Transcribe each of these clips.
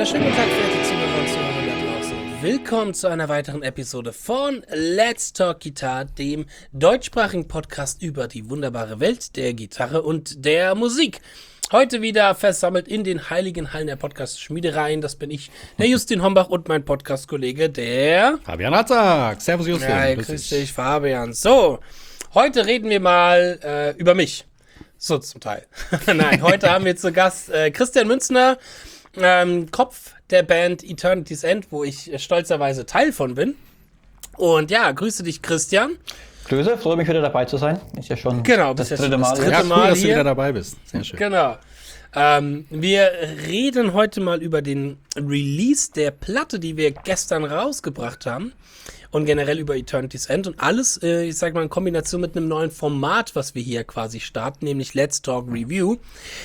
wunderschönen guten Tag, verehrte Zuhörer und Zuhörer da draußen. Willkommen zu einer weiteren Episode von Let's Talk Guitar, dem deutschsprachigen Podcast über die wunderbare Welt der Gitarre und der Musik. Heute wieder versammelt in den heiligen Hallen der Podcast-Schmiedereien. Das bin ich, der Justin Hombach, und mein Podcast-Kollege, der Fabian Hatzak. Servus Justin. Ja, grüß dich, Fabian. So, heute reden wir mal über mich. So zum Teil. Nein, heute haben wir zu Gast Christian Münzner, Kopf der Band Eternity's End, wo ich stolzerweise Teil von bin. Und ja, grüße dich, Christian. Grüße, freue mich wieder dabei zu sein. Ist ja schon das dritte Mal. Ja, cool, dass du wieder dabei bist. Sehr schön. Genau. Wir reden heute mal über den Release der Platte, die wir gestern rausgebracht haben. Und generell über Eternity's End und alles, ich sag mal, in Kombination mit einem neuen Format, was wir hier quasi starten, nämlich Let's Talk Review.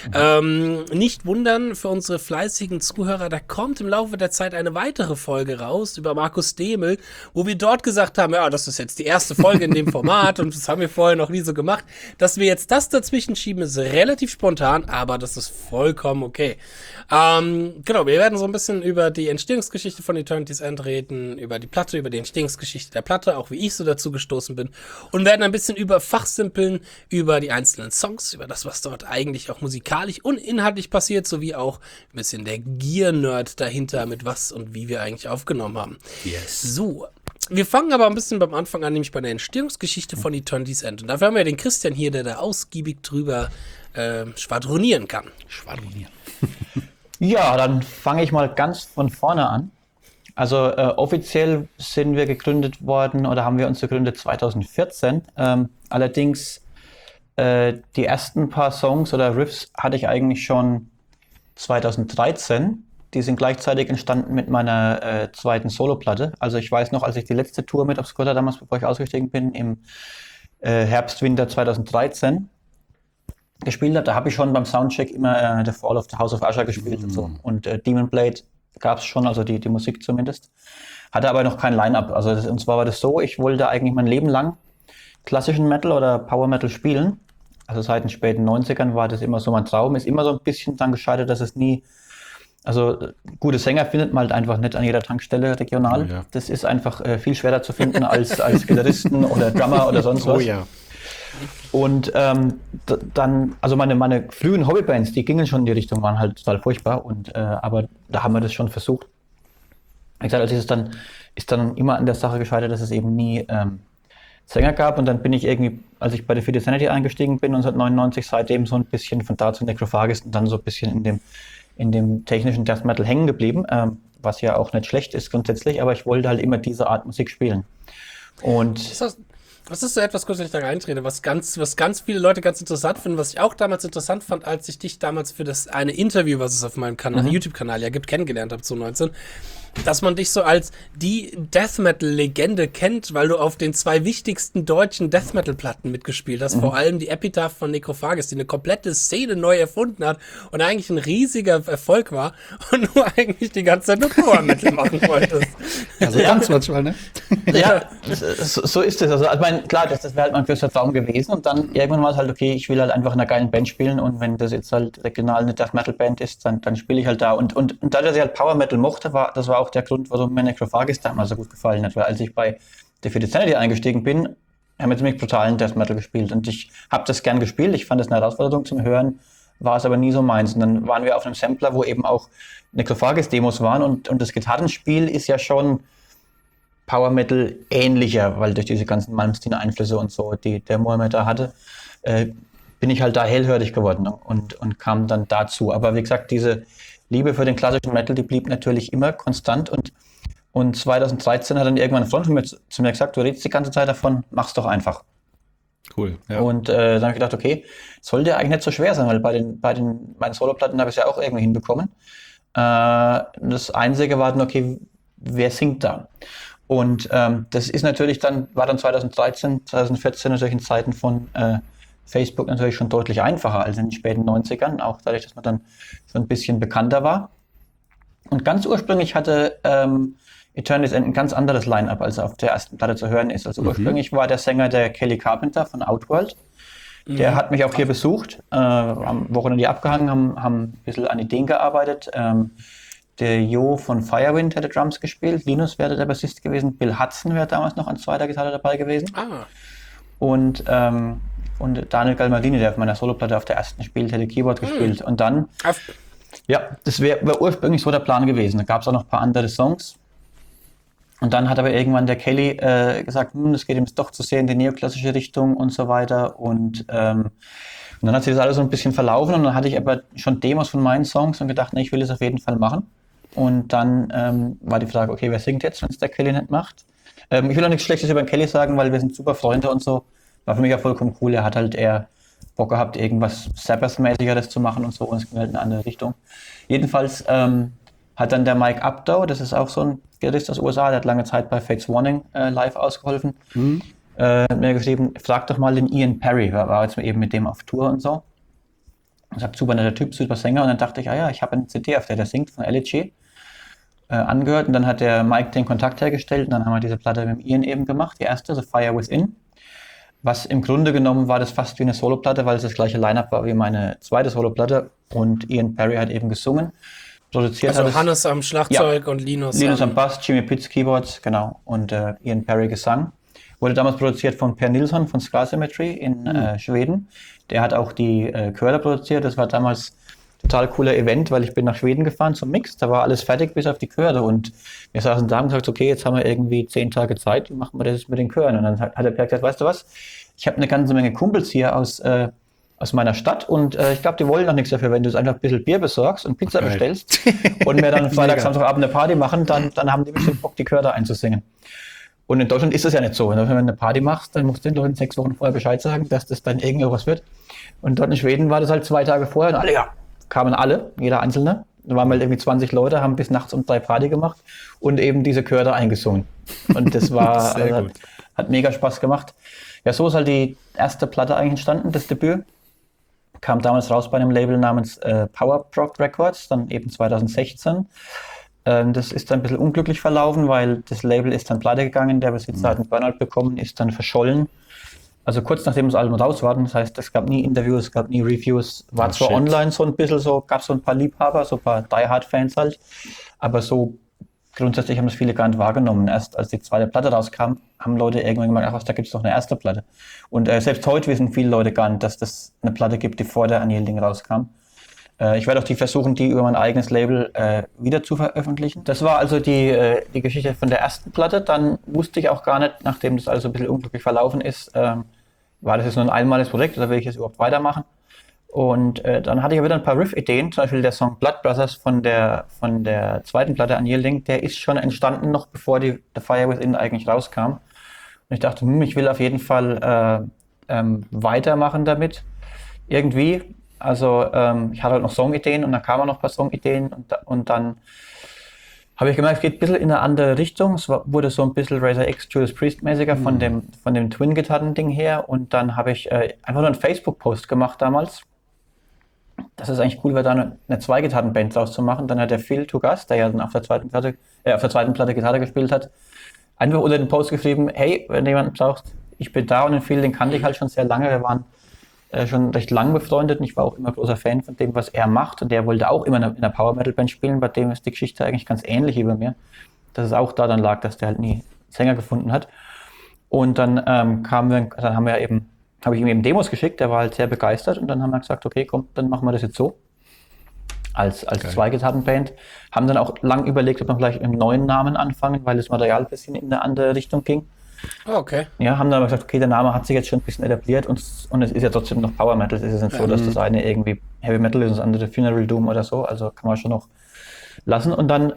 Nicht wundern für unsere fleißigen Zuhörer, da kommt im Laufe der Zeit eine weitere Folge raus über Markus Demel, wo wir dort gesagt haben, ja, das ist jetzt die erste Folge in dem Format und das haben wir vorher noch nie so gemacht. Dass wir jetzt das dazwischen schieben, ist relativ spontan, aber das ist vollkommen okay. Genau, wir werden so ein bisschen über die Entstehungsgeschichte von Eternity's End reden, über die Platte, über die Entstehungsgeschichte der Platte, auch wie ich so dazu gestoßen bin, und werden ein bisschen über Fachsimpeln, über die einzelnen Songs, über das, was dort eigentlich auch musikalisch und inhaltlich passiert, sowie auch ein bisschen der Gear-Nerd dahinter, mit was und wie wir eigentlich aufgenommen haben. Yes. So, wir fangen aber ein bisschen beim Anfang an, nämlich bei der Entstehungsgeschichte von Eternity's End. Und dafür haben wir den Christian hier, der da ausgiebig drüber schwadronieren kann. Schwadronieren. Ja, dann fange ich mal ganz von vorne an. Also offiziell sind wir gegründet worden oder haben wir uns gegründet 2014. Allerdings die ersten paar Songs oder Riffs hatte ich eigentlich schon 2013. Die sind gleichzeitig entstanden mit meiner zweiten Soloplatte. Also ich weiß noch, als ich die letzte Tour mit Obscura damals, bevor ich ausgestiegen bin, im Herbst, Winter 2013 gespielt habe, da habe ich schon beim Soundcheck immer The Fall of the House of Usher gespielt und so. Und Demon Blade gab es schon, also die Musik zumindest. Hatte aber noch kein Line-Up. Also und zwar war das so, ich wollte eigentlich mein Leben lang klassischen Metal oder Power Metal spielen. Also seit den späten 90ern war das immer so mein Traum. Ist immer so ein bisschen dann gescheitert, dass es nie, also gute Sänger findet man halt einfach nicht an jeder Tankstelle regional. Oh ja. Das ist einfach viel schwerer zu finden als Gitarristen oder Drummer oder sonst was. Oh ja. Und dann, also meine frühen Hobbybands, die gingen schon in die Richtung, waren halt total furchtbar. Und aber da haben wir das schon versucht. Wie gesagt, ist dann immer an der Sache gescheitert, dass es eben nie Sänger gab. Und dann bin ich irgendwie, als ich bei der Fide Sanity eingestiegen bin, 1999, seitdem so ein bisschen von da zu Necrophagist und dann so ein bisschen in dem technischen Death Metal hängen geblieben, was ja auch nicht schlecht ist grundsätzlich, aber ich wollte halt immer diese Art Musik spielen. Und was ist so etwas, kurz, wenn ich da reintrete, was ganz viele Leute ganz interessant finden, was ich auch damals interessant fand, als ich dich damals für das eine Interview, was es auf meinem YouTube-Kanal ja gibt, kennengelernt habe, 2019, dass man dich so als die Death Metal-Legende kennt, weil du auf den 2 wichtigsten deutschen Death Metal-Platten mitgespielt hast, vor allem die Epitaph von Necrophagist, die eine komplette Szene neu erfunden hat und eigentlich ein riesiger Erfolg war und du eigentlich die ganze Zeit nur Power Metal machen wolltest. Also ganz manchmal, ne? ja, so ist es. Also ich meine, klar, das wäre halt mein größter Traum gewesen und dann irgendwann war es halt, okay, ich will halt einfach in einer geilen Band spielen und wenn das jetzt halt regional eine Death Metal Band ist, dann spiele ich halt da und da, dass ich halt Power Metal mochte, das war auch der Grund, warum mir Necrophagist damals so gut gefallen hat, weil als ich bei der Fide Sanity eingestiegen bin, haben wir ziemlich brutalen Death Metal gespielt und ich habe das gern gespielt, ich fand das eine Herausforderung zum Hören, war es aber nie so meins und dann waren wir auf einem Sampler, wo eben auch Necrophagist Demos waren und das Gitarrenspiel ist ja schon Power Metal ähnlicher, weil durch diese ganzen Malmsteen-Einflüsse und so, die der Mohammed da hatte, bin ich halt da hellhörig geworden und kam dann dazu. Aber wie gesagt, diese Liebe für den klassischen Metal, die blieb natürlich immer konstant und 2013 hat dann irgendwann ein Freund von mir zu mir gesagt, du redest die ganze Zeit davon, mach's doch einfach. Cool. Ja. Und dann habe ich gedacht, okay, sollte eigentlich nicht so schwer sein, weil bei meinen Soloplatten habe ich es ja auch irgendwie hinbekommen. Das Einzige war dann, okay, wer singt da? Und das ist natürlich war dann 2013, 2014 natürlich in Zeiten von Facebook natürlich schon deutlich einfacher als in den späten 90ern, auch dadurch, dass man dann so ein bisschen bekannter war. Und ganz ursprünglich hatte Eternity's End ein ganz anderes Line-Up, als auf der ersten Platte zu hören ist. Also ursprünglich war der Sänger der Kelly Carpenter von Outworld. Der hat mich auch hier besucht, am Wochenende hier abgehangen, haben ein bisschen an Ideen gearbeitet. der Jo von Firewind hätte Drums gespielt, Linus wäre der Bassist gewesen, Bill Hudson wäre damals noch an zweiter Gitarre dabei gewesen. Und Daniel Galmardini, der auf meiner Soloplatte auf der ersten spielt, hätte Keyboard gespielt. Und dann, das wäre ursprünglich so der Plan gewesen. Da gab es auch noch ein paar andere Songs. Und dann hat aber irgendwann der Kelly gesagt, das geht ihm doch zu sehr in die neoklassische Richtung und so weiter. Und dann hat sich das alles so ein bisschen verlaufen und dann hatte ich aber schon Demos von meinen Songs und gedacht, ich will das auf jeden Fall machen. Und dann war die Frage, okay, wer singt jetzt, wenn es der Kelly nicht macht? Ich will auch nichts Schlechtes über den Kelly sagen, weil wir sind super Freunde und so. War für mich ja vollkommen cool. Er hat halt eher Bock gehabt, irgendwas Sabbath-mäßigeres zu machen und so. Und es ging halt in eine andere Richtung. Jedenfalls hat dann der Mike Updow, das ist auch so ein Gitarrist aus USA, der hat lange Zeit bei Fates Warning live ausgeholfen, mir geschrieben, frag doch mal den Ian Perry, war jetzt eben mit dem auf Tour und so. Und sagt, super netter Typ, super Sänger. Und dann dachte ich, ich habe eine CD, auf der singt, von LG, angehört. Und dann hat der Mike den Kontakt hergestellt und dann haben wir diese Platte mit dem Ian eben gemacht, die erste, so Fire Within. Was im Grunde genommen war das fast wie eine Soloplatte, weil es das gleiche Line-Up war wie meine zweite Soloplatte. Und Ian Perry hat eben gesungen. Produziert also Hannes am Schlagzeug und Linus am Bass, Jimmy Pitts Keyboards, genau. Und Ian Perry gesang. Wurde damals produziert von Per Nilsson von Scar Symmetry in Schweden. Der hat auch die Chöre produziert. Das war damals ein total cooler Event, weil ich bin nach Schweden gefahren zum Mix. Da war alles fertig bis auf die Chöre. Und wir saßen da und gesagt, okay, jetzt haben wir irgendwie 10 Tage Zeit. Wie machen wir das mit den Chören? Und dann hat der Per gesagt, weißt du was? Ich habe eine ganze Menge Kumpels hier aus meiner Stadt und ich glaube, die wollen noch nichts dafür, wenn du es einfach ein bisschen Bier besorgst und Pizza bestellst und wir dann Freitag, Samstagabend eine Party machen, dann haben die bestimmt Bock, die Chöre da einzusingen. Und in Deutschland ist das ja nicht so. Wenn du eine Party machst, dann musst du den Leuten 6 Wochen vorher Bescheid sagen, dass das dann irgendwas wird. Und dort in Schweden war das halt 2 Tage vorher und kamen alle, jeder Einzelne. Da waren halt irgendwie 20 Leute, haben bis nachts um 3 Party gemacht und eben diese Chöre da eingesungen. Und das war, hat mega Spaß gemacht. Ja, so ist halt die erste Platte eigentlich entstanden, das Debüt. Kam damals raus bei einem Label namens Power Prog Records, dann eben 2016. Das ist dann ein bisschen unglücklich verlaufen, weil das Label ist dann pleite gegangen, der Besitzer hat einen Burnout bekommen, ist dann verschollen. Also kurz nachdem das Album raus war, das heißt, es gab nie Interviews, es gab nie Reviews, war zwar online so ein bisschen so, gab so ein paar Liebhaber, so ein paar Die-Hard-Fans halt, aber so grundsätzlich haben das viele gar nicht wahrgenommen. Erst als die zweite Platte rauskam, haben Leute irgendwann gemerkt, da gibt es doch eine erste Platte. Und selbst heute wissen viele Leute gar nicht, dass das eine Platte gibt, die vor der Unyielding rauskam. Ich werde auch versuchen, die über mein eigenes Label wieder zu veröffentlichen. Das war also die Geschichte von der ersten Platte. Dann wusste ich auch gar nicht, nachdem das alles so ein bisschen unglücklich verlaufen ist, war das jetzt nur ein einmaliges Projekt oder will ich es überhaupt weitermachen? Und dann hatte ich wieder ein paar Riff-Ideen, zum Beispiel der Song Blood Brothers von der zweiten Platte Unyielding, der ist schon entstanden, noch bevor The Fire Within eigentlich rauskam. Und ich dachte, ich will auf jeden Fall weitermachen damit, irgendwie. Also ich hatte halt noch Songideen und dann kamen noch ein paar Songideen und dann habe ich gemerkt, es geht ein bisschen in eine andere Richtung. Es wurde so ein bisschen Razor X Judas Priest mäßiger von dem Twin-Gitarren-Ding her und dann habe ich einfach nur einen Facebook-Post gemacht damals. Das ist eigentlich cool, da eine 2-Gitarren-Band draus zu machen. Dann hat der Phil Tugas, der ja dann auf der zweiten Platte Gitarre gespielt hat, einfach unter den Post geschrieben, hey, wenn jemand braucht, ich bin da. Und den Phil, den kannte ich halt schon sehr lange. Wir waren schon recht lang befreundet und ich war auch immer großer Fan von dem, was er macht. Und der wollte auch immer in einer Power-Metal-Band spielen. Bei dem ist die Geschichte eigentlich ganz ähnlich wie bei mir. Dass es auch daran lag, dass der halt nie Sänger gefunden hat. Und dann habe ich ihm eben Demos geschickt, der war halt sehr begeistert und dann haben wir gesagt, okay, komm, dann machen wir das jetzt so. Als 2-Gitarren-Band. Haben dann auch lang überlegt, ob wir gleich mit einem neuen Namen anfangen, weil das Material ein bisschen in eine andere Richtung ging. Okay. Ja, haben dann aber gesagt, okay, der Name hat sich jetzt schon ein bisschen etabliert und es ist ja trotzdem noch Power Metal. Es ist nicht so, dass das eine irgendwie Heavy Metal ist und das andere Funeral Doom oder so. Also kann man schon noch lassen. Und dann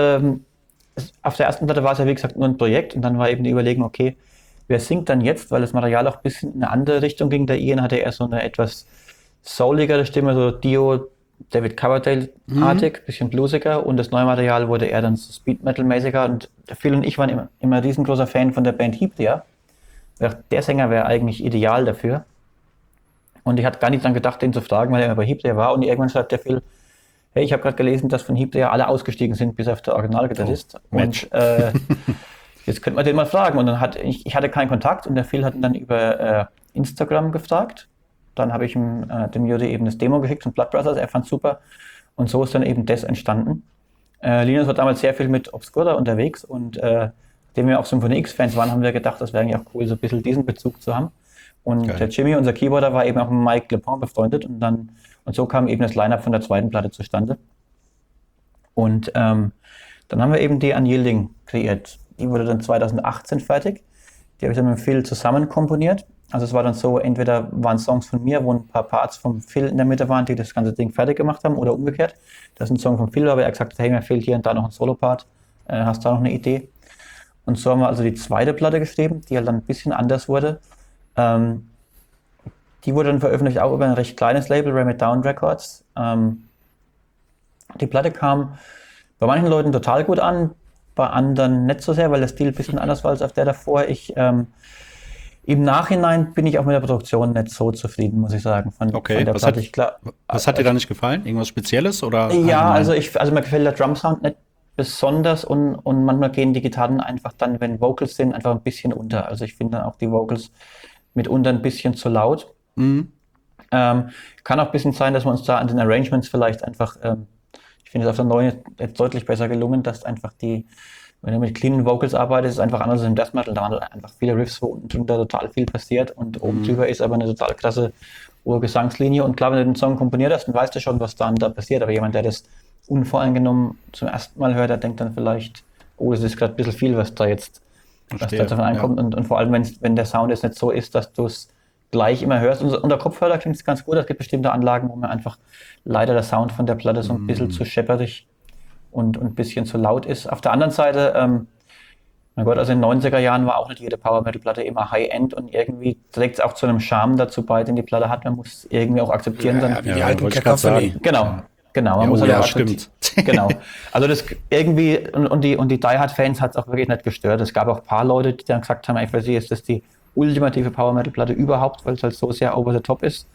auf der ersten Platte war es ja wie gesagt nur ein Projekt und dann war eben die Überlegung, okay, wer singt dann jetzt, weil das Material auch ein bisschen in eine andere Richtung ging. Der Ian hatte eher so eine etwas souligere Stimme, so Dio, David Coverdale-artig, bisschen bluesiger und das neue Material wurde eher dann so Speed-Metal-mäßiger und Phil und ich waren immer riesengroßer Fan von der Band Hebrea. Der Sänger wäre eigentlich ideal dafür und ich hatte gar nicht dran gedacht, den zu fragen, weil er immer bei Hebrea war und irgendwann schreibt der Phil, hey, ich habe gerade gelesen, dass von Hebrea alle ausgestiegen sind, bis auf der Originalgitarrist und jetzt könnte man den mal fragen und dann ich hatte keinen Kontakt und der Phil hat ihn dann über Instagram gefragt. Dann habe ich dem Juri eben das Demo geschickt von Blood Brothers, er fand es super und so ist dann eben das entstanden. Linus war damals sehr viel mit Obscura unterwegs und nachdem wir auch Symphony X-Fans waren, haben wir gedacht, das wäre eigentlich auch cool, so ein bisschen diesen Bezug zu haben. Und Geil. der Jimmy, unser Keyboarder, war eben auch mit Mike LePont befreundet und so kam eben das Line-Up von der zweiten Platte zustande. Und dann haben wir eben die Unyielding kreiert. Die wurde dann 2018 fertig. Die habe ich dann mit Phil zusammen komponiert. Also es war dann so, entweder waren Songs von mir, wo ein paar Parts vom Phil in der Mitte waren, die das ganze Ding fertig gemacht haben, oder umgekehrt. Das ist ein Song von Phil, aber er gesagt hat, hey, mir fehlt hier und da noch ein Solo-Part. Hast du da noch eine Idee? Und so haben wir also die zweite Platte geschrieben, die halt dann ein bisschen anders wurde. Die wurde dann veröffentlicht auch über ein recht kleines Label, Ram It Down Records. Die Platte kam bei manchen Leuten total gut an, bei anderen nicht so sehr, weil der Stil ein bisschen anders war als auf der davor. Im Nachhinein bin ich auch mit der Produktion nicht so zufrieden, muss ich sagen. Von der Platte. Was hat dir da nicht gefallen? Irgendwas Spezielles? Oder ja, also mir gefällt der Drum-Sound nicht besonders und manchmal gehen die Gitarren einfach dann, wenn Vocals sind, einfach ein bisschen unter. Also ich finde dann auch die Vocals mitunter ein bisschen zu laut. Mhm. Kann auch ein bisschen sein, dass wir uns da an den Arrangements vielleicht einfach, ich finde es auf der neuen jetzt deutlich besser gelungen, dass einfach wenn du mit cleanen Vocals arbeitest, ist es einfach anders als im Death Metal. Da waren einfach viele Riffs, wo unten drunter total viel passiert und oben drüber ist aber eine total krasse Urgesangslinie. Und klar, wenn du den Song komponiert hast, dann weißt du schon, was da und da passiert. Aber jemand, der das unvoreingenommen zum ersten Mal hört, der denkt dann vielleicht, oh, das ist gerade ein bisschen viel, was da davon ankommt. Und vor allem, wenn der Sound jetzt nicht so ist, dass du es gleich immer hörst. Unter Kopfhörer klingt es ganz gut. Es gibt bestimmte Anlagen, wo mir einfach leider der Sound von der Platte so ein bisschen zu schepperig und ein bisschen zu laut ist. Auf der anderen Seite, mein Gott, also in den 90er Jahren war auch nicht jede Power-Metal-Platte immer High-End und irgendwie trägt es auch zu einem Charme dazu bei, den die Platte hat. Man muss irgendwie auch akzeptieren. Ja, wie die alten Cacophony. Genau. Man muss halt auch stimmt. Genau. Also das irgendwie, und die Die Hard-Fans hat es auch wirklich nicht gestört. Es gab auch ein paar Leute, die dann gesagt haben, für sie ist das die ultimative Power-Metal-Platte überhaupt, weil es halt so sehr over the top ist.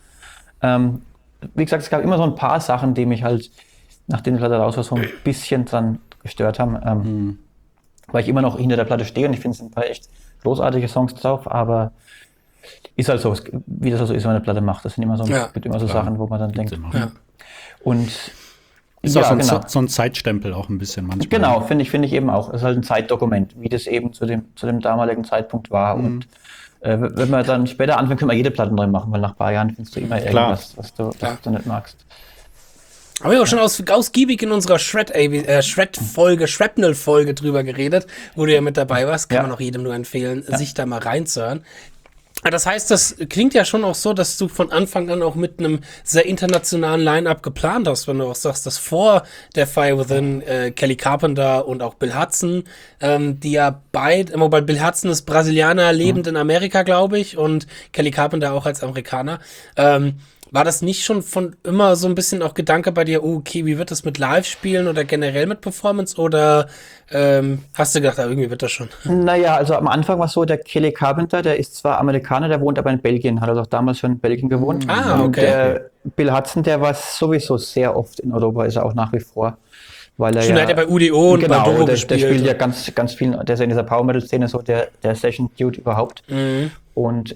Wie gesagt, es gab immer so ein paar Sachen, die mich halt, nachdem die Platte raus war, so ein bisschen dran gestört haben. Weil ich immer noch hinter der Platte stehe und ich finde, es sind ein paar echt großartige Songs drauf, aber ist halt so, wie das also ist, wenn man eine Platte macht. Das sind immer so, gibt immer so Sachen, wo man dann denkt. Und ist auch so ein Zeitstempel auch ein bisschen manchmal. Genau, finde ich eben auch. Es ist halt ein Zeitdokument, wie das eben zu dem damaligen Zeitpunkt war. Und wenn man dann später anfängt, können wir jede Platte neu machen, weil nach ein paar Jahren findest du immer irgendwas, was du nicht magst. Haben wir auch schon ausgiebig in unserer Shred-Folge, Shrapnel-Folge drüber geredet, wo du ja mit dabei warst. Kann man auch jedem nur empfehlen, sich da mal reinzuhören. Das heißt, das klingt ja schon auch so, dass du von Anfang an auch mit einem sehr internationalen Line-Up geplant hast, wenn du auch sagst, dass vor der Fire Within Kelly Carpenter und auch Bill Hudson, die ja wobei Bill Hudson ist Brasilianer, lebend in Amerika, glaube ich, und Kelly Carpenter auch als Amerikaner, war das nicht schon von immer so ein bisschen auch Gedanke bei dir, okay, wie wird das mit Live-Spielen oder generell mit Performance oder hast du gedacht, irgendwie wird das schon? Naja, also am Anfang war es so, der Kelly Carpenter, der ist zwar Amerikaner, der wohnt aber in Belgien, hat also auch damals schon in Belgien gewohnt. Und der Bill Hudson, der war sowieso sehr oft in Europa, ist er auch nach wie vor. Weil er hat ja bei UDO und bei Doro gespielt. Der spielt ja ganz viel, der ist ja in dieser Power-Metal-Szene so der Session-Dude überhaupt. Und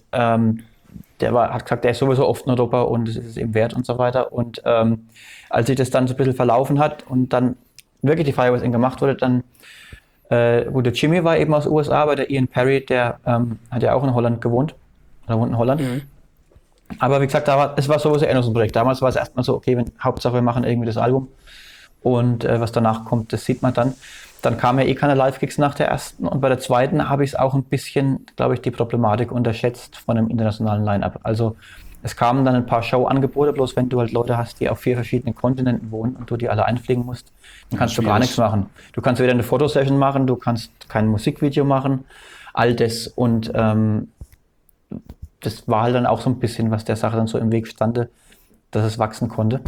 hat gesagt, der ist sowieso oft in Europa und es ist es ihm wert und so weiter. Und als sich das dann so ein bisschen verlaufen hat und dann wirklich die Fire Within gemacht wurde, dann der Jimmy war eben aus den USA, aber der Ian Perry, der hat ja auch in Holland gewohnt. Oder wohnt in Holland. Aber wie gesagt, es war sowieso eher noch so ein Projekt. Damals war es erstmal so, okay, Hauptsache wir machen irgendwie das Album. Und was danach kommt, das sieht man dann. Dann kamen ja keine Live-Gigs nach der ersten und bei der zweiten habe ich es auch ein bisschen, glaube ich, die Problematik unterschätzt von einem internationalen Line-Up. Also es kamen dann ein paar Show-Angebote, bloß wenn du halt Leute hast, die auf 4 verschiedenen Kontinenten wohnen und du die alle einfliegen musst, dann kannst du gar nichts machen. Du kannst weder eine Fotosession machen, du kannst kein Musikvideo machen, all das. Und das war halt dann auch so ein bisschen, was der Sache dann so im Weg stande, dass es wachsen konnte.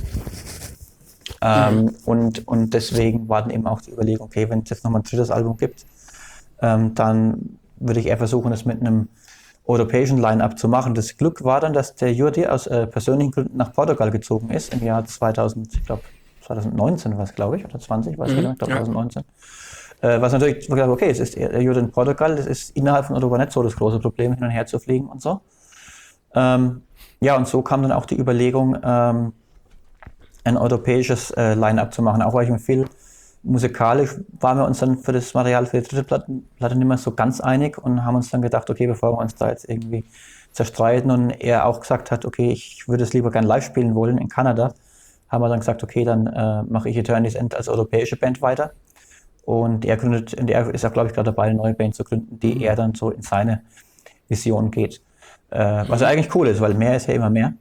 Und deswegen war dann eben auch die Überlegung, okay, wenn es jetzt nochmal ein drittes Album gibt, dann würde ich eher versuchen, das mit einem europäischen Line-Up zu machen. Das Glück war dann, dass der Jordi aus persönlichen Gründen nach Portugal gezogen ist, im Jahr 2019 war es, glaube ich, oder 20, weiß ich nicht, 2019. Was natürlich, okay, es ist der Jordi in Portugal, das ist innerhalb von Europa nicht so das große Problem, hin und her zu fliegen und so. Und so kam dann auch die Überlegung, ein europäisches Line-Up zu machen, auch weil ich mit Phil Musikalisch waren wir uns dann für das Material für die dritte Platte nicht mehr so ganz einig und haben uns dann gedacht, okay, bevor wir uns da jetzt irgendwie zerstreiten und er auch gesagt hat, okay, ich würde es lieber gern live spielen wollen in Kanada, haben wir dann gesagt, okay, dann mache ich Eternity's End als europäische Band weiter. Und er ist auch, glaube ich, gerade dabei, eine neue Band zu gründen, die er dann so in seine Vision geht. Was ja eigentlich cool ist, weil mehr ist ja immer mehr.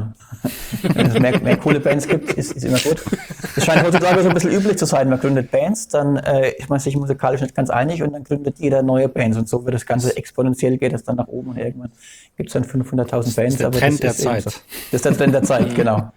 Wenn es mehr coole Bands gibt, ist immer gut. Es scheint heutzutage so ein bisschen üblich zu sein. Man gründet Bands, dann ist man sich musikalisch nicht ganz einig und dann gründet jeder neue Bands. Und so wird das Ganze exponentiell, geht es dann nach oben und irgendwann gibt es dann 500.000 Bands. Das ist der Trend der Zeit. So. Das ist der Trend der Zeit, genau.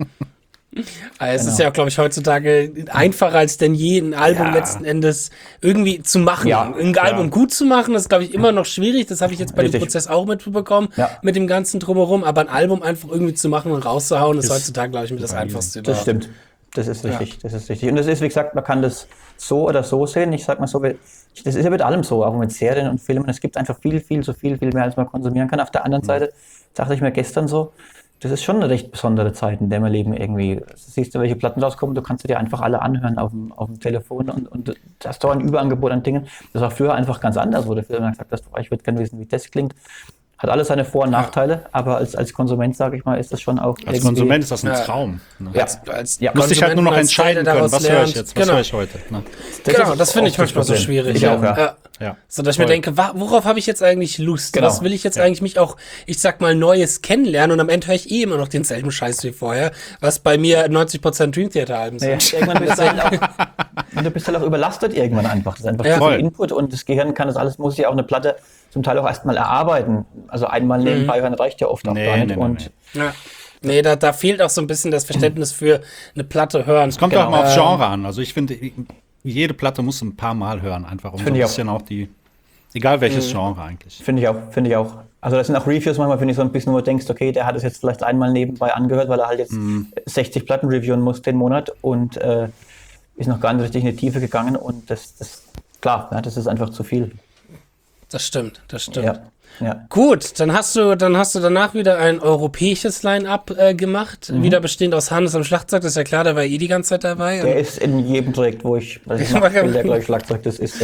Also es ist ja, glaube ich, heutzutage einfacher als denn je, ein Album letzten Endes irgendwie zu machen. Ja, ein Album gut zu machen, das ist, glaube ich, immer noch schwierig. Das habe ich jetzt bei dem Prozess auch mitbekommen, mit dem ganzen Drumherum. Aber ein Album einfach irgendwie zu machen und rauszuhauen, ist heutzutage, glaube ich, mit das Einfachste. Das stimmt. Das ist richtig. Das ist richtig. Und das ist, wie gesagt, man kann das so oder so sehen. Ich sag mal so, das ist ja mit allem so, auch mit Serien und Filmen. Es gibt einfach viel mehr, als man konsumieren kann. Auf der anderen Seite dachte ich mir gestern so, das ist schon eine recht besondere Zeit, in der wir leben irgendwie. Siehst du, welche Platten rauskommen, du kannst dir einfach alle anhören auf dem Telefon und hast da ein Überangebot an Dingen. Das war früher einfach ganz anders, wo du früher gesagt hast, ich würde gerne wissen, wie das klingt. Hat alles seine Vor- und Nachteile, aber als Konsument, sage ich mal, ist das schon auch als Konsument ist das ein Traum. Ne? Ja. Musst dich halt nur noch entscheiden können, was höre ich jetzt, was höre ich heute. Ne? Das finde ich manchmal so schwierig. Ich auch, ja. So, dass ich mir denke, worauf habe ich jetzt eigentlich Lust? Genau. Was will ich jetzt eigentlich mich auch, ich sag mal, Neues kennenlernen? Und am Ende höre ich immer noch denselben Scheiß wie vorher, was bei mir 90% Dream Theater-Alben sind. Irgendwann bist du halt auch überlastet irgendwann einfach. Das ist einfach zu viel Input und das Gehirn kann das alles, muss sich auch eine Platte zum Teil auch erstmal erarbeiten. Also einmal nebenbei hören reicht ja oft auch gar nicht. Nee, da fehlt auch so ein bisschen das Verständnis für eine Platte hören. Es kommt auch mal aufs Genre an. Also ich finde, jede Platte muss ein paar Mal hören, einfach um so ein bisschen auch egal welches Genre eigentlich. Finde ich auch. Also das sind auch Reviews manchmal, finde ich so ein bisschen, wo du denkst, okay, der hat es jetzt vielleicht einmal nebenbei angehört, weil er halt jetzt 60 Platten reviewen muss den Monat und ist noch gar nicht richtig in die Tiefe gegangen und das klar, das ist einfach zu viel. Das stimmt. Ja. Gut, dann hast du danach wieder ein europäisches Line-Up gemacht, wieder bestehend aus Hannes am Schlagzeug, das ist ja klar, der war die ganze Zeit dabei. Der ist in jedem Projekt, wo ich mache, der gleich Schlagzeug, das ist so.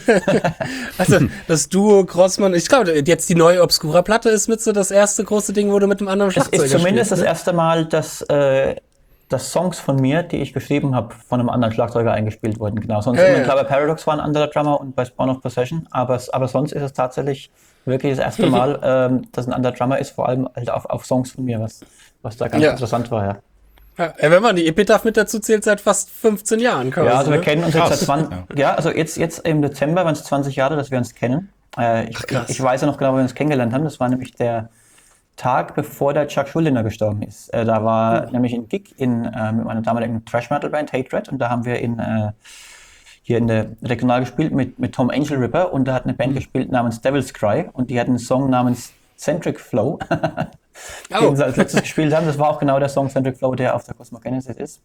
Also das Duo Grossmann, ich glaube, jetzt die neue Obscura-Platte ist mit so das erste große Ding, wo du mit einem anderen Schlagzeuger spielst. Es ist zumindest spielst, das erste Mal, dass Songs von mir, die ich geschrieben habe, von einem anderen Schlagzeuger eingespielt wurden. Genau. Sonst klar, bei Paradox war ein anderer Drummer und bei Spawn of Possession, aber sonst ist es tatsächlich wirklich das erste Mal, dass ein anderer Drummer ist, vor allem halt auf Songs von mir, was da ganz interessant war, ja. Wenn man die Epitaph mit dazu zählt, seit fast 15 Jahren. Ja, also wir kennen uns jetzt seit 20, also jetzt im Dezember waren es 20 Jahre, dass wir uns kennen. Ich weiß ja noch genau, wo wir uns kennengelernt haben, das war nämlich der Tag, bevor der Chuck Schuldiner gestorben ist. Da war nämlich ein Gig mit meiner damaligen Thrash-Metal-Band, Hatred, und da haben wir hier in der Regional gespielt mit Tom Angel Ripper und da hat eine Band gespielt namens Devil's Cry und die hatten einen Song namens Centric Flow, den sie als letztes gespielt haben. Das war auch genau der Song Centric Flow, der auf der Cosmo Genesis ist.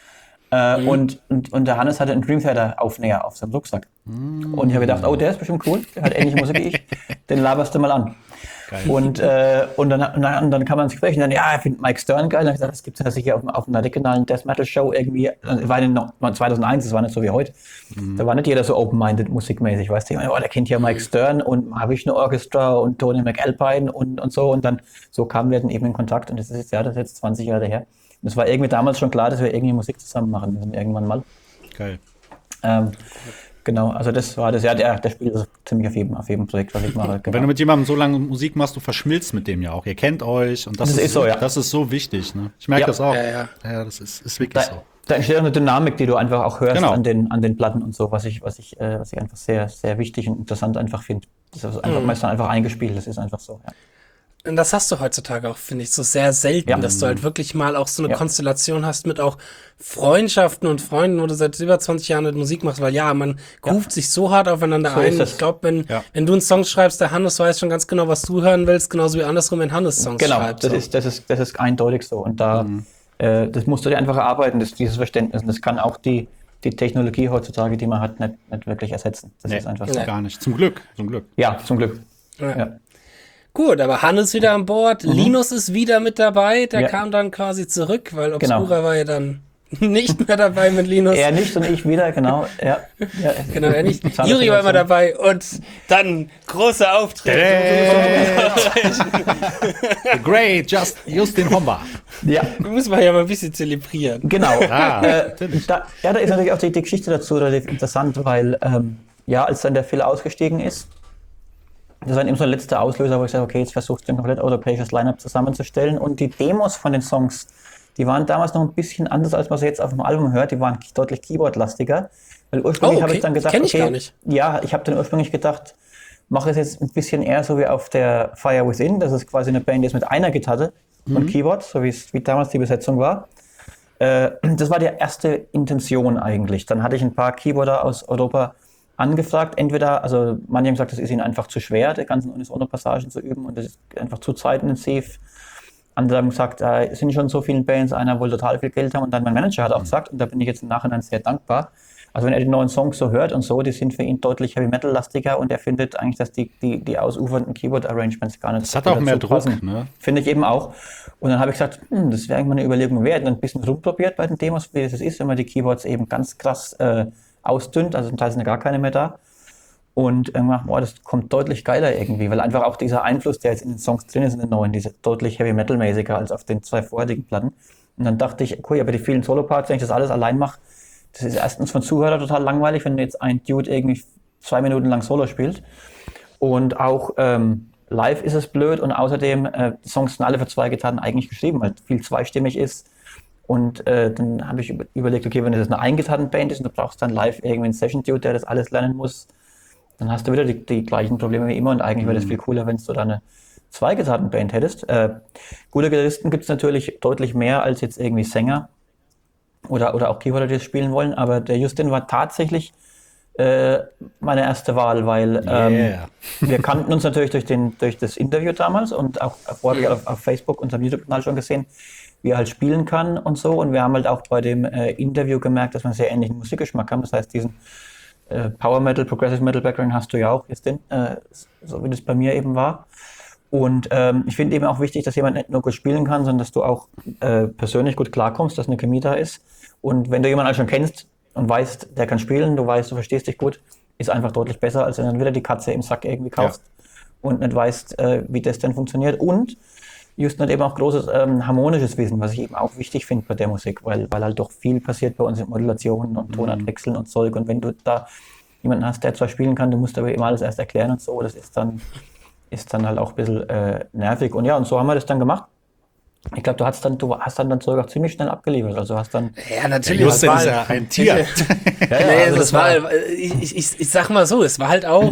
Und der Hannes hatte einen Dream Theater Aufnäher auf seinem Rucksack. Und ich habe gedacht, der ist bestimmt cool, der hat ähnliche Musik wie ich, den laberst du mal an. Geil. Und dann kann man ins Gespräch und dann, ich finde Mike Stern geil. Und dann habe ich gesagt, das gibt es ja sicher auf einer regionalen Death Metal Show irgendwie. War 2001, das war nicht so wie heute. Da war nicht jeder so open-minded musikmäßig, weißt du. Der kennt ja Mike Stern und Mahavishnu Orchestra und Tony McAlpine und so. Und dann so kamen wir dann eben in Kontakt und das ist jetzt 20 Jahre her. Und es war irgendwie damals schon klar, dass wir irgendwie Musik zusammen machen müssen, irgendwann mal. Geil. Genau, also das war das, der spielt also ziemlich auf jedem Projekt, was ich mache. Genau. Wenn du mit jemandem so lange Musik machst, du verschmilzt mit dem ja auch. Ihr kennt euch und das ist so, das ist so wichtig. Ne? Ich merke das auch. Ja, das ist wirklich so. Da entsteht auch eine Dynamik, die du einfach auch hörst an den Platten und so, was ich einfach sehr, sehr wichtig und interessant einfach finde. Das ist einfach meistens einfach eingespielt, das ist einfach so, ja. Und das hast du heutzutage auch, finde ich, so sehr selten, dass du halt wirklich mal auch so eine Konstellation hast mit auch Freundschaften und Freunden, wo du seit über 20 Jahren mit Musik machst, weil man ruft sich so hart aufeinander ein. Ich glaube, wenn du einen Song schreibst, der Hannes weiß schon ganz genau, was du hören willst, genauso wie andersrum, wenn Hannes Songs schreibt. Genau, das ist eindeutig so. Und da, das musst du dir einfach erarbeiten, dieses Verständnis. Und das kann auch die Technologie heutzutage, die man hat, nicht wirklich ersetzen. Das ist einfach so. Gar nicht. Zum Glück. Ja, zum Glück. Ja. Gut, aber Hannes wieder an Bord, Linus ist wieder mit dabei, der kam dann quasi zurück, weil Obscura war ja dann nicht mehr dabei mit Linus. Er nicht und ich wieder, genau. Ja. Genau, er nicht. Juri war immer dabei und dann großer Auftritt. Great, Justin Homba. Ja. Müssen wir ja mal ein bisschen zelebrieren. Genau. Da ist natürlich auch die Geschichte dazu relativ interessant, weil als dann der Phil ausgestiegen ist, das war eben so der letzte Auslöser, wo ich sage, okay, jetzt versuchst du ein komplett europäisches Line-Up zusammenzustellen. Und die Demos von den Songs, die waren damals noch ein bisschen anders, als man sie jetzt auf dem Album hört. Die waren deutlich Keyboard-lastiger. Weil ursprünglich habe ich dann gedacht, ich gar nicht. Ja, ich habe dann ursprünglich gedacht, mache es jetzt ein bisschen eher so wie auf der Fire Within. Das ist quasi eine Band, die ist mit einer Gitarre und Keyboard, so wie damals die Besetzung war. Das war die erste Intention eigentlich. Dann hatte ich ein paar Keyboarder aus Europa angefragt, entweder, also manche haben gesagt, das ist ihnen einfach zu schwer, die ganzen Unisono-Passagen zu üben und das ist einfach zu zeitintensiv. Andere haben gesagt, es sind schon so viele Bands, einer will total viel Geld haben und dann mein Manager hat auch gesagt, und da bin ich jetzt im Nachhinein sehr dankbar, also wenn er die neuen Songs so hört und so, die sind für ihn deutlich Heavy-Metal-lastiger und er findet eigentlich, dass die ausufernden Keyboard-Arrangements gar nicht das hat auch mehr Druck, ne? Finde ich eben auch. Und dann habe ich gesagt, das wäre irgendwann eine Überlegung wert und ein bisschen rumprobiert bei den Demos, wie das ist, wenn man die Keyboards eben ganz krass ausdünnt, also zum Teil sind ja gar keine mehr da. Und irgendwann, das kommt deutlich geiler irgendwie, weil einfach auch dieser Einfluss, der jetzt in den Songs drin ist, in den neuen, diese deutlich Heavy-Metal-mäßiger als auf den 2 vorherigen Platten. Und dann dachte ich, cool, aber die vielen Solo-Parts, wenn ich das alles allein mache, das ist erstens von Zuhörer total langweilig, wenn jetzt ein Dude irgendwie 2 Minuten lang Solo spielt. Und auch live ist es blöd und außerdem, die Songs sind alle für 2 Gitarren eigentlich geschrieben, weil viel zweistimmig ist. Und dann habe ich überlegt, okay, wenn das eine Eingitarrenband ist und du brauchst dann live irgendwie einen Session-Dude, der das alles lernen muss, dann hast du wieder die gleichen Probleme wie immer und eigentlich wäre das viel cooler, wenn du da eine 2-Gitarren-Band hättest. Gute Gitarristen gibt es natürlich deutlich mehr als jetzt irgendwie Sänger oder auch Keyboarder, die das spielen wollen, aber der Justin war tatsächlich meine erste Wahl, weil wir kannten uns natürlich durch das Interview damals und auch vorher auf Facebook, unserem YouTube-Kanal schon gesehen, wie er halt spielen kann und so. Und wir haben halt auch bei dem Interview gemerkt, dass wir einen sehr ähnlichen Musikgeschmack haben. Das heißt, diesen Power Metal, Progressive Metal Background hast du ja auch, Justin, so wie das bei mir eben war. Und ich finde eben auch wichtig, dass jemand nicht nur gut spielen kann, sondern dass du auch persönlich gut klarkommst, dass eine Chemie da ist. Und wenn du jemanden halt schon kennst und weißt, der kann spielen, du weißt, du verstehst dich gut, ist einfach deutlich besser, als wenn du dann wieder die Katze im Sack irgendwie kaufst und nicht weißt, wie das denn funktioniert. Und Justin hat eben auch großes harmonisches Wissen, was ich eben auch wichtig finde bei der Musik, weil halt doch viel passiert bei uns in Modulationen und Tonartwechseln und Zeug. Und wenn du da jemanden hast, der zwar spielen kann, du musst aber immer alles erst erklären und so, das ist dann halt auch ein bisschen nervig. Und ja, und so haben wir das dann gemacht. Ich glaube, du hast dann Zeug auch ziemlich schnell abgeliefert. Also hast dann. Ja, natürlich. Justin ist ja ein Tier. Also das war, ich sag mal so, es war halt auch,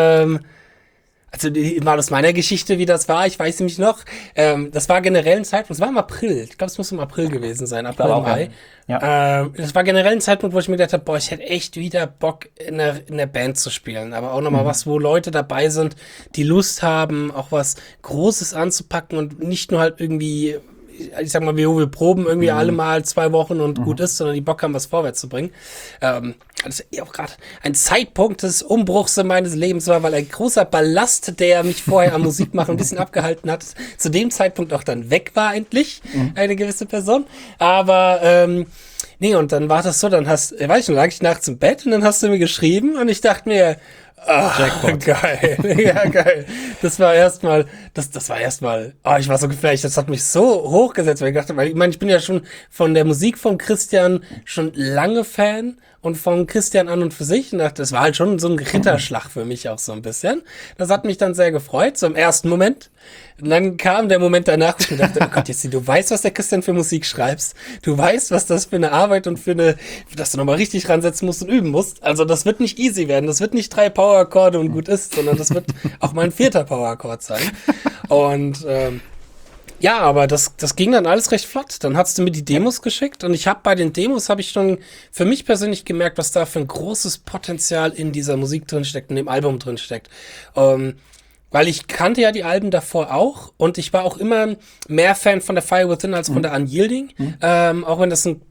also mal aus meiner Geschichte, wie das war, ich weiß nämlich noch, das war generell ein Zeitpunkt, es war im April, ich glaube, es muss im April gewesen sein, April, Mai. Ja. Das war generell ein Zeitpunkt, wo ich mir gedacht habe, ich hätte echt wieder Bock, in der Band zu spielen, aber auch nochmal was, wo Leute dabei sind, die Lust haben, auch was Großes anzupacken und nicht nur halt irgendwie, ich sag mal, wir proben irgendwie alle mal 2 Wochen und gut ist, sondern die Bock haben, was vorwärts zu bringen. Das ist auch gerade ein Zeitpunkt des Umbruchs in meines Lebens war, weil ein großer Ballast, der mich vorher am Musikmachen ein bisschen abgehalten hat, zu dem Zeitpunkt auch dann weg war endlich, eine gewisse Person. Aber nee, und dann war das so, dann lag ich nachts im Bett und dann hast du mir geschrieben und ich dachte mir, geil, ja geil. Das war erstmal, ich war so geflasht, das hat mich so hochgesetzt, weil ich dachte, ich bin ja schon von der Musik von Christian schon lange Fan und von Christian an und für sich und dachte, das war halt schon so ein Ritterschlag für mich auch so ein bisschen. Das hat mich dann sehr gefreut, so im ersten Moment. Und dann kam der Moment danach, wo ich mir dachte, oh Gott, jetzt, du weißt, was der Christian für Musik schreibst. Du weißt, was das für eine Arbeit und dass du nochmal richtig ransetzen musst und üben musst. Also das wird nicht easy werden. Das wird nicht 3 Power-Akkorde und gut ist, sondern das wird auch mal ein 4. Power-Akkord sein. Und ja, aber das ging dann alles recht flott. Dann hast du mir die Demos geschickt und bei den Demos habe ich schon für mich persönlich gemerkt, was da für ein großes Potenzial in dieser Musik drinsteckt, in dem Album drinsteckt. Weil ich kannte ja die Alben davor auch und ich war auch immer mehr Fan von der Fire Within als von der Unyielding. Auch wenn das ein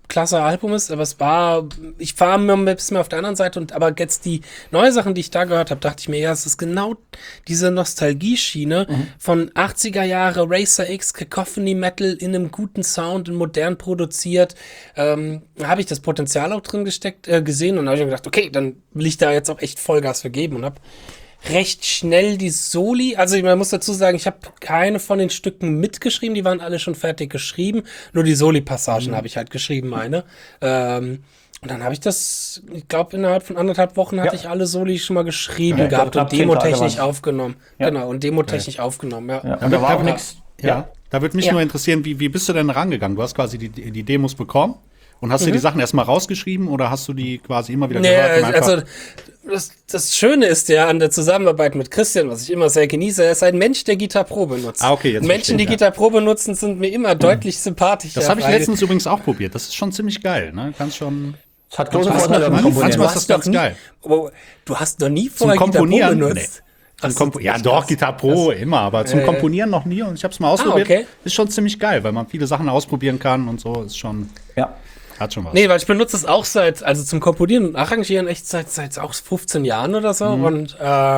klasse Album ist, aber ich fahre mir ein bisschen mehr auf der anderen Seite aber jetzt die neuen Sachen, die ich da gehört habe, dachte ich mir, ja, es ist genau diese Nostalgie-Schiene von 80er Jahre Racer X, Cacophony Metal in einem guten Sound und modern produziert. Habe ich das Potenzial auch drin gesehen und habe ich mir gedacht, okay, dann will ich da jetzt auch echt Vollgas für geben und habe recht schnell die Soli, also man muss dazu sagen, ich habe keine von den Stücken mitgeschrieben, die waren alle schon fertig geschrieben, nur die Soli-Passagen habe ich halt geschrieben, meine. Und dann habe ich das, ich glaube, innerhalb von 1,5 Wochen hatte ich alle Soli schon mal geschrieben gehabt und demotechnisch aufgenommen. Ja. Genau, und demotechnisch aufgenommen, ja. Und da war auch nichts. Ja, da würde mich nur interessieren, wie bist du denn rangegangen? Du hast quasi die Demos bekommen und hast du die Sachen erstmal rausgeschrieben oder hast du die quasi immer wieder gehört? Also das Schöne ist ja an der Zusammenarbeit mit Christian, was ich immer sehr genieße, er ist ein Mensch, der Gitarre Pro benutzt. Okay, jetzt Menschen, die Gitarre Pro benutzen, sind mir immer deutlich sympathischer. Das habe ich letztens übrigens auch probiert. Das ist schon ziemlich geil, ne? Kannst schon. Das hat große Vorteile beim Komponieren. Manchmal ist das ganz geil. Du hast noch nie vorher Gitarre Pro benutzt. Doch, Gitarre Pro immer, aber zum Komponieren noch nie. Und ich habe es mal ausprobiert. Okay. Ist schon ziemlich geil, weil man viele Sachen ausprobieren kann und so. Ist schon. Ja. Hat schon was. Nee, weil ich benutze es auch also zum Komponieren und Arrangieren echt seit auch 15 Jahren oder so. Und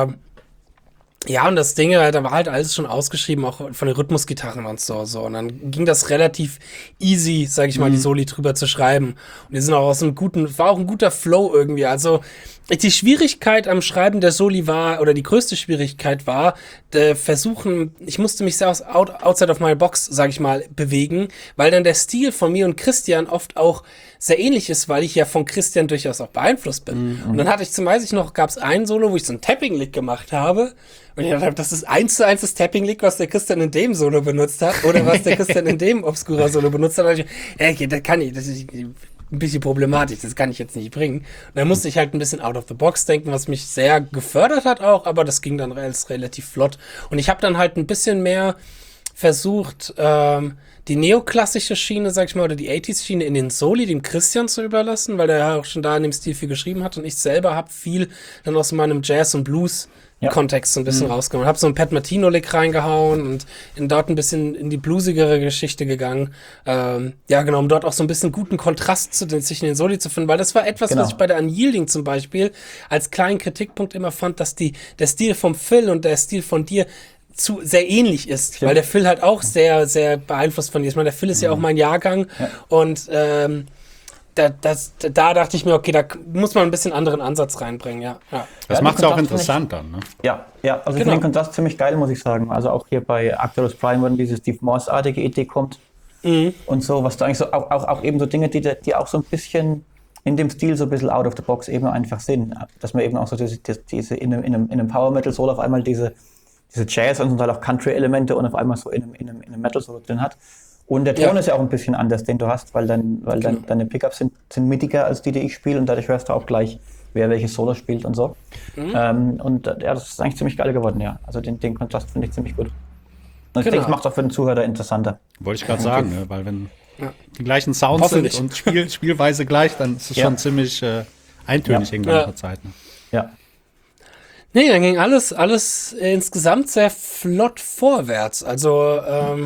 und das Ding, da war halt alles schon ausgeschrieben, auch von den Rhythmusgitarren und so. Und dann ging das relativ easy, sag ich mal, die Soli drüber zu schreiben. Und die sind auch war auch ein guter Flow irgendwie. Also die Schwierigkeit am Schreiben der Soli oder die größte Schwierigkeit war, ich musste mich sehr outside of my box, sag ich mal, bewegen, weil dann der Stil von mir und Christian oft auch sehr ähnlich ist, weil ich ja von Christian durchaus auch beeinflusst bin. Und dann hatte ich gab es ein Solo, wo ich so ein Tapping-Lick gemacht habe. Und ich dachte, das ist 1:1 das Tapping-Lick, was der Christian in dem Solo benutzt hat, oder was der Christian in dem Obscura-Solo benutzt hat. Und ich, okay, das ist ein bisschen problematisch, das kann ich jetzt nicht bringen. Und dann musste ich halt ein bisschen out of the box denken, was mich sehr gefördert hat auch, aber das ging dann relativ flott. Und ich habe dann halt ein bisschen mehr versucht, die neoklassische Schiene, sag ich mal, oder die 80s-Schiene in den Soli dem Christian zu überlassen, weil der ja auch schon da in dem Stil viel geschrieben hat und ich selber habe viel dann aus meinem Jazz- und Blues-Kontext so ein bisschen rausgenommen. Habe so einen Pat Martino-Lick reingehauen und dort ein bisschen in die bluesigere Geschichte gegangen. Um dort auch so ein bisschen guten Kontrast zwischen den Soli zu finden, weil das war etwas, was ich bei der Unyielding zum Beispiel als kleinen Kritikpunkt immer fand, dass der Stil vom Phil und der Stil von dir sehr ähnlich ist, weil der Phil halt auch sehr, sehr beeinflusst von dir ist. Ich meine, der Phil ist ja auch mein Jahrgang und da dachte ich mir, okay, da muss man ein bisschen anderen Ansatz reinbringen, ja. Das macht es auch interessant dann, ne? Ja, also ich finde den Kontrast ziemlich geil, muss ich sagen. Also auch hier bei Arcturus Prime, wenn diese Steve Morse-artige Idee kommt und so, was da eigentlich so, auch eben so Dinge, die auch so ein bisschen in dem Stil so ein bisschen out of the box eben einfach sind. Dass man eben auch so diese in einem Power-Metal-Solo auf einmal diese Jazz und zum Teil auch Country-Elemente und auf einmal so in einem Metal-Solo drin hat. Und der Ton ist ja auch ein bisschen anders, den du hast, weil deine Pickups sind mittiger als die ich spiele und dadurch hörst du auch gleich, wer welches Solo spielt und so. Das ist eigentlich ziemlich geil geworden, ja. Also den Kontrast finde ich ziemlich gut. Und ich denke, das macht es auch für den Zuhörer interessanter. Wollte ich gerade sagen, ne? Weil wenn die gleichen Sounds sind und Spielweise gleich, dann ist es schon ziemlich eintönig irgendwann nach der Zeit. Ne? Ja. Nee, dann ging alles insgesamt sehr flott vorwärts. Also,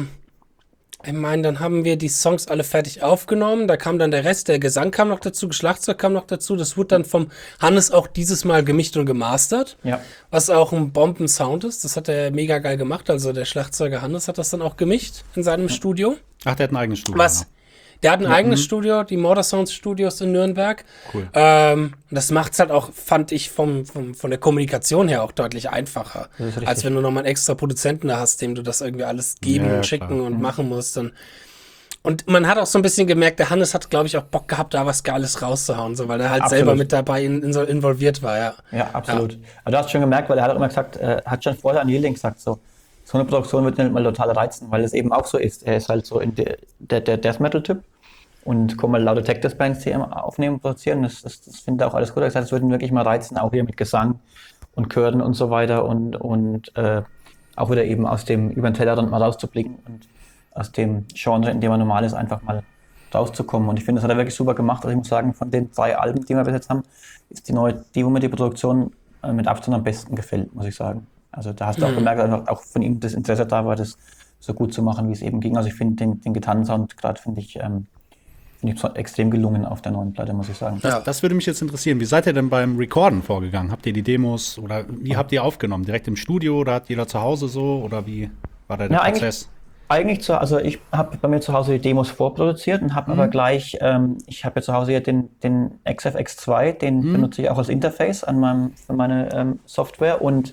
ich meine, dann haben wir die Songs alle fertig aufgenommen. Da kam dann der Rest, der Gesang kam noch dazu, Schlagzeug kam noch dazu. Das wurde dann vom Hannes auch dieses Mal gemischt und gemastert. Ja. Was auch ein Bomben-Sound ist. Das hat er mega geil gemacht. Also der Schlagzeuger Hannes hat das dann auch gemischt in seinem Studio. Ach, der hat ein eigenes Studio. Der hat ein eigenes Studio, die Mortar Sounds Studios in Nürnberg. Cool. Das macht's halt auch, fand ich, von der Kommunikation her auch deutlich einfacher. Als wenn du nochmal einen extra Produzenten da hast, dem du das irgendwie alles geben und schicken und machen musst. Und man hat auch so ein bisschen gemerkt, der Hannes hat, glaube ich, auch Bock gehabt, da was Geiles rauszuhauen, so, weil er halt selber mit dabei involviert war, ja. Ja, absolut. Ja. Aber du hast schon gemerkt, weil er hat auch immer gesagt, hat schon vorher an Yielding gesagt, so eine Produktion wird nicht mal total reizen, weil es eben auch so ist. Er ist halt so der Death-Metal-Typ und kommen mal laute Tech-Death-Bands, die aufnehmen und produzieren. Das finde ich auch alles gut. Er hat gesagt, es würde ihn wirklich mal reizen, auch hier mit Gesang und Chören und so weiter und auch wieder eben aus dem über den Tellerrand mal rauszublicken und aus dem Genre, in dem er normal ist, einfach mal rauszukommen. Und ich finde, das hat er wirklich super gemacht. Also ich muss sagen, von den 3 Alben, die wir bis jetzt haben, ist wo mir die Produktion mit Abstand am besten gefällt, muss ich sagen. Also da hast du auch gemerkt, dass auch von ihm das Interesse da war, das so gut zu machen, wie es eben ging. Also ich finde den Gitarrensound gerade, finde ich finde ich extrem gelungen auf der neuen Platte, muss ich sagen. Das würde mich jetzt interessieren. Wie seid ihr denn beim Recorden vorgegangen? Habt ihr die Demos oder wie habt ihr aufgenommen? Direkt im Studio oder hat jeder zu Hause so? Oder wie war da der Prozess? Eigentlich also ich habe bei mir zu Hause die Demos vorproduziert und habe aber gleich, ich habe ja zu Hause hier den XFX2, den benutze ich auch als Interface für meine Software und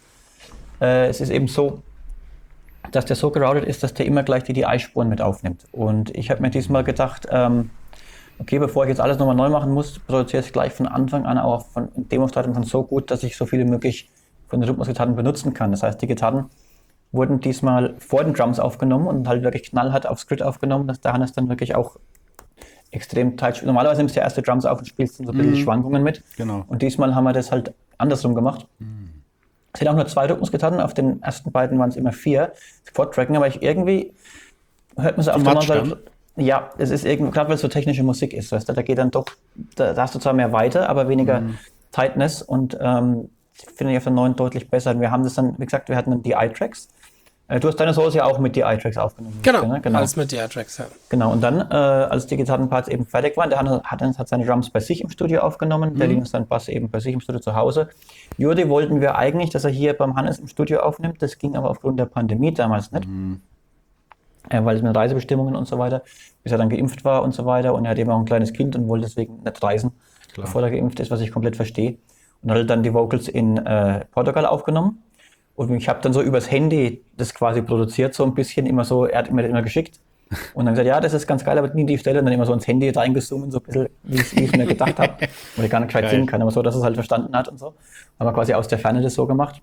es ist eben so, dass der so geroutet ist, dass der immer gleich die DI-Spuren mit aufnimmt. Und ich habe mir diesmal gedacht, okay, bevor ich jetzt alles nochmal neu machen muss, produziere ich gleich von Anfang an auch von Demos-Daten so gut, dass ich so viele möglich von den Rhythmusgitarren benutzen kann. Das heißt, die Gitarren wurden diesmal vor den Drums aufgenommen und halt wirklich knallhart aufs Grid aufgenommen, dass der Hannes dann wirklich auch extrem tight spielt. Normalerweise nimmst du ja erst die Drums auf und spielst dann so ein bisschen Schwankungen mit. Genau. Und diesmal haben wir das halt andersrum gemacht. Es sind auch nur 2 Rhythmusgitarren, auf den ersten beiden waren es immer 4 Quad-Tracken, aber irgendwie hört man so auf der Maus. Ja, es ist irgendwie, gerade weil es so technische Musik ist, weißt du, da geht dann doch, da hast du zwar mehr Weite, aber weniger Tightness und finde ich auf der neuen deutlich besser. Und wir haben das dann, wie gesagt, wir hatten dann DI-Tracks. Du hast deine Solos ja auch mit DI-Tracks aufgenommen. Genau, alles mit DI-Tracks, ja. Genau, und dann, als die Gitarrenparts eben fertig waren, der hat seine Drums bei sich im Studio aufgenommen, der Linus seinen Bass eben bei sich im Studio zu Hause. Juri wollten wir eigentlich, dass er hier beim Hannes im Studio aufnimmt, das ging aber aufgrund der Pandemie damals nicht. Weil es mit Reisebestimmungen und so weiter, bis er dann geimpft war und so weiter und er hat eben auch ein kleines Kind und wollte deswegen nicht reisen, bevor er geimpft ist, was ich komplett verstehe. Und hat dann die Vocals in Portugal aufgenommen. Und ich habe dann so übers Handy das quasi produziert, so ein bisschen, immer so, er hat mir das immer geschickt. Und dann gesagt, ja, das ist ganz geil, aber nie die Stelle. Und dann immer so ins Handy reingezoomt, so ein bisschen, wie ich mir gedacht habe. Weil ich gar nicht gescheit singen kann, aber so, dass es halt verstanden hat und so. Haben wir quasi aus der Ferne das so gemacht.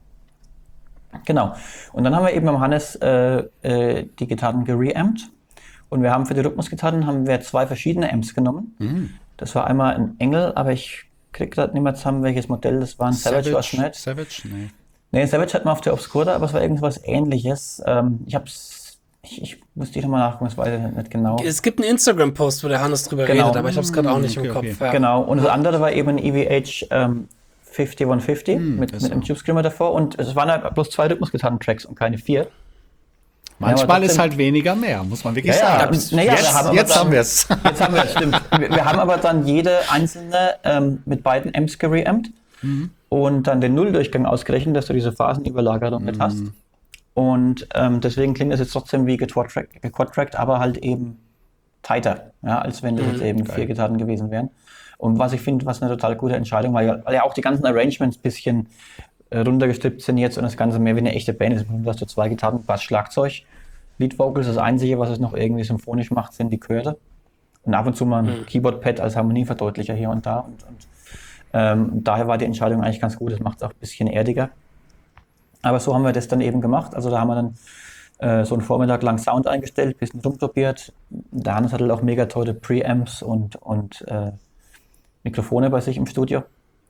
Genau. Und dann haben wir eben am Hannes die Gitarren gereampt. Und wir haben für die Rhythmusgitarren haben wir 2 verschiedene Amps genommen. Das war einmal ein Engel, aber ich krieg gerade nicht mehr zusammen, welches Modell das war. Ein Savage war es nicht. Savage? Nee, Savage hat man auf der Obscura, aber es war irgendwas Ähnliches. Ich muss die nochmal nachgucken, das weiß ich nicht genau. Es gibt einen Instagram-Post, wo der Hannes drüber redet, aber ich habe es gerade auch nicht im Kopf. Ja. Genau, und das andere war eben ein EVH 5150 mit einem Tube Screamer davor und es waren ja bloß 2 Rhythmusgitarren-Tracks und keine 4. Manchmal ist halt weniger mehr, muss man wirklich sagen. Jetzt haben wir es. Jetzt haben wir es, stimmt. Wir haben aber dann jede einzelne mit beiden Amps gereamt. Und dann den Nulldurchgang ausgerechnet, dass du diese Phasenüberlagerung mit hast. Und deswegen klingt das jetzt trotzdem wie gequadtrackt, aber halt eben tighter, ja, als wenn das jetzt eben 4 Gitarren gewesen wären. Und was ich finde, was eine total gute Entscheidung, weil ja auch die ganzen Arrangements ein bisschen runtergestrippt sind jetzt und das Ganze mehr wie eine echte Band ist. Du hast 2 Gitarren, Bass, Schlagzeug, Lead Vocals. Das Einzige, was es noch irgendwie symphonisch macht, sind die Chöre. Und ab und zu mal ein Keyboard-Pad als Harmonieverdeutlicher hier und da. Und daher war die Entscheidung eigentlich ganz gut, das macht es auch ein bisschen erdiger. Aber so haben wir das dann eben gemacht. Also da haben wir dann so einen Vormittag lang Sound eingestellt, ein bisschen rumprobiert. Der Hannes hatte auch mega tolle Preamps und Mikrofone bei sich im Studio.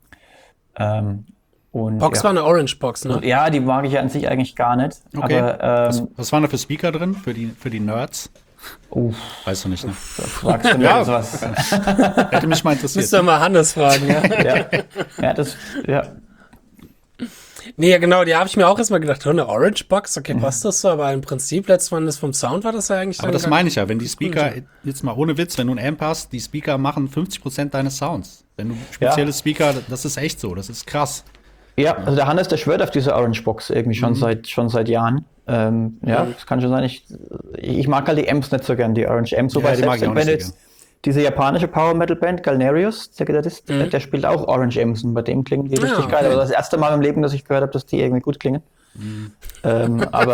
Box war eine Orange Box, ne? Ja, die mag ich ja an sich eigentlich gar nicht. Okay. Aber, was waren da für Speaker drin, für die Nerds? Weißt du nicht, ne? Fragst du mir sowas. Hätte mich mal interessiert. Müsst ihr mal Hannes fragen, ja? Ja. Nee, ja genau, die habe ich mir auch erstmal gedacht, eine Orange Box, okay, passt das so, aber im Prinzip, letztes Mal vom Sound war das ja eigentlich... Aber das meine ich ja, wenn die Speaker, jetzt mal ohne Witz, wenn du ein Amp hast, die Speaker machen 50% deines Sounds. Wenn du spezielle Speaker, das ist echt so, das ist krass. Ja, also der Hannes, der schwört auf diese Orange Box irgendwie schon seit Jahren. Das kann schon sein. Ich mag halt die Amps nicht so gern, die Orange Amps. So die mag ich auch nicht so gern. Diese japanische Power Metal Band, Galnerius, der Gitarrist, der spielt auch Orange Amps und bei dem klingen die richtig geil. Aber das erste Mal im Leben, dass ich gehört habe, dass die irgendwie gut klingen. Aber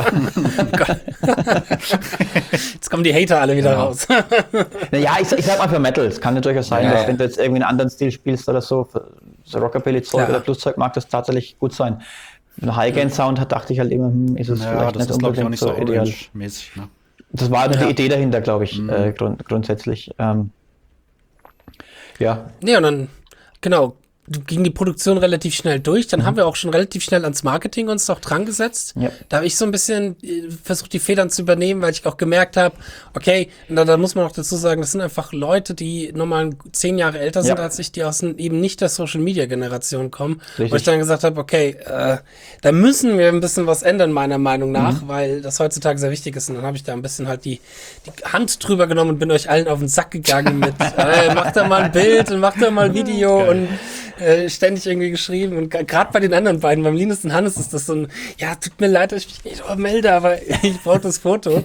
jetzt kommen die Hater alle wieder raus. Ja, ich sag mal für Metal. Es kann natürlich auch sein, dass wenn du jetzt irgendwie einen anderen Stil spielst oder so Rockabilly-Zeug oder Blues-Zeug, mag das tatsächlich gut sein. Ein High-Gain-Sound dachte ich halt immer, ist es vielleicht nicht unbedingt so ideal. Mäßig, ne? Das war die Idee dahinter, glaube ich, grundsätzlich. Nee, und dann, genau, ging die Produktion relativ schnell durch. Dann haben wir auch schon relativ schnell ans Marketing uns doch dran gesetzt. Ja. Da habe ich so ein bisschen versucht, die Federn zu übernehmen, weil ich auch gemerkt habe, okay, da muss man auch dazu sagen, das sind einfach Leute, die nochmal 10 Jahre älter sind als ich, die aus eben nicht der Social-Media-Generation kommen. Richtig. Wo ich dann gesagt habe, okay, da müssen wir ein bisschen was ändern, meiner Meinung nach, weil das heutzutage sehr wichtig ist. Und dann habe ich da ein bisschen halt die Hand drüber genommen und bin euch allen auf den Sack gegangen mit, macht da mal ein Bild und macht da mal ein Video und ständig irgendwie geschrieben. Und gerade bei den anderen beiden, beim Linus und Hannes, ist das so ein, ja, tut mir leid, dass ich mich nicht melde, aber ich brauche das Foto.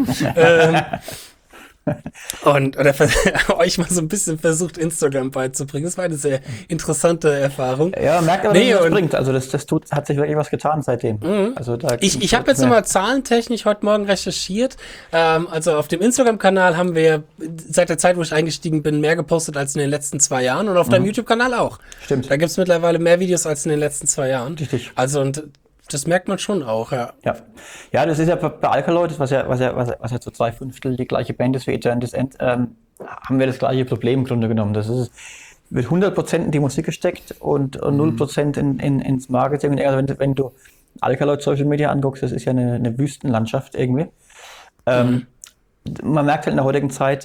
Oder euch mal so ein bisschen versucht, Instagram beizubringen. Das war eine sehr interessante Erfahrung. Ja, merkt aber, dass es bringt. Also das hat sich wirklich was getan seitdem. Also ich habe jetzt nochmal zahlentechnisch heute Morgen recherchiert. Also auf dem Instagram-Kanal haben wir seit der Zeit, wo ich eingestiegen bin, mehr gepostet als in den letzten 2 Jahren. Und auf deinem YouTube-Kanal auch. Stimmt. Da gibt es mittlerweile mehr Videos als in den letzten 2 Jahren. Richtig. Also und das merkt man schon auch, ja. Ja, das ist ja bei Alkaloid, was ja so 2/5 die gleiche Band ist wie Eternity's End, haben wir das gleiche Problem im Grunde genommen. Das ist, wird 100% in die Musik gesteckt und 0% ins Marketing. Also wenn du Alkaloid Social Media anguckst, das ist ja eine Wüstenlandschaft irgendwie. Man merkt halt in der heutigen Zeit,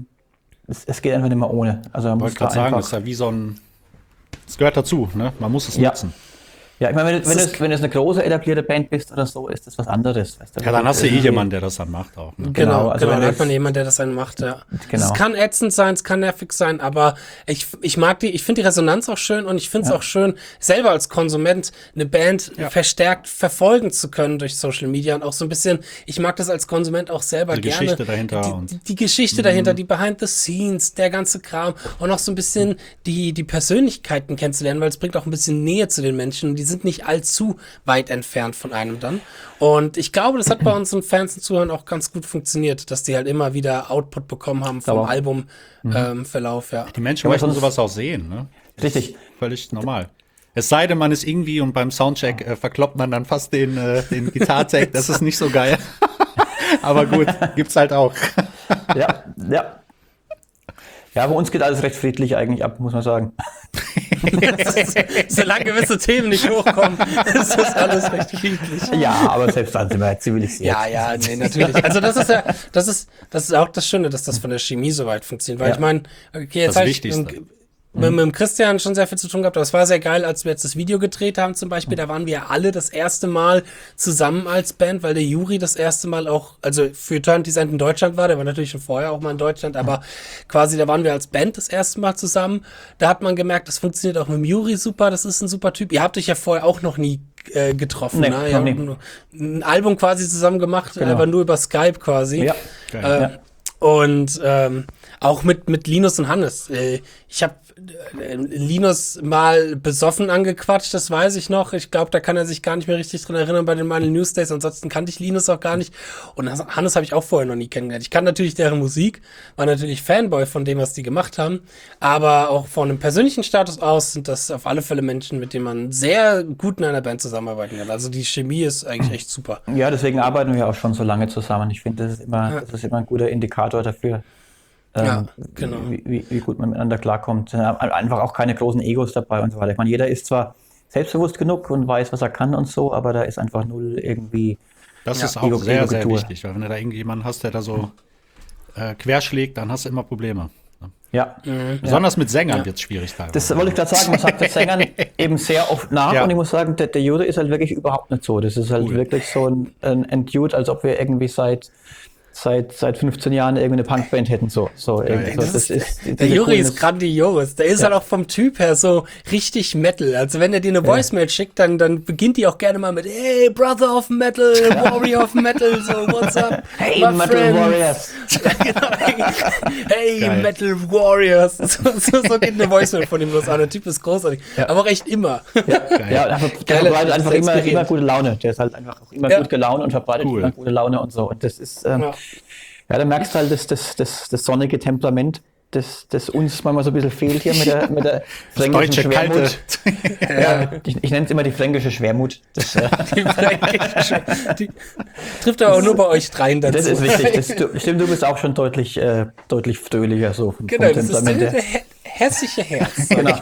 es geht einfach nicht mehr ohne. Also ich wollte gerade sagen, das ist ja wie so ein, es gehört dazu, ne? Man muss es nutzen. Ja, ich meine, wenn du eine große etablierte Band bist oder so, ist das was anderes. Weißt du? Ja, dann hast du jemanden, der das dann macht auch. Ne? Genau, dann hat man jemanden, der das dann macht, ja. Genau. Es kann ätzend sein, es kann nervig sein, aber ich finde die Resonanz auch schön und ich finde es auch schön, selber als Konsument eine Band verstärkt verfolgen zu können durch Social Media und auch so ein bisschen, ich mag das als Konsument auch selber die gerne. Geschichte dahinter die Geschichte dahinter, die Behind the Scenes, der ganze Kram und auch so ein bisschen die Persönlichkeiten kennenzulernen, weil es bringt auch ein bisschen Nähe zu den Menschen. Die sind nicht allzu weit entfernt von einem dann. Und ich glaube, das hat bei unseren Fans und Zuhörern auch ganz gut funktioniert, dass die halt immer wieder Output bekommen haben vom Albumverlauf. Ja. Die Menschen möchten sowas auch sehen, ne? Richtig. Völlig normal. Es sei denn, man ist irgendwie und beim Soundcheck verkloppt man dann fast den Gitarre-Tag. Das ist nicht so geil. Aber gut, gibt's halt auch. Ja. Ja, bei uns geht alles recht friedlich eigentlich ab, muss man sagen. Solange gewisse Themen nicht hochkommen, ist das alles recht friedlich. Ja, aber selbst dann sind wir zivilisiert. Ja, nee, natürlich. Also das ist auch das Schöne, dass das von der Chemie so weit funktioniert. Weil ich meine, okay, jetzt habe ich mit dem Christian schon sehr viel zu tun gehabt, aber es war sehr geil, als wir jetzt das Video gedreht haben zum Beispiel, da waren wir alle das erste Mal zusammen als Band, weil der Juri das erste Mal auch, also für Eternity's End in Deutschland war, der war natürlich schon vorher auch mal in Deutschland, aber quasi da waren wir als Band das erste Mal zusammen, da hat man gemerkt, das funktioniert auch mit dem Juri super, das ist ein super Typ, ihr habt euch ja vorher auch noch nie getroffen, ne? Ihr habt nur ein Album quasi zusammen gemacht, aber nur über Skype quasi. Ja. Geil. Und auch mit Linus und Hannes. Ich habe Linus mal besoffen angequatscht, das weiß ich noch. Ich glaube, da kann er sich gar nicht mehr richtig dran erinnern bei den Money News Days. Ansonsten kannte ich Linus auch gar nicht. Und Hannes habe ich auch vorher noch nie kennengelernt. Ich kann natürlich deren Musik, war natürlich Fanboy von dem, was die gemacht haben. Aber auch von einem persönlichen Status aus sind das auf alle Fälle Menschen, mit denen man sehr gut in einer Band zusammenarbeiten kann. Also die Chemie ist eigentlich echt super. Ja, deswegen arbeiten wir auch schon so lange zusammen. Ich finde, das ist immer ein guter Indikator dafür. Genau. Wie gut man miteinander klarkommt. Einfach auch keine großen Egos dabei und so weiter. Ich meine, jeder ist zwar selbstbewusst genug und weiß, was er kann und so, aber da ist einfach null irgendwie. Das ist auch sehr, sehr wichtig, weil wenn du da irgendjemanden hast, der da so querschlägt, dann hast du immer Probleme. Ja. Besonders mit Sängern wird es schwierig teilweise. Das wollte ich gerade sagen, man sagt den Sängern eben sehr oft nach und ich muss sagen, der Jude ist halt wirklich überhaupt nicht so. Das ist halt wirklich so ein Dude, als ob wir irgendwie seit 15 Jahren irgendeine Punkband hätten, so. Der Juri ist grandios. Der ist halt auch vom Typ her so richtig Metal. Also wenn er dir eine Voicemail schickt, dann beginnt die auch gerne mal mit Hey, Brother of Metal, Warrior of Metal, so, what's up? Hey, Metal Warriors. Hey, geil. Metal Warriors. So geht eine Voicemail von ihm los an. Der Typ ist großartig. Ja. Aber auch echt immer. Der verbreitet einfach immer gute Laune. Der ist halt einfach auch immer gut gelaunt und verbreitet immer gute Laune und so. Und das ist, da merkst du halt das sonnige Temperament, das uns manchmal so ein bisschen fehlt hier mit der fränkischen Schwermut. Ich nenne es immer die fränkische Schwermut. Die trifft aber auch nur bei euch dreien dazu. Das ist wichtig. Stimmt, du bist auch schon deutlich fröhlicher so vom Temperament. Das ist hessische Herz. Genau.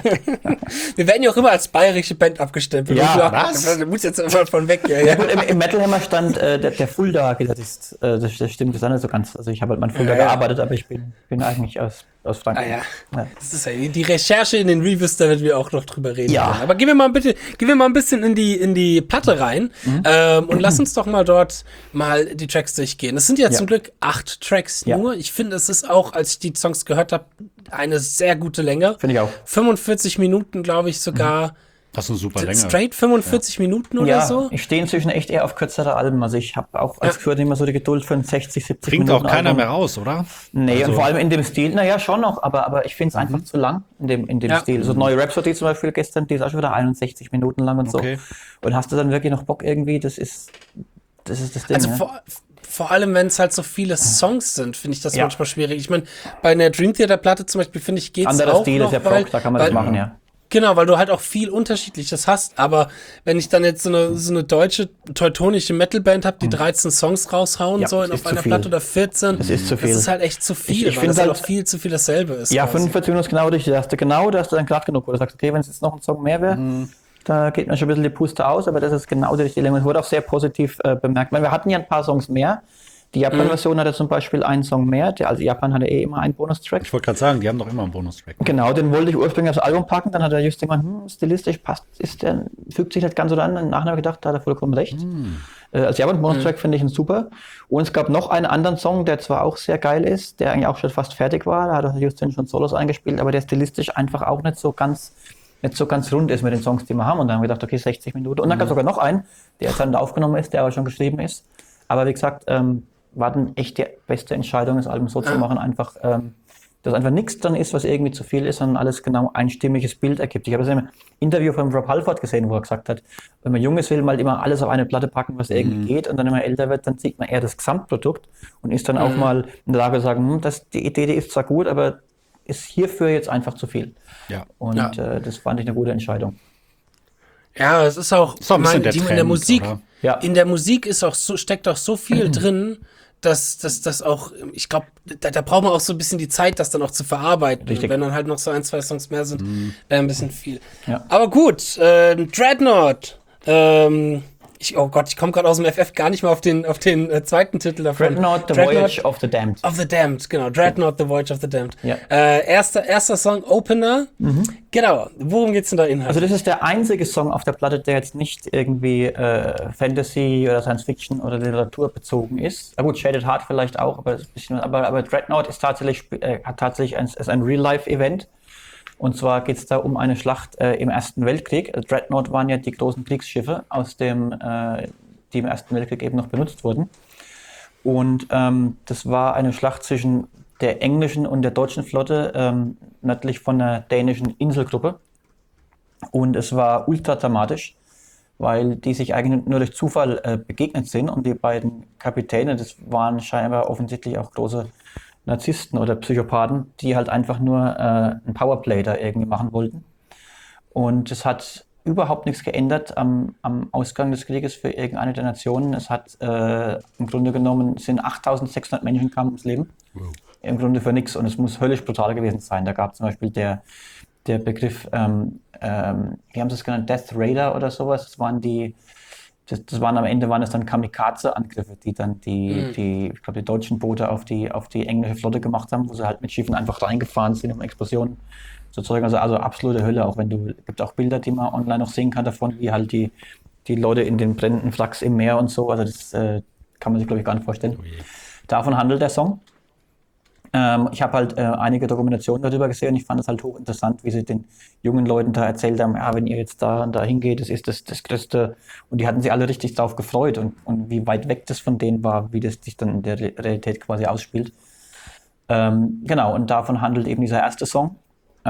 Wir werden ja auch immer als bayerische Band abgestempelt. Ja, was? Du musst jetzt immer von weg. Ja. Gut, im Metal Hammer stand der Fulda-Gitarrist. Das stimmt das nicht so ganz. Also ich habe halt mal in Fulda gearbeitet, aber ich bin eigentlich aus Frankreich. Das ist die Recherche in den Reviews, da werden wir auch noch drüber reden. Ja. Aber gehen wir mal ein bisschen in die Platte rein und lass uns doch mal dort mal die Tracks durchgehen. Es sind ja zum Glück 8 Tracks nur. Ich finde, es ist auch, als ich die Songs gehört habe, eine sehr gute Länge. Finde ich auch. 45 Minuten, glaube ich, sogar. Das ist eine super Länge. Straight 45 Minuten oder so? Ich stehe inzwischen echt eher auf kürzere Alben. Also ich habe auch als Kürzer immer so die Geduld für ein 60, 70 Bringt Minuten. Bringt auch keiner mehr raus, oder? Nee, und vor allem in dem Stil, naja, schon noch, aber ich finde es einfach zu lang in dem Stil. So neue Rhapsody zum Beispiel gestern, die ist auch schon wieder 61 Minuten lang und so. Und hast du dann wirklich noch Bock irgendwie, das ist das Ding. Also vor allem, wenn es halt so viele Songs sind, finde ich das manchmal schwierig. Ich meine, bei einer Dream Theater Platte zum Beispiel, finde ich, geht's anderer auch Stil noch, ist ja Prog, da kann man das machen, ja. Genau, weil du halt auch viel Unterschiedliches hast, aber wenn ich dann jetzt so eine deutsche, teutonische Metalband habe, die 13 Songs raushauen, auf einer Platte oder 14, das ist zu viel. Das ist halt echt zu viel, weil das halt auch viel zu viel dasselbe ist. Ja, 45 Minuten ist genau richtig, da hast du dann glatt genug, wo du sagst, okay, wenn es jetzt noch ein Song mehr wäre, da geht mir schon ein bisschen die Puste aus, aber das ist genau die richtige Länge. Es wurde auch sehr positiv bemerkt, weil wir hatten ja ein paar Songs mehr. Die Japan-Version hatte zum Beispiel einen Song mehr. Also Japan hatte immer einen Bonustrack. Ich wollte gerade sagen, die haben doch immer einen Bonustrack. Genau, den wollte ich ursprünglich aufs Album packen. Dann hat der just gemeint, stilistisch passt, fügt sich nicht ganz so an. Im Nachhinein habe ich gedacht, da hat er vollkommen recht. Als Japan-Bonustrack finde ich ihn super. Und es gab noch einen anderen Song, der zwar auch sehr geil ist, der eigentlich auch schon fast fertig war. Da hat er Justin schon Solos eingespielt, aber der stilistisch einfach auch nicht so ganz rund ist mit den Songs, die wir haben. Und dann haben wir gedacht, okay, 60 Minuten. Und dann gab es sogar noch einen, der jetzt dann aufgenommen ist, der aber schon geschrieben ist. Aber wie gesagt, war dann echt die beste Entscheidung, das Album so zu machen, einfach, dass einfach nichts dran ist, was irgendwie zu viel ist, sondern alles genau ein stimmiges Bild ergibt. Ich habe das in einem Interview von Rob Halford gesehen, wo er gesagt hat, wenn man jung ist, will man halt immer alles auf eine Platte packen, was irgendwie geht, und dann, wenn man älter wird, dann sieht man eher das Gesamtprodukt und ist dann auch mal in der Lage zu sagen, die Idee, die ist zwar gut, aber ist hierfür jetzt einfach zu viel. Ja. Und das fand ich eine gute Entscheidung. Ja, es ist auch, so ein bisschen der Trend, in der Musik ist auch steckt auch so viel drin, dass das auch, ich glaube, da braucht man auch so ein bisschen die Zeit, das dann auch zu verarbeiten. Richtig. Wenn dann halt noch so 1, 2 Songs mehr sind, ein bisschen viel. Ja. Aber gut, Dreadnought, ich komme gerade aus dem FF gar nicht mal auf den zweiten Titel davon. Dreadnought, The Voyage of the Damned. Of the Damned, genau. Dreadnought, The Voyage of the Damned. Ja. Erster Song, Opener. Genau. Worum geht's denn da inhaltlich? Also das ist der einzige Song auf der Platte, der jetzt nicht irgendwie Fantasy oder Science Fiction oder Literatur bezogen ist. Na gut, Shaded Heart vielleicht auch, aber Dreadnought ist hat tatsächlich ein Real-Life-Event. Und zwar geht es da um eine Schlacht im Ersten Weltkrieg. Dreadnought waren ja die großen Kriegsschiffe, die im Ersten Weltkrieg eben noch benutzt wurden. Und das war eine Schlacht zwischen der englischen und der deutschen Flotte nördlich von der dänischen Inselgruppe. Und es war ultra dramatisch, weil die sich eigentlich nur durch Zufall begegnet sind. Und die beiden Kapitäne, das waren scheinbar offensichtlich auch große Narzissten oder Psychopathen, die halt einfach nur ein Powerplay da irgendwie machen wollten. Und es hat überhaupt nichts geändert am Ausgang des Krieges für irgendeine der Nationen. Es hat im Grunde genommen, sind 8.600 Menschen kamen ums Leben. Wow. Im Grunde für nichts. Und es muss höllisch brutal gewesen sein. Da gab es zum Beispiel der Begriff, wie haben sie es genannt, Death Raider oder sowas. Das waren am Ende dann Kamikaze-Angriffe, die dann die deutschen Boote auf die englische Flotte gemacht haben, wo sie halt mit Schiffen einfach reingefahren sind, um Explosionen zu erzeugen. Also absolute Hölle, gibt auch Bilder, die man online noch sehen kann davon, wie halt die Leute in den brennenden Wracks im Meer und so. Also das kann man sich, glaube ich, gar nicht vorstellen. Davon handelt der Song. Ich habe halt einige Dokumentationen darüber gesehen. Ich fand es halt hochinteressant, wie sie den jungen Leuten da erzählt haben, ja, wenn ihr jetzt da und da hingeht, das ist das Größte. Und die hatten sich alle richtig darauf gefreut und wie weit weg das von denen war, wie das sich dann in der Realität quasi ausspielt. Genau, und davon handelt eben dieser erste Song.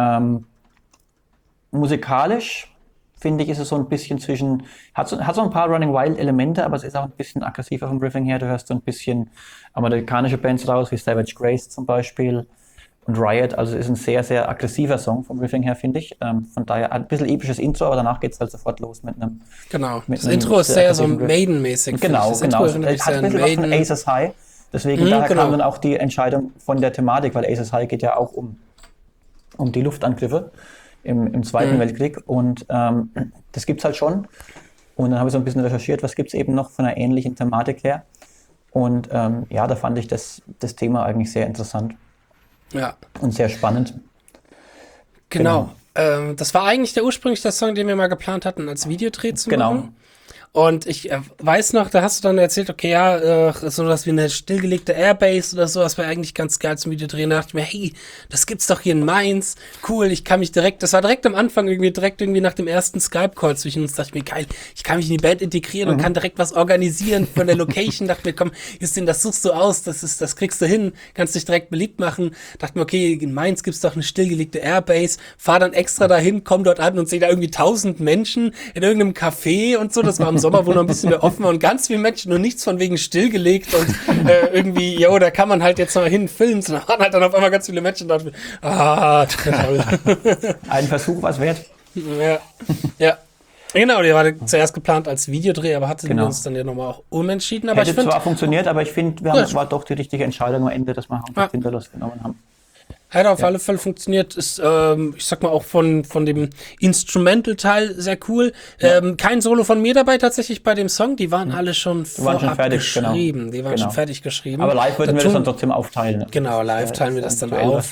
Musikalisch, finde ich, ist es so ein bisschen hat so ein paar Running Wild Elemente, aber es ist auch ein bisschen aggressiver vom Riffing her. Du hörst so ein bisschen amerikanische Bands raus, wie Savage Grace zum Beispiel und Riot. Also es ist ein sehr, sehr aggressiver Song vom Riffing her, finde ich. Von daher ein bisschen episches Intro, aber danach geht es halt sofort los mit einem... Genau, das Intro ist sehr so Maiden-mäßig. Genau. Es hat ein bisschen was von Aces High. Deswegen daher kam dann auch die Entscheidung von der Thematik, weil Aces High geht ja auch um um die Luftangriffe im Zweiten Weltkrieg. Und das gibt es halt schon. Und dann habe ich so ein bisschen recherchiert, was gibt es eben noch von einer ähnlichen Thematik her. Und da fand ich das Thema eigentlich sehr interessant. Ja. Und sehr spannend. Genau. Das war eigentlich der ursprüngliche Song, den wir mal geplant hatten, als Videodreh zu machen. Und ich weiß noch, da hast du dann erzählt, okay, ja, so was wie eine stillgelegte Airbase oder so, das wäre eigentlich ganz geil zum Videodrehen. Da dachte ich mir, hey, das gibt's doch hier in Mainz. Cool, ich kann mich das war direkt am Anfang direkt nach dem ersten Skype-Call zwischen uns, dachte ich mir, geil, ich kann mich in die Band integrieren und kann direkt was organisieren von der Location. Dachte mir, komm, Justin, das suchst du aus, das kriegst du hin, kannst dich direkt beliebt machen. Dachte mir, okay, in Mainz gibt's doch eine stillgelegte Airbase, fahr dann extra dahin, komm dort an und sehe da irgendwie 1000 Menschen in irgendeinem Café und so, das war am Sommer, wo noch ein bisschen mehr offen war und ganz viele Menschen und nichts von wegen stillgelegt und irgendwie, da kann man halt jetzt mal hin filmen. Und da waren halt dann auf einmal ganz viele Menschen da. Toll. Ein Versuch was wert. Ja. Genau, der war zuerst geplant als Videodreh, aber hatten wir uns dann ja nochmal auch umentschieden. Aber Hätte zwar funktioniert, aber ich finde, es war doch die richtige Entscheidung am Ende, dass wir Hamburg hinterlassen genommen haben. Hat auf alle Fälle funktioniert, ist, ich sag mal, auch von dem Instrumental-Teil sehr cool. Kein Solo von mir dabei tatsächlich bei dem Song, die waren alle schon vorab geschrieben. Genau. Die waren schon fertig geschrieben. Aber live würden wir das dann trotzdem aufteilen. Genau, live teilen wir das dann auf.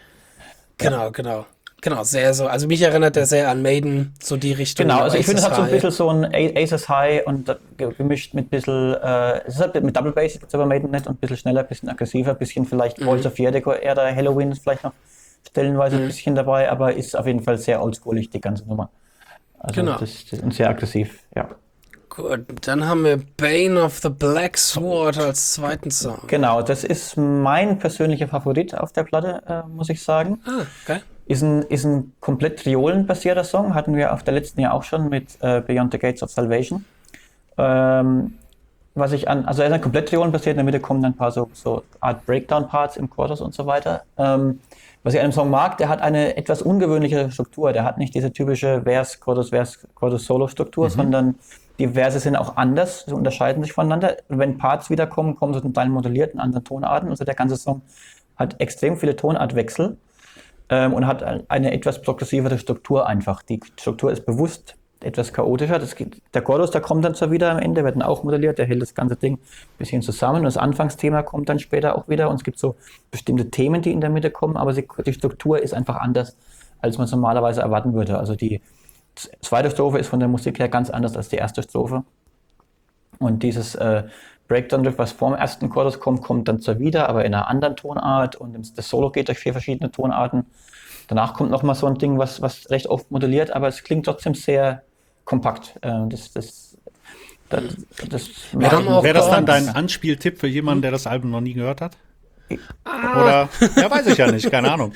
Genau, sehr so. Also mich erinnert der sehr an Maiden, so die Richtung. Genau, also ich finde, es hat so ein bisschen so ein Aces High und gemischt mit ein bisschen, es ist halt mit Double Bass, gibt es aber Maiden nicht, und ein bisschen schneller, ein bisschen aggressiver, ein bisschen vielleicht Walls of Jericho, eher der Halloween ist vielleicht noch stellenweise ein bisschen dabei, aber ist auf jeden Fall sehr oldschoolig, die ganze Nummer. Also das ist sehr aggressiv, ja. Gut, dann haben wir Bane of the Black Sword als zweiten Song. Genau, das ist mein persönlicher Favorit auf der Platte, muss ich sagen. Geil. Ist ein komplett triolenbasierter Song, hatten wir auf der letzten Jahr auch schon mit Beyond the Gates of Salvation. Also er ist komplett triolenbasiert, in der Mitte kommen dann ein paar so Art Breakdown-Parts im Chorus und so weiter. Was ich an dem Song mag, der hat eine etwas ungewöhnliche Struktur. Der hat nicht diese typische Vers-Chorus-Solo-Struktur, sondern die Verse sind auch anders, sie unterscheiden sich voneinander. Und wenn Parts wiederkommen, kommen sie zum Teil moduliert in anderen Tonarten. Also der ganze Song hat extrem viele Tonartwechsel. Und hat eine etwas progressivere Struktur einfach. Die Struktur ist bewusst etwas chaotischer. Der Chorus, der kommt dann zwar wieder am Ende, wird dann auch modelliert, der hält das ganze Ding ein bisschen zusammen. Und das Anfangsthema kommt dann später auch wieder. Und es gibt so bestimmte Themen, die in der Mitte kommen, aber die Struktur ist einfach anders, als man es normalerweise erwarten würde. Also die zweite Strophe ist von der Musik her ganz anders als die erste Strophe. Und dieses Breakdown-Riff, was vor dem ersten Chorus kommt dann zwar wieder, aber in einer anderen Tonart, und das Solo geht durch 4 verschiedene Tonarten. Danach kommt nochmal so ein Ding, was recht oft moduliert, aber es klingt trotzdem sehr kompakt. Wäre das dann dein Anspieltipp für jemanden, der das Album noch nie gehört hat? Oder, weiß ich ja nicht, keine Ahnung.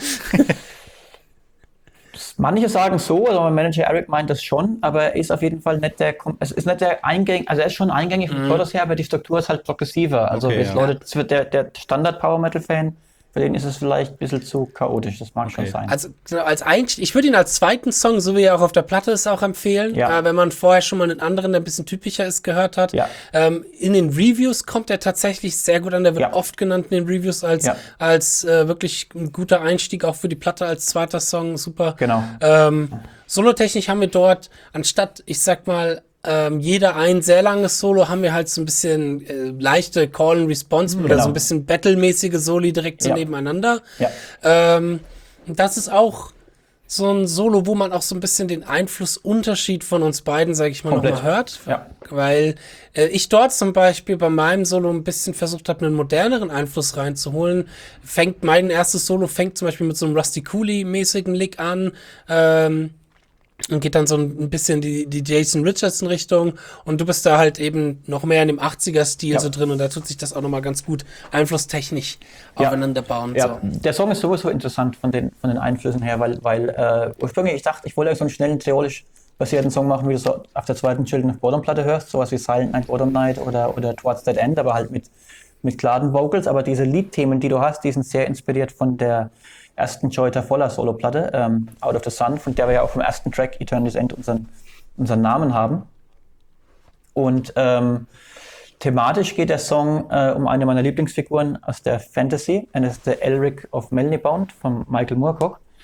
Manche sagen so, also mein Manager Eric meint das schon, aber er ist auf jeden Fall nicht der eingängig, also er ist schon eingängig vom Chorus her, aber die Struktur ist halt progressiver. Also Leute, der Standard-Power-Metal-Fan, für den ist es vielleicht ein bisschen zu chaotisch, das mag schon sein. Also ich würde ihn als zweiten Song, so wie er auch auf der Platte ist, auch empfehlen, wenn man vorher schon mal einen anderen, der ein bisschen typischer ist, gehört hat. Ja. In den Reviews kommt er tatsächlich sehr gut an, der wird oft genannt in den Reviews als wirklich ein guter Einstieg, auch für die Platte als zweiter Song, super. Genau. Solotechnisch haben wir dort, anstatt, ich sag mal, jeder ein sehr langes Solo, haben wir halt so ein bisschen leichte Call and Response oder so ein bisschen Battle-mäßige Soli direkt so nebeneinander. Ja. Das ist auch so ein Solo, wo man auch so ein bisschen den Einflussunterschied von uns beiden, sage ich mal, nochmal hört. Ja. Weil ich dort zum Beispiel bei meinem Solo ein bisschen versucht habe, einen moderneren Einfluss reinzuholen. Mein erstes Solo fängt zum Beispiel mit so einem Rusty Cooley-mäßigen Lick an, und geht dann so ein bisschen die Jason Richardson-Richtung, und du bist da halt eben noch mehr in dem 80er-Stil so drin, und da tut sich das auch nochmal ganz gut einflusstechnisch aufeinander bauen. Ja. So. Der Song ist sowieso interessant von den Einflüssen her, weil ursprünglich, ich dachte, ich wollte so einen schnellen, theoretisch basierten Song machen, wie du so auf der zweiten Children of Bodom-Platte hörst, sowas wie Silent Night, Bottom Night oder Towards That End, aber halt mit klaren Vocals, aber diese Liedthemen, die du hast, die sind sehr inspiriert von der ersten Joy Tafolla Solo-Platte, Out of the Sun, von der wir ja auch vom ersten Track Eternity's End unseren Namen haben. Und thematisch geht der Song um eine meiner Lieblingsfiguren aus der Fantasy, and ist der Elric of Melnibound von Michael Moorcock.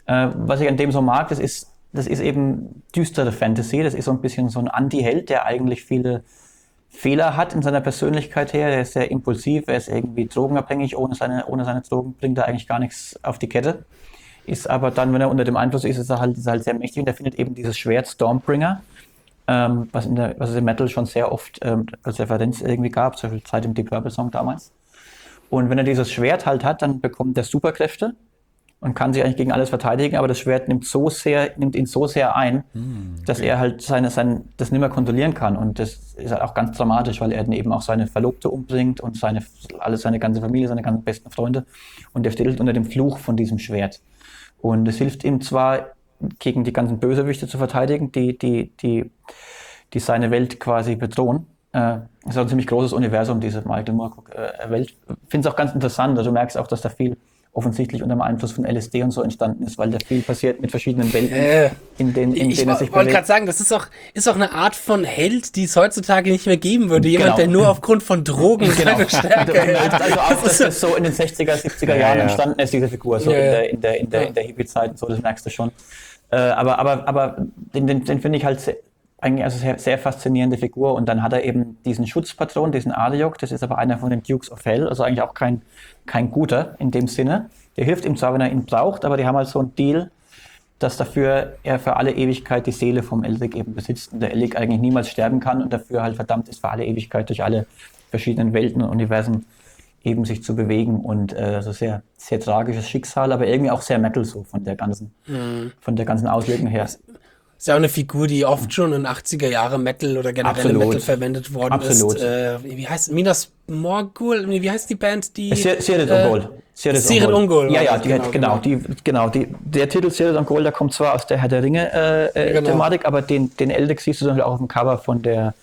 Was ich an dem so mag, das ist eben düstere Fantasy. Das ist so ein bisschen so ein Anti-Held, der eigentlich viele Fehler hat in seiner Persönlichkeit her. Der ist sehr impulsiv, er ist irgendwie drogenabhängig. Ohne seine Drogen bringt er eigentlich gar nichts auf die Kette. Ist aber dann, wenn er unter dem Einfluss ist, ist er halt sehr mächtig. Und er findet eben dieses Schwert Stormbringer, was es im Metal schon sehr oft als Referenz irgendwie gab, zum Beispiel seit dem Deep Purple Song damals. Und wenn er dieses Schwert halt hat, dann bekommt er Superkräfte und kann sich eigentlich gegen alles verteidigen, aber das Schwert nimmt ihn so sehr ein, dass er halt das nicht mehr kontrollieren kann. Und das ist halt auch ganz dramatisch, weil er dann eben auch seine Verlobte umbringt und seine ganze Familie, seine ganzen besten Freunde. Und er steht unter dem Fluch von diesem Schwert. Und es hilft ihm zwar, gegen die ganzen Bösewichte zu verteidigen, die seine Welt quasi bedrohen. Es ist auch ein ziemlich großes Universum, diese Michael Moorcock-Welt. Ich finde es auch ganz interessant, also du merkst auch, dass da viel offensichtlich unter dem Einfluss von LSD und so entstanden ist, weil da viel passiert mit verschiedenen Welten, in denen er sich bewegt. Ich wollte gerade sagen, das ist auch eine Art von Held, die es heutzutage nicht mehr geben würde. Jemand, der nur aufgrund von Drogen seine Stärke hält. Also auch, dass das so in den 60er, 70er Jahren entstanden ist, diese Figur, so in der Hippie-Zeit und so, das merkst du schon. Aber den finde ich halt eigentlich also sehr, sehr faszinierende Figur. Und dann hat er eben diesen Schutzpatron, diesen Ariok, das ist aber einer von den Dukes of Hell, also eigentlich auch kein guter in dem Sinne. Der hilft ihm zwar, wenn er ihn braucht, aber die haben halt so einen Deal, dass dafür er für alle Ewigkeit die Seele vom Elric eben besitzt und der Elric eigentlich niemals sterben kann und dafür halt verdammt ist, für alle Ewigkeit durch alle verschiedenen Welten und Universen eben sich zu bewegen. Und also sehr, sehr tragisches Schicksal, aber irgendwie auch sehr Metal so von der ganzen Auswirkung her. Ist ja auch eine Figur, die oft schon in 80er Jahre Metal oder generell im Metal verwendet worden ist. Wie heißt Minas Morgul? Wie heißt die Band? Cirith Ungol. Cirith Ungol. Ja, genau. Der Titel Cirith Ungol, der kommt zwar aus der Herr der Ringe-Thematik, aber den Elric siehst du dann auch auf dem Cover von der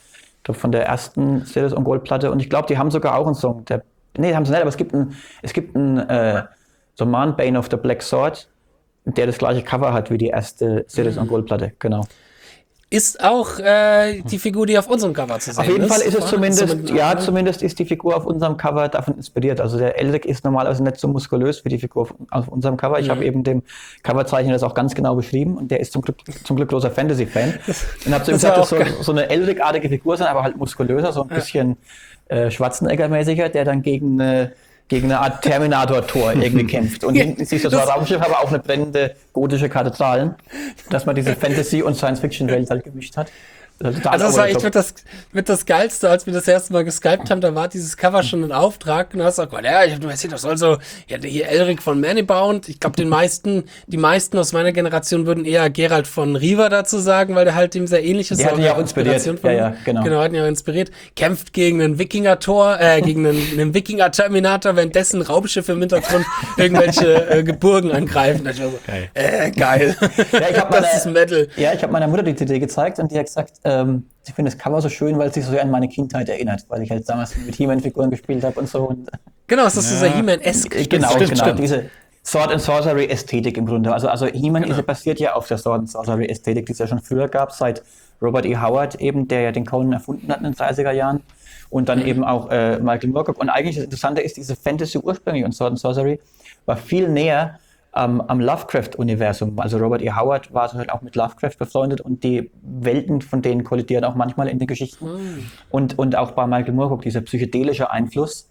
ersten Cirith Ungol-Platte. Und ich glaube, die haben sogar auch einen Song. Haben sie nicht, aber es gibt einen Roman, Bane of the Black Sword, der das gleiche Cover hat wie die erste Cirith Ungol-Platte, genau. Ist auch die Figur, die auf unserem Cover zu sehen ist? Auf jeden Fall ist es zumindest ist die Figur auf unserem Cover davon inspiriert. Also der Elric ist normalerweise nicht so muskulös wie die Figur auf unserem Cover. Ich habe eben dem Coverzeichner das auch ganz genau beschrieben und der ist zum Glück großer Fantasy-Fan. Und habe gesagt, das soll so eine Elric-artige Figur sein, aber halt muskulöser, so ein bisschen Schwarzenegger-mäßiger, der dann gegen eine Art Terminator-Tor irgendwie kämpft. Und hinten siehst du das Raumschiff, aber auch eine brennende gotische Kathedrale, dass man diese Fantasy- und Science-Fiction-Welt halt gemischt hat. Also das war echt mit das Geilste, als wir das erste Mal gesculpt haben, da war dieses Cover schon in Auftrag und du hast gesagt, ich hab nur erzählt, das soll so, hier Elric von Manibound, ich glaube die meisten aus meiner Generation würden eher Geralt von Riva dazu sagen, weil der halt dem sehr ähnlich ist. Der hat ihn ja auch inspiriert. Genau, hat ihn ja auch inspiriert. Kämpft gegen einen Wikinger-Tor, gegen einen Wikinger-Terminator, währenddessen Raumschiffe im Hintergrund irgendwelche Geburgen angreifen. Da ich so, geil. Das ist Metal. Ja, ich habe meiner Mutter die CD gezeigt und die hat gesagt, sie findet das Cover so schön, weil es sich so an meine Kindheit erinnert, weil ich halt damals mit He-Man-Figuren gespielt habe und so. Und genau, es ist so sehr He-Man-esque. Genau, diese Sword and Sorcery-Ästhetik im Grunde. Also He-Man basiert ja auf der Sword and Sorcery-Ästhetik, die es ja schon früher gab, seit Robert E. Howard eben, der ja den Conan erfunden hat in den 30er Jahren. Und dann eben auch Michael Moorcock. Und eigentlich das Interessante ist, diese Fantasy ursprünglich und Sword and Sorcery war viel näher am Lovecraft-Universum. Also Robert E. Howard war halt auch mit Lovecraft befreundet und die Welten von denen kollidieren auch manchmal in den Geschichten. Und auch bei Michael Moorcock, dieser psychedelische Einfluss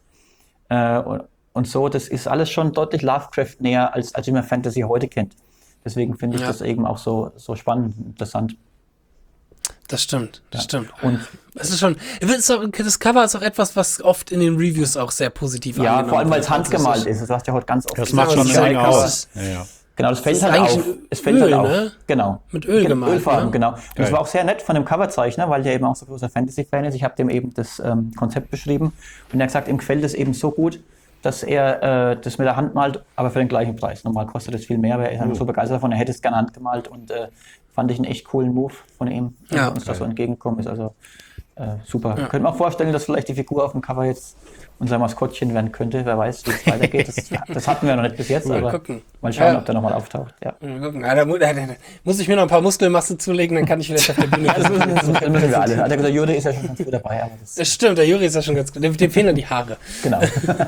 und so, das ist alles schon deutlich Lovecraft näher, als wie man Fantasy heute kennt. Deswegen finde ich das eben auch so spannend und interessant. Das stimmt. Und es ist schon, das Cover ist auch etwas, was oft in den Reviews auch sehr positiv angenommen wird. Ja, vor allem, weil es handgemalt ist. Das hast du ja heute ganz oft. Das macht schon eine Menge aus. Ja. Genau, das fällt halt auf. Es fällt halt auf. Ne? Genau. Mit Öl gemalt. Ölfarben, ne? Genau. Und das war auch sehr nett von dem Coverzeichner, weil der eben auch so großer Fantasy-Fan ist. Ich habe dem eben das Konzept beschrieben und er hat gesagt, ihm gefällt es eben so gut, dass er das mit der Hand malt, aber für den gleichen Preis. Normal kostet es viel mehr, aber er ist einfach so begeistert davon, er hätte es gerne handgemalt und fand ich einen echt coolen Move von ihm, dass uns das so entgegengekommen ist. Also super. Ja. Könnte man auch vorstellen, dass vielleicht die Figur auf dem Cover jetzt unser Maskottchen werden könnte. Wer weiß, wie es weitergeht. Das hatten wir noch nicht bis jetzt, aber mal schauen, ob der nochmal auftaucht. Ja. Mal gucken. Da muss ich mir noch ein paar Muskelmassen zulegen, dann kann ich vielleicht auf der Bühne. Das müssen wir alle. Der Juri ist ja schon ganz gut dabei. Aber das stimmt, der Juri ist ja schon ganz gut. Dem fehlen die Haare. Genau.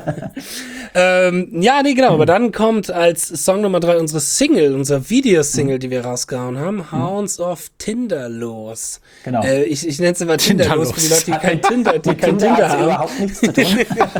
Genau. Aber dann kommt als Song Nummer 3 unser Videosingle, die wir rausgehauen haben, Hounds of Tinderlos. Genau. Ich nenne es immer Tinderlos für die Leute, die kein Tinder haben. Überhaupt nichts zu tun.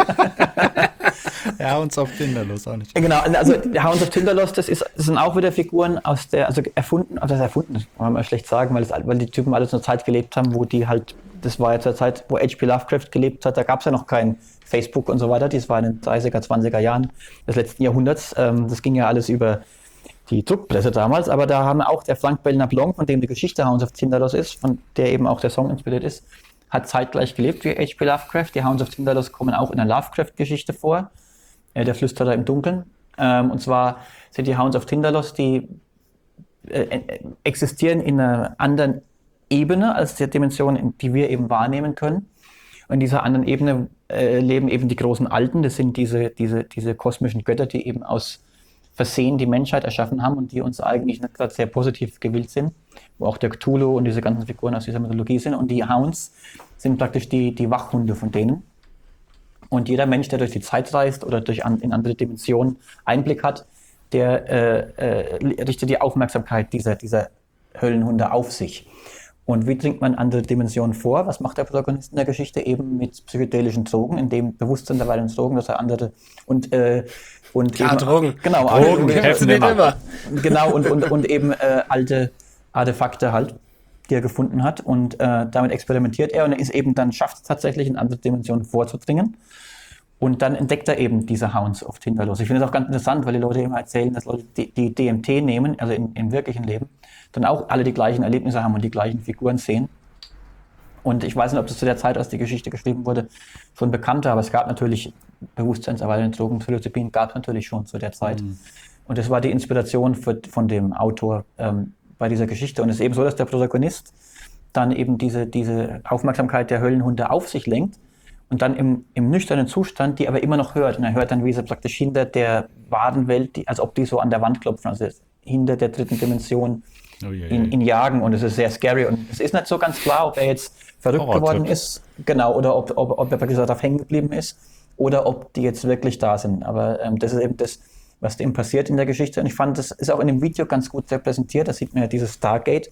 Ja, Hounds of Tinderlos auch nicht. Genau, also Hounds of Tinderlos, das sind auch wieder Figuren aus der, also erfunden, kann man mal schlecht sagen, weil die Typen alle zu einer Zeit gelebt haben, wo die halt, das war ja zur Zeit, wo H.P. Lovecraft gelebt hat, da gab es ja noch kein Facebook und so weiter, das war in den 30er, 20er Jahren des letzten Jahrhunderts, das ging ja alles über die Druckpresse damals, aber da haben auch der Frank Belknap-Long, von dem die Geschichte Hounds of Tinderlos ist, von der eben auch der Song inspiriert ist, hat zeitgleich gelebt wie H.P. Lovecraft. Die Hounds of Tinderlos kommen auch in der Lovecraft-Geschichte vor, der Flüsterer im Dunkeln. Und zwar sind die Hounds of Tinderlos, die existieren in einer anderen Ebene als die Dimension, die wir eben wahrnehmen können. Und in dieser anderen Ebene leben eben die großen Alten, das sind diese kosmischen Götter, die eben aus Versehen die Menschheit erschaffen haben und die uns eigentlich nicht gerade sehr positiv gewillt sind, wo auch der Cthulhu und diese ganzen Figuren aus dieser Mythologie sind. Und die Hounds sind praktisch die Wachhunde von denen. Und jeder Mensch, der durch die Zeit reist oder in andere Dimensionen Einblick hat, der richtet die Aufmerksamkeit dieser Höllenhunde auf sich. Und wie dringt man andere Dimensionen vor? Was macht der Protagonist in der Geschichte? Eben mit psychedelischen Drogen, in dem Bewusstsein der Weiteren Drogen, dass er andere und eben, Drogen. Genau, Drogen helfen immer. Genau, und eben alte Artefakte halt, die er gefunden hat. Und damit experimentiert er und er schafft es tatsächlich, in andere Dimensionen vorzudringen. Und dann entdeckt er eben diese Hounds of Tinderlos. Ich finde es auch ganz interessant, weil die Leute immer erzählen, dass Leute, die DMT nehmen, also im wirklichen Leben, dann auch alle die gleichen Erlebnisse haben und die gleichen Figuren sehen. Und ich weiß nicht, ob das zu der Zeit, als die Geschichte geschrieben wurde, schon bekannt war, aber es gab natürlich bewusstseinserweiternde Drogen, Psilocybin gab es natürlich schon zu der Zeit. Mhm. Und das war die Inspiration von dem Autor bei dieser Geschichte. Und es ist eben so, dass der Protagonist dann eben diese Aufmerksamkeit der Höllenhunde auf sich lenkt und dann im nüchternen Zustand die aber immer noch hört. Und er hört dann, wie sie praktisch hinter der Wadenwelt, als ob die so an der Wand klopfen, also hinter der dritten Dimension ihn jagen. Und es ist sehr scary. Und es ist nicht so ganz klar, ob er jetzt verrückt geworden ist, genau, oder ob er praktisch darauf hängen geblieben ist, oder ob die jetzt wirklich da sind. Aber das ist eben das, was dem passiert in der Geschichte. Und ich fand, das ist auch in dem Video ganz gut repräsentiert. Da sieht man ja dieses Stargate,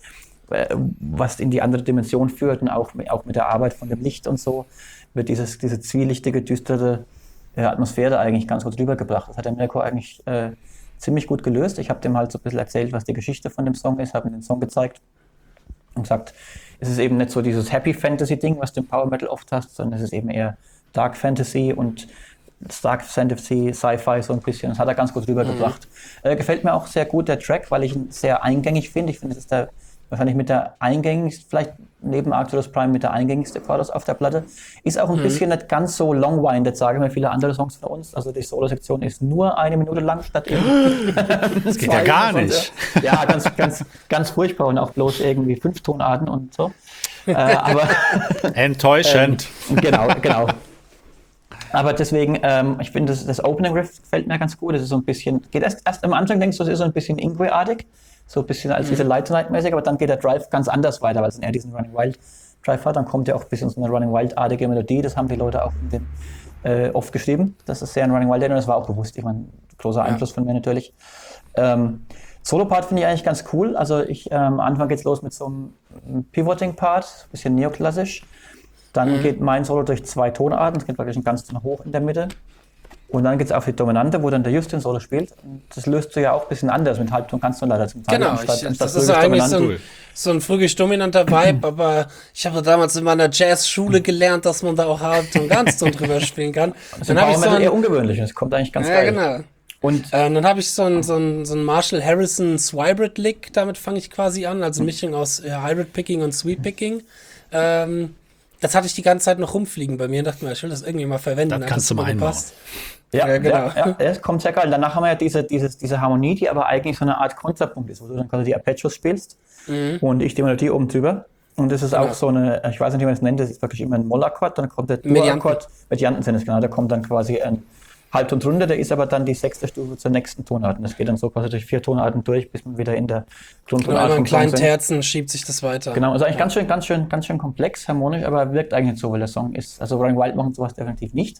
was in die andere Dimension führt und auch mit der Arbeit von dem Licht und so wird diese zwielichtige, düstere Atmosphäre eigentlich ganz gut rübergebracht. Das hat der Mirko eigentlich ziemlich gut gelöst. Ich habe dem halt so ein bisschen erzählt, was die Geschichte von dem Song ist, habe ihm den Song gezeigt und gesagt, es ist eben nicht so dieses Happy Fantasy Ding, was du im Power Metal oft hast, sondern es ist eben eher Dark Fantasy und Dark Fantasy, Sci-Fi so ein bisschen. Das hat er ganz gut rübergebracht. Gefällt mir auch sehr gut der Track, weil ich ihn sehr eingängig finde. Ich finde, es ist wahrscheinlich mit der eingängigste, vielleicht neben Arcturus Prime mit der eingängigste Chorus auf der Platte. Ist auch ein bisschen nicht ganz so long-winded, sagen wir viele andere Songs von uns. Also die Solo-Sektion ist nur 1 Minute lang statt eben. Das geht ja gar nicht. Ja, ganz furchtbar und auch bloß irgendwie 5 Tonarten und so. Aber enttäuschend. Genau. Aber deswegen, ich finde, das Opening Riff gefällt mir ganz gut. Das ist so ein bisschen, geht erst am Anfang denkst du, das ist so ein bisschen Ingwe-artig. So ein bisschen als diese Light Night-mäßig, aber dann geht der Drive ganz anders weiter, weil es eher diesen Running Wild Drive hat. Dann kommt ja auch ein bisschen so eine Running Wild-artige Melodie, das haben die Leute auch oft geschrieben. Das ist sehr ein Running Wild, und das war auch bewusst. Ich meine, großer Einfluss von mir natürlich. Solo-Part finde ich eigentlich ganz cool. Also am Anfang geht's los mit so einem Pivoting-Part, ein bisschen neoklassisch. Dann geht mein Solo durch 2 Tonarten, es geht wirklich ein ganz hoch in der Mitte. Und dann geht es auf die Dominante, wo dann der Justin Solo spielt. Und das löst du ja auch ein bisschen anders. Mit Halbton kannst du leider zum Teil. Genau, das ist eigentlich so ein frühig-dominanter Vibe, aber ich habe damals in meiner Jazzschule gelernt, dass man da auch Halbton ganz drüber spielen kann. Das ist eher ungewöhnlich, das kommt eigentlich ganz geil. Ja, genau. Und dann habe ich so ein Marshall Harrison Swybrid Lick, damit fange ich quasi an, also Mischung aus Hybrid Picking und Sweet Picking. Das hatte ich die ganze Zeit noch rumfliegen bei mir und dachte mir, ich will das irgendwie mal verwenden. Das kannst du mal einbauen. Ja, genau. Ja, das kommt sehr geil. Danach haben wir ja diese Harmonie, die aber eigentlich so eine Art Kontrapunkt ist, wo du dann quasi die Arpeggios spielst und ich die Melodie oben drüber. Und das ist auch so eine, ich weiß nicht, wie man es nennt, das ist wirklich immer ein Mollakkord, dann kommt der Dur-Akkord, Medianten sind es genau, da kommt dann quasi ein Halbton drunter, der ist aber dann die 6. Stufe zur nächsten Tonart. Und das geht dann so quasi durch 4 Tonarten durch, bis man wieder in der Grundtonart kommt. Mit kleinen Terzen schiebt sich das weiter. Genau, also eigentlich ganz schön komplex, harmonisch, aber wirkt eigentlich nicht so, weil der Song ist, also Running Wild machen sowas definitiv nicht.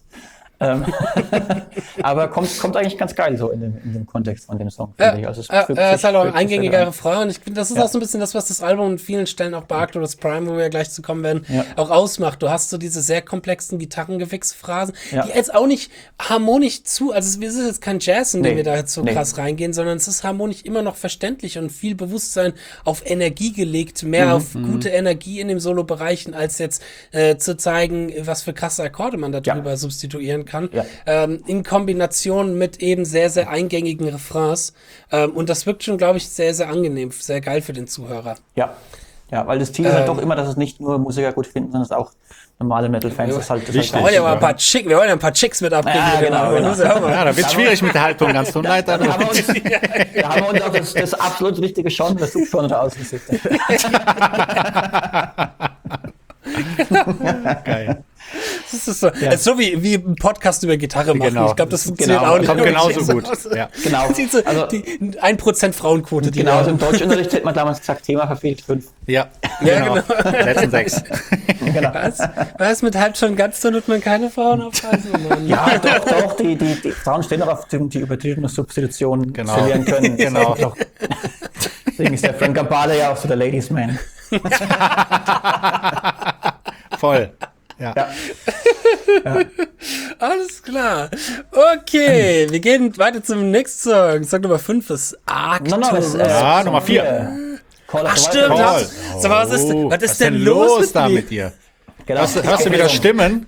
Aber kommt eigentlich ganz geil so in dem Kontext von dem Song, finde ich. Also es ist halt auch ein eingängiger Refrain und ich finde, das ist auch so ein bisschen das, was das Album an vielen Stellen auch bei Arcturus Prime, wo wir ja gleich zu kommen werden, auch ausmacht. Du hast so diese sehr komplexen Gitarrengewichsphrasen, die jetzt auch nicht harmonisch also es ist jetzt kein Jazz, in dem wir da jetzt so krass reingehen, sondern es ist harmonisch immer noch verständlich und viel Bewusstsein auf Energie gelegt, mehr auf gute Energie in dem Solo-Bereichen, als jetzt zu zeigen, was für krasse Akkorde man da drüber substituieren kann, in Kombination mit eben sehr, sehr eingängigen Refrains. Und das wirkt schon, glaube ich, sehr, sehr angenehm, sehr geil für den Zuhörer. Ja, weil das Ziel ist halt doch immer, dass es nicht nur Musiker gut finden, sondern es auch normale Metal-Fans ist halt wichtig. Wir wollen ja mal ein paar Chicks mit abgeben. Ja, genau. Ja, da wird es schwierig mit der Haltung, ganz tut leid. Da haben wir uns auch das absolut richtige Genre, das Subgenre ausgesucht. Geil. Das ist so, das ist so wie ein Podcast über Gitarre machen. Genau. Ich glaube, das funktioniert auch nicht. Kommt genauso gut. Ja. Genau. Also, die 1% Frauenquote. Genau, also im Deutschunterricht hätte man damals gesagt, Thema verfehlt 5. Ja, genau. Letzten 6. Genau. Was mit halb schon ganz, dann wird man keine Frauen aufweisen? Ja, doch. Die Frauen stehen auch auf die übertriebene Substitution verlieren können. Genau. Deswegen ist der Frank Gambale ja auch so der Ladies Man. Voll. Ja. Alles klar. Okay, wir gehen weiter zum nächsten Song. Song Nummer 5 ist Arcturus. Nummer 4. Ach, stimmt. So, was ist denn los da mit dir? Genau. Hast du wieder Stimmen?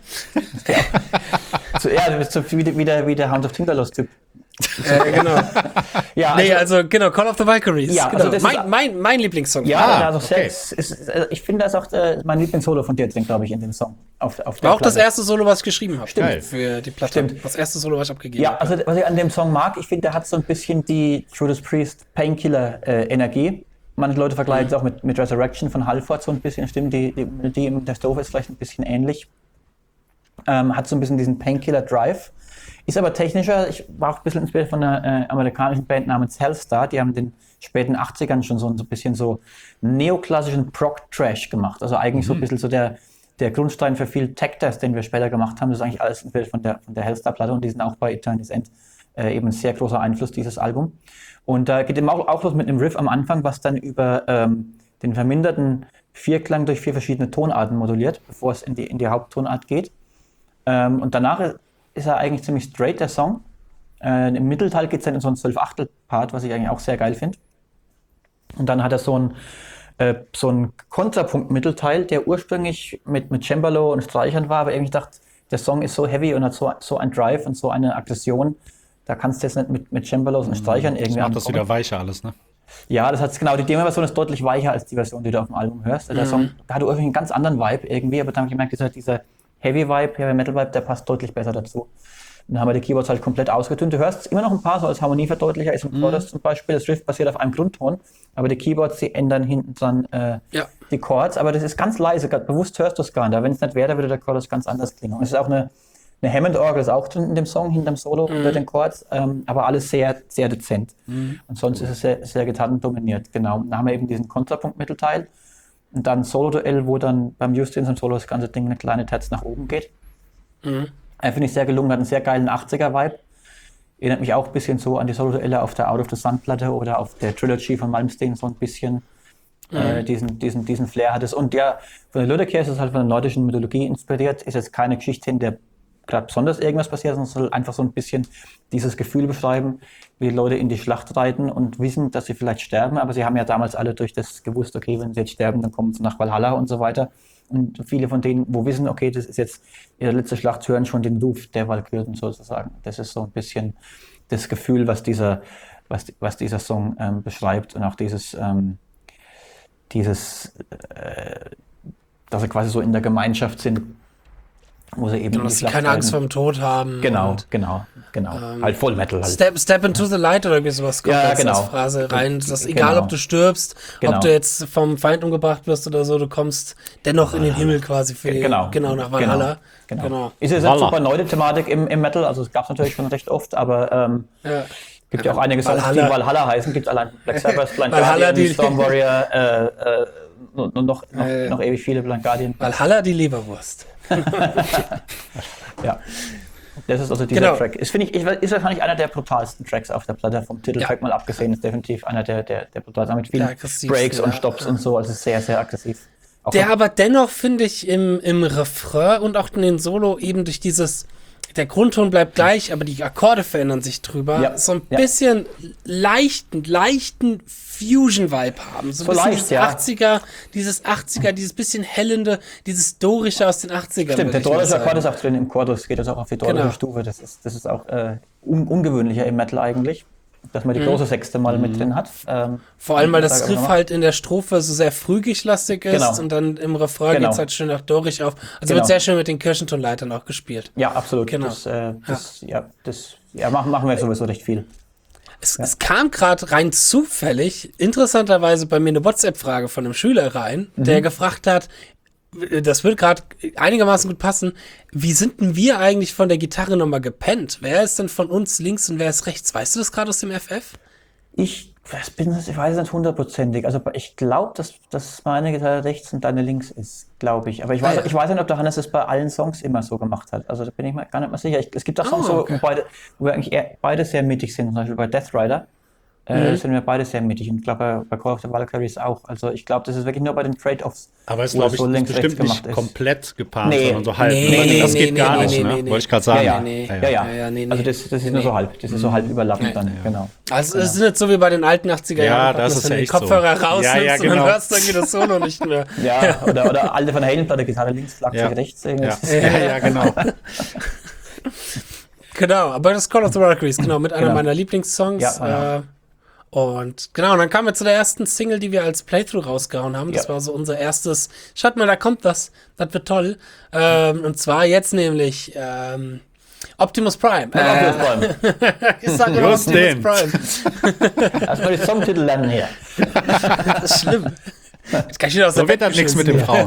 Du bist so wie der Hound of Tinkerlos-Typ. Genau. Genau, Call of the Valkyries. Ja, genau. Also mein Lieblingssong. Ja, ich finde, das ist auch mein Lieblingssolo von dir drin, glaube ich, in dem Song. War auch das erste Solo, was ich geschrieben habe. Stimmt. Für die Platte. Stimmt. Das erste Solo, was ich abgegeben habe. Ja, also was ich an dem Song mag, ich finde, der hat so ein bisschen die Judas Priest Painkiller-Energie. Manche Leute vergleichen es auch mit Resurrection von Halford so ein bisschen. Stimmt, die Melodie in der Strophe ist vielleicht ein bisschen ähnlich. Hat so ein bisschen diesen Painkiller-Drive. Ist aber technischer. Ich war auch ein bisschen inspiriert von einer amerikanischen Band namens Hellstar. Die haben in den späten 80ern schon so ein bisschen so neoklassischen Prog-Trash gemacht. Also eigentlich so ein bisschen so der Grundstein für viel Tech-Death, den wir später gemacht haben. Das ist eigentlich alles inspiriert von der Hellstar-Platte und die sind auch bei Eternity's End eben ein sehr großer Einfluss, dieses Album. Und da geht eben auch los mit einem Riff am Anfang, was dann über den verminderten Vierklang durch 4 verschiedene Tonarten moduliert, bevor es in die Haupttonart geht. Und danach ist er eigentlich ziemlich straight, der Song. Im Mittelteil geht es dann in so einen 12/8-Part, was ich eigentlich auch sehr geil finde. Und dann hat er so einen Kontrapunkt-Mittelteil, der ursprünglich mit Cembalo und Streichern war, aber irgendwie dachte, der Song ist so heavy und hat so ein Drive und so eine Aggression, da kannst du jetzt nicht mit Cembalos und Streichern irgendwie ankommen. Das macht das wieder weicher alles, ne? Ja, das hat genau, die Demo-Version ist deutlich weicher als die Version, die du auf dem Album hörst. Der Song, da hat irgendwie einen ganz anderen Vibe irgendwie, aber dann habe ich gemerkt, dieser Heavy-Vibe, Heavy-Metal-Vibe, der passt deutlich besser dazu. Dann haben wir die Keyboards halt komplett ausgetönt. Du hörst immer noch ein paar, so als Harmonieverdeutlicher ist im Chorus zum Beispiel. Das Riff basiert auf einem Grundton, aber die Keyboards, die ändern hinten dran die Chords, aber das ist ganz leise, bewusst hörst du es gar nicht. Aber wenn es nicht wäre, würde der Chorus ganz anders klingen. Und es ist auch eine Hammond-Orgel ist auch drin in dem Song, hinterm Solo unter den Chords, aber alles sehr, sehr dezent. Und sonst ist es sehr, sehr gitarrendominiert, genau. Dann haben wir eben diesen Kontrapunkt-Mittelteil und dann ein Solo-Duell, wo dann beim Justin im Solo das ganze Ding eine kleine Terz nach oben geht. Finde ich sehr gelungen, hat einen sehr geilen 80er-Vibe. Erinnert mich auch ein bisschen so an die Solo-Duelle auf der Out of the Sun-Platte oder auf der Trilogy von Malmsteen so ein bisschen. Diesen Flair hat es. Und ja, von der Ludekehr ist es halt von der nordischen Mythologie inspiriert. Ist jetzt keine Geschichte, in der gerade besonders irgendwas passiert, sondern es soll einfach so ein bisschen dieses Gefühl beschreiben, wie die Leute in die Schlacht reiten und wissen, dass sie vielleicht sterben, aber sie haben ja damals alle durch das gewusst, okay, wenn sie jetzt sterben, dann kommen sie nach Valhalla und so weiter. Und viele von denen, wo wissen, okay, das ist jetzt in der letzten Schlacht, hören schon den Ruf der Walküren sozusagen. Das ist so ein bisschen das Gefühl, was dieser Song beschreibt und auch dass sie quasi so in der Gemeinschaft sind wo sie eben dass sie keine Angst vor dem Tod haben. Genau. Halt Full Metal halt. Step into the light oder irgendwie sowas kommt als Phrase rein. Das egal, ob du stirbst, ob du jetzt vom Feind umgebracht wirst oder so, du kommst dennoch in den Himmel quasi nach Valhalla. Genau. Ist jetzt eine super neue Thematik im Metal, also es gab es natürlich schon recht oft, aber gibt ja auch einige Songs, die Valhalla heißen, gibt allein Black Sabbath, Blind Guardian, Storm Warrior, noch ewig viele Blind Guardian. Valhalla die Leberwurst. Ja. Das ist also dieser Track. Ist wahrscheinlich einer der brutalsten Tracks auf der Platte, vom Titeltrack mal abgesehen, ist definitiv einer der brutalsten, mit vielen Breaks und Stops und so, also sehr, sehr aggressiv. Der aber dennoch, finde ich, im Refrain und auch in den Solo eben durch der Grundton bleibt gleich, aber die Akkorde verändern sich drüber, so ein bisschen leichten Fusion-Vibe haben. So ein bisschen dieses 80er, dieses bisschen hellende, dieses Dorische aus den 80ern. Stimmt, der dorische Akkord ist auch drin im Chorus, geht das auch auf die dorische Stufe. Das ist auch ungewöhnlicher im Metal eigentlich, dass man die große Sechste mal mit drin hat. Vor allem, weil das Riff halt in der Strophe so sehr frühig-lastig ist und dann im Refrain geht es halt schön nach Dorisch auf. Also wird sehr schön mit den Kirchentonleitern auch gespielt. Ja, absolut. Genau. Machen wir sowieso recht viel. Es kam gerade rein zufällig, interessanterweise bei mir eine WhatsApp-Frage von einem Schüler rein, der gefragt hat, das wird gerade einigermaßen gut passen, wie sind denn wir eigentlich von der Gitarre nochmal gepennt? Wer ist denn von uns links und wer ist rechts? Weißt du das gerade aus dem FF? Ich weiß nicht hundertprozentig. Also ich glaube, dass meine Gitarre rechts und deine links ist, glaube ich. Aber ich weiß nicht, ob der Hannes das bei allen Songs immer so gemacht hat. Also da bin ich mir gar nicht mehr sicher. Es gibt auch Songs, wo wir eigentlich beide sehr mittig sind. Zum Beispiel bei Death Rider. Sind wir beide sehr mittig. Und ich glaube, bei Call of the Valkyries auch. Also ich glaube, das ist wirklich nur bei den Trade-Offs. Aber es glaube ich so bestimmt nicht komplett gepaart, sondern so halb. Das geht gar nicht, wollte ich gerade sagen. Also das ist nur so halb. Das ist so halb überlappend dann, genau. Also es ist nicht so wie bei den alten 80er Jahren, das ist ja den Kopfhörer rausnimmst und dann hörst du irgendwie das Solo nicht mehr. Oder alte Van Halen-Platte, Gitarre links, Schlagzeug rechts. Ja, genau. Genau, aber das Call of the Valkyries, mit einer meiner Lieblingssongs. Und dann kamen wir zu der ersten Single, die wir als Playthrough rausgehauen haben. Das war so unser erstes, schaut mal, da kommt was, das wird toll. Und zwar jetzt nämlich Optimus Prime. Ich sage immer Optimus Prime. Erstmal die Songtitel lernen hier. Das ist schlimm. Das kann ich nicht aus der Welt wird nichts mit den Frauen.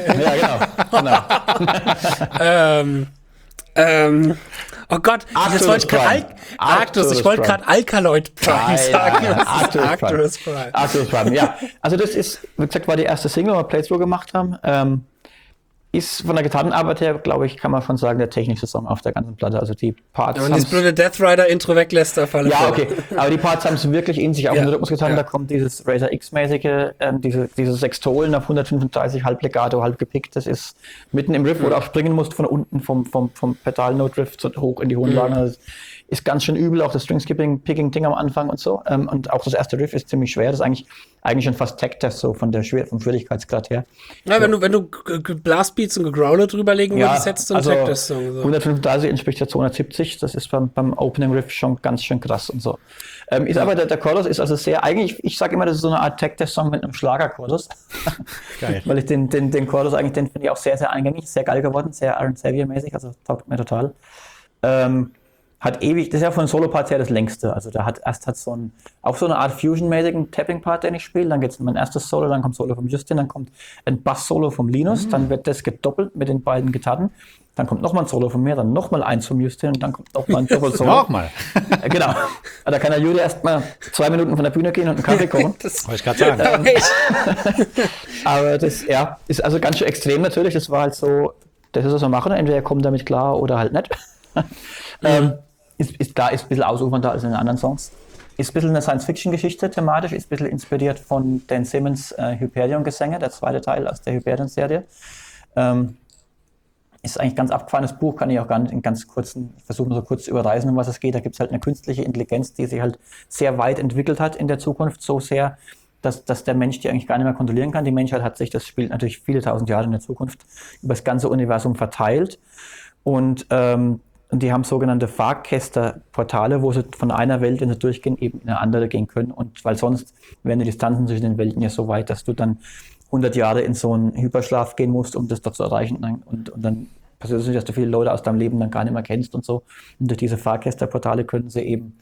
Oh Gott, jetzt wollte ich wollte gerade Alkaloid Prime sagen. Arcturus Prime, ja. Also das ist, wie gesagt, war die erste Single, die wir Playthrough gemacht haben. Ist von der Gitarrenarbeit her, glaube ich, kann man schon sagen, der technischste Song auf der ganzen Platte. Also die Parts. Wenn man das blöde Death Rider Intro weglässt, auf alle Fälle. Ja, okay. Aber die Parts haben es wirklich in sich, auch in der Rhythmusgitarre. Da kommt dieses Razor X-mäßige, diese Sextolen auf 135, halb legato, halb gepickt. Das ist mitten im Riff, wo du auch springen musst, von unten vom Pedal-Note-Riff hoch in die hohen Lagen. Das ist ganz schön übel, auch das String-Skipping-Picking-Ding am Anfang und so. Und auch das erste Riff ist ziemlich schwer. Das ist eigentlich schon fast Tech-Test, so vom Schwierigkeitsgrad her. Ja, wenn du Blastbeats und Gegrowler drüberlegen würdest, hättest du einen Tech-Test-Song. So. 135 entspricht ja 270, das ist beim Opening-Riff schon ganz schön krass und so. Aber der Chorus ist also sehr, eigentlich, ich sage immer, das ist so eine Art Tech-Test-Song mit einem Schlager-Chorus. Geil. Weil ich den Chorus eigentlich, den finde ich auch sehr, sehr eingängig, sehr geil geworden, sehr Aaron Xavier-mäßig, also taugt mir total. Hat ewig, das ist ja von Solo-Parts her das längste. Also da hat so eine Art Fusion-mäßigen Tapping-Part, den ich spiele. Dann geht es mein erstes Solo, dann kommt Solo vom Justin, dann kommt ein Bass-Solo vom Linus, dann wird das gedoppelt mit den beiden Gitarren. Dann kommt nochmal ein Solo von mir, dann nochmal eins vom Justin und dann kommt nochmal ein Doppel-Solo. Nochmal? Genau. Da kann der Judy erstmal 2 Minuten von der Bühne gehen und einen Kaffee kochen. Das wollte ich gerade sagen. Aber das, ist also ganz schön extrem natürlich. Das war halt so, das ist, was wir machen. Entweder ihr kommt damit klar oder halt nicht. Ist ein bisschen ausufernder als in den anderen Songs. Ist ein bisschen eine Science-Fiction-Geschichte thematisch, ist ein bisschen inspiriert von Dan Simmons Hyperion-Gesänge, der zweite Teil aus der Hyperion-Serie. Ist eigentlich ein ganz abgefahrenes Buch, kann ich auch versuchen so kurz zu überreißen, um was es geht. Da gibt es halt eine künstliche Intelligenz, die sich halt sehr weit entwickelt hat in der Zukunft, so sehr, dass der Mensch die eigentlich gar nicht mehr kontrollieren kann. Die Menschheit hat sich, das spielt natürlich viele tausend Jahre in der Zukunft, über das ganze Universum verteilt. Und die haben sogenannte Fahrkäster-Portale, wo sie von einer Welt, wenn sie durchgehen, eben in eine andere gehen können. Und weil sonst wären die Distanzen zwischen den Welten ja so weit, dass du dann 100 Jahre in so einen Hyperschlaf gehen musst, um das dort zu erreichen. Und dann passiert es nicht, dass du viele Leute aus deinem Leben dann gar nicht mehr kennst und so. Und durch diese Fahrgäste-Portale können sie eben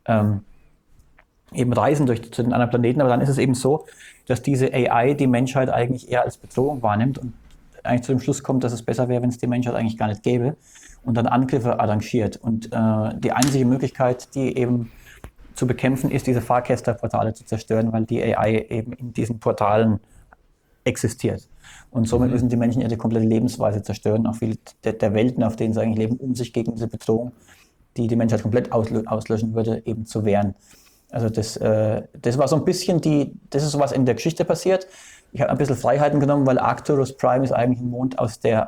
reisen zu den anderen Planeten. Aber dann ist es eben so, dass diese AI die Menschheit eigentlich eher als Bedrohung wahrnimmt und eigentlich zu dem Schluss kommt, dass es besser wäre, wenn es die Menschheit eigentlich gar nicht gäbe und dann Angriffe arrangiert. Und die einzige Möglichkeit, die eben zu bekämpfen, ist, diese Fahrgäste-Portale zu zerstören, weil die AI eben in diesen Portalen existiert. Und somit müssen die Menschen ihre komplette Lebensweise zerstören, auch viele der Welten, auf denen sie eigentlich leben, um sich gegen diese Bedrohung, die die Menschheit komplett auslöschen würde, eben zu wehren. Also das war so ein bisschen das ist so was in der Geschichte passiert. Ich habe ein bisschen Freiheiten genommen, weil Arcturus Prime ist eigentlich ein Mond aus der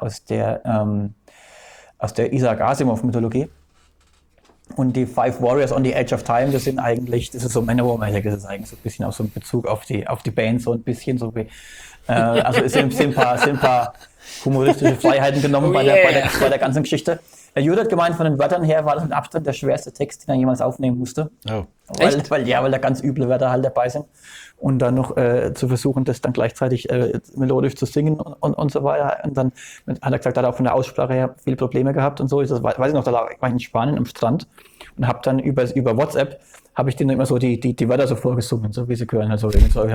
Isaac Asimov-Mythologie. Und die Five Warriors on the Edge of Time, das ist so Manowar-mäßig, das ist eigentlich so ein bisschen auch so ein Bezug auf die Band, so ein bisschen so wie, also es sind ein paar humoristische Freiheiten genommen bei der ganzen Geschichte. Jürgen hat gemeint, von den Wörtern her war das mit Abstand der schwerste Text, den er jemals aufnehmen musste. Oh. Weil da ganz üble Wörter halt dabei sind. Und dann noch zu versuchen, das dann gleichzeitig melodisch zu singen und so weiter. Und dann hat er gesagt, er hat auch von der Aussprache her viele Probleme gehabt und so. Weiß ich noch, da war ich in Spanien am Strand und habe dann über WhatsApp, habe ich denen immer so die Wörter so vorgesungen, so wie sie gehören. Also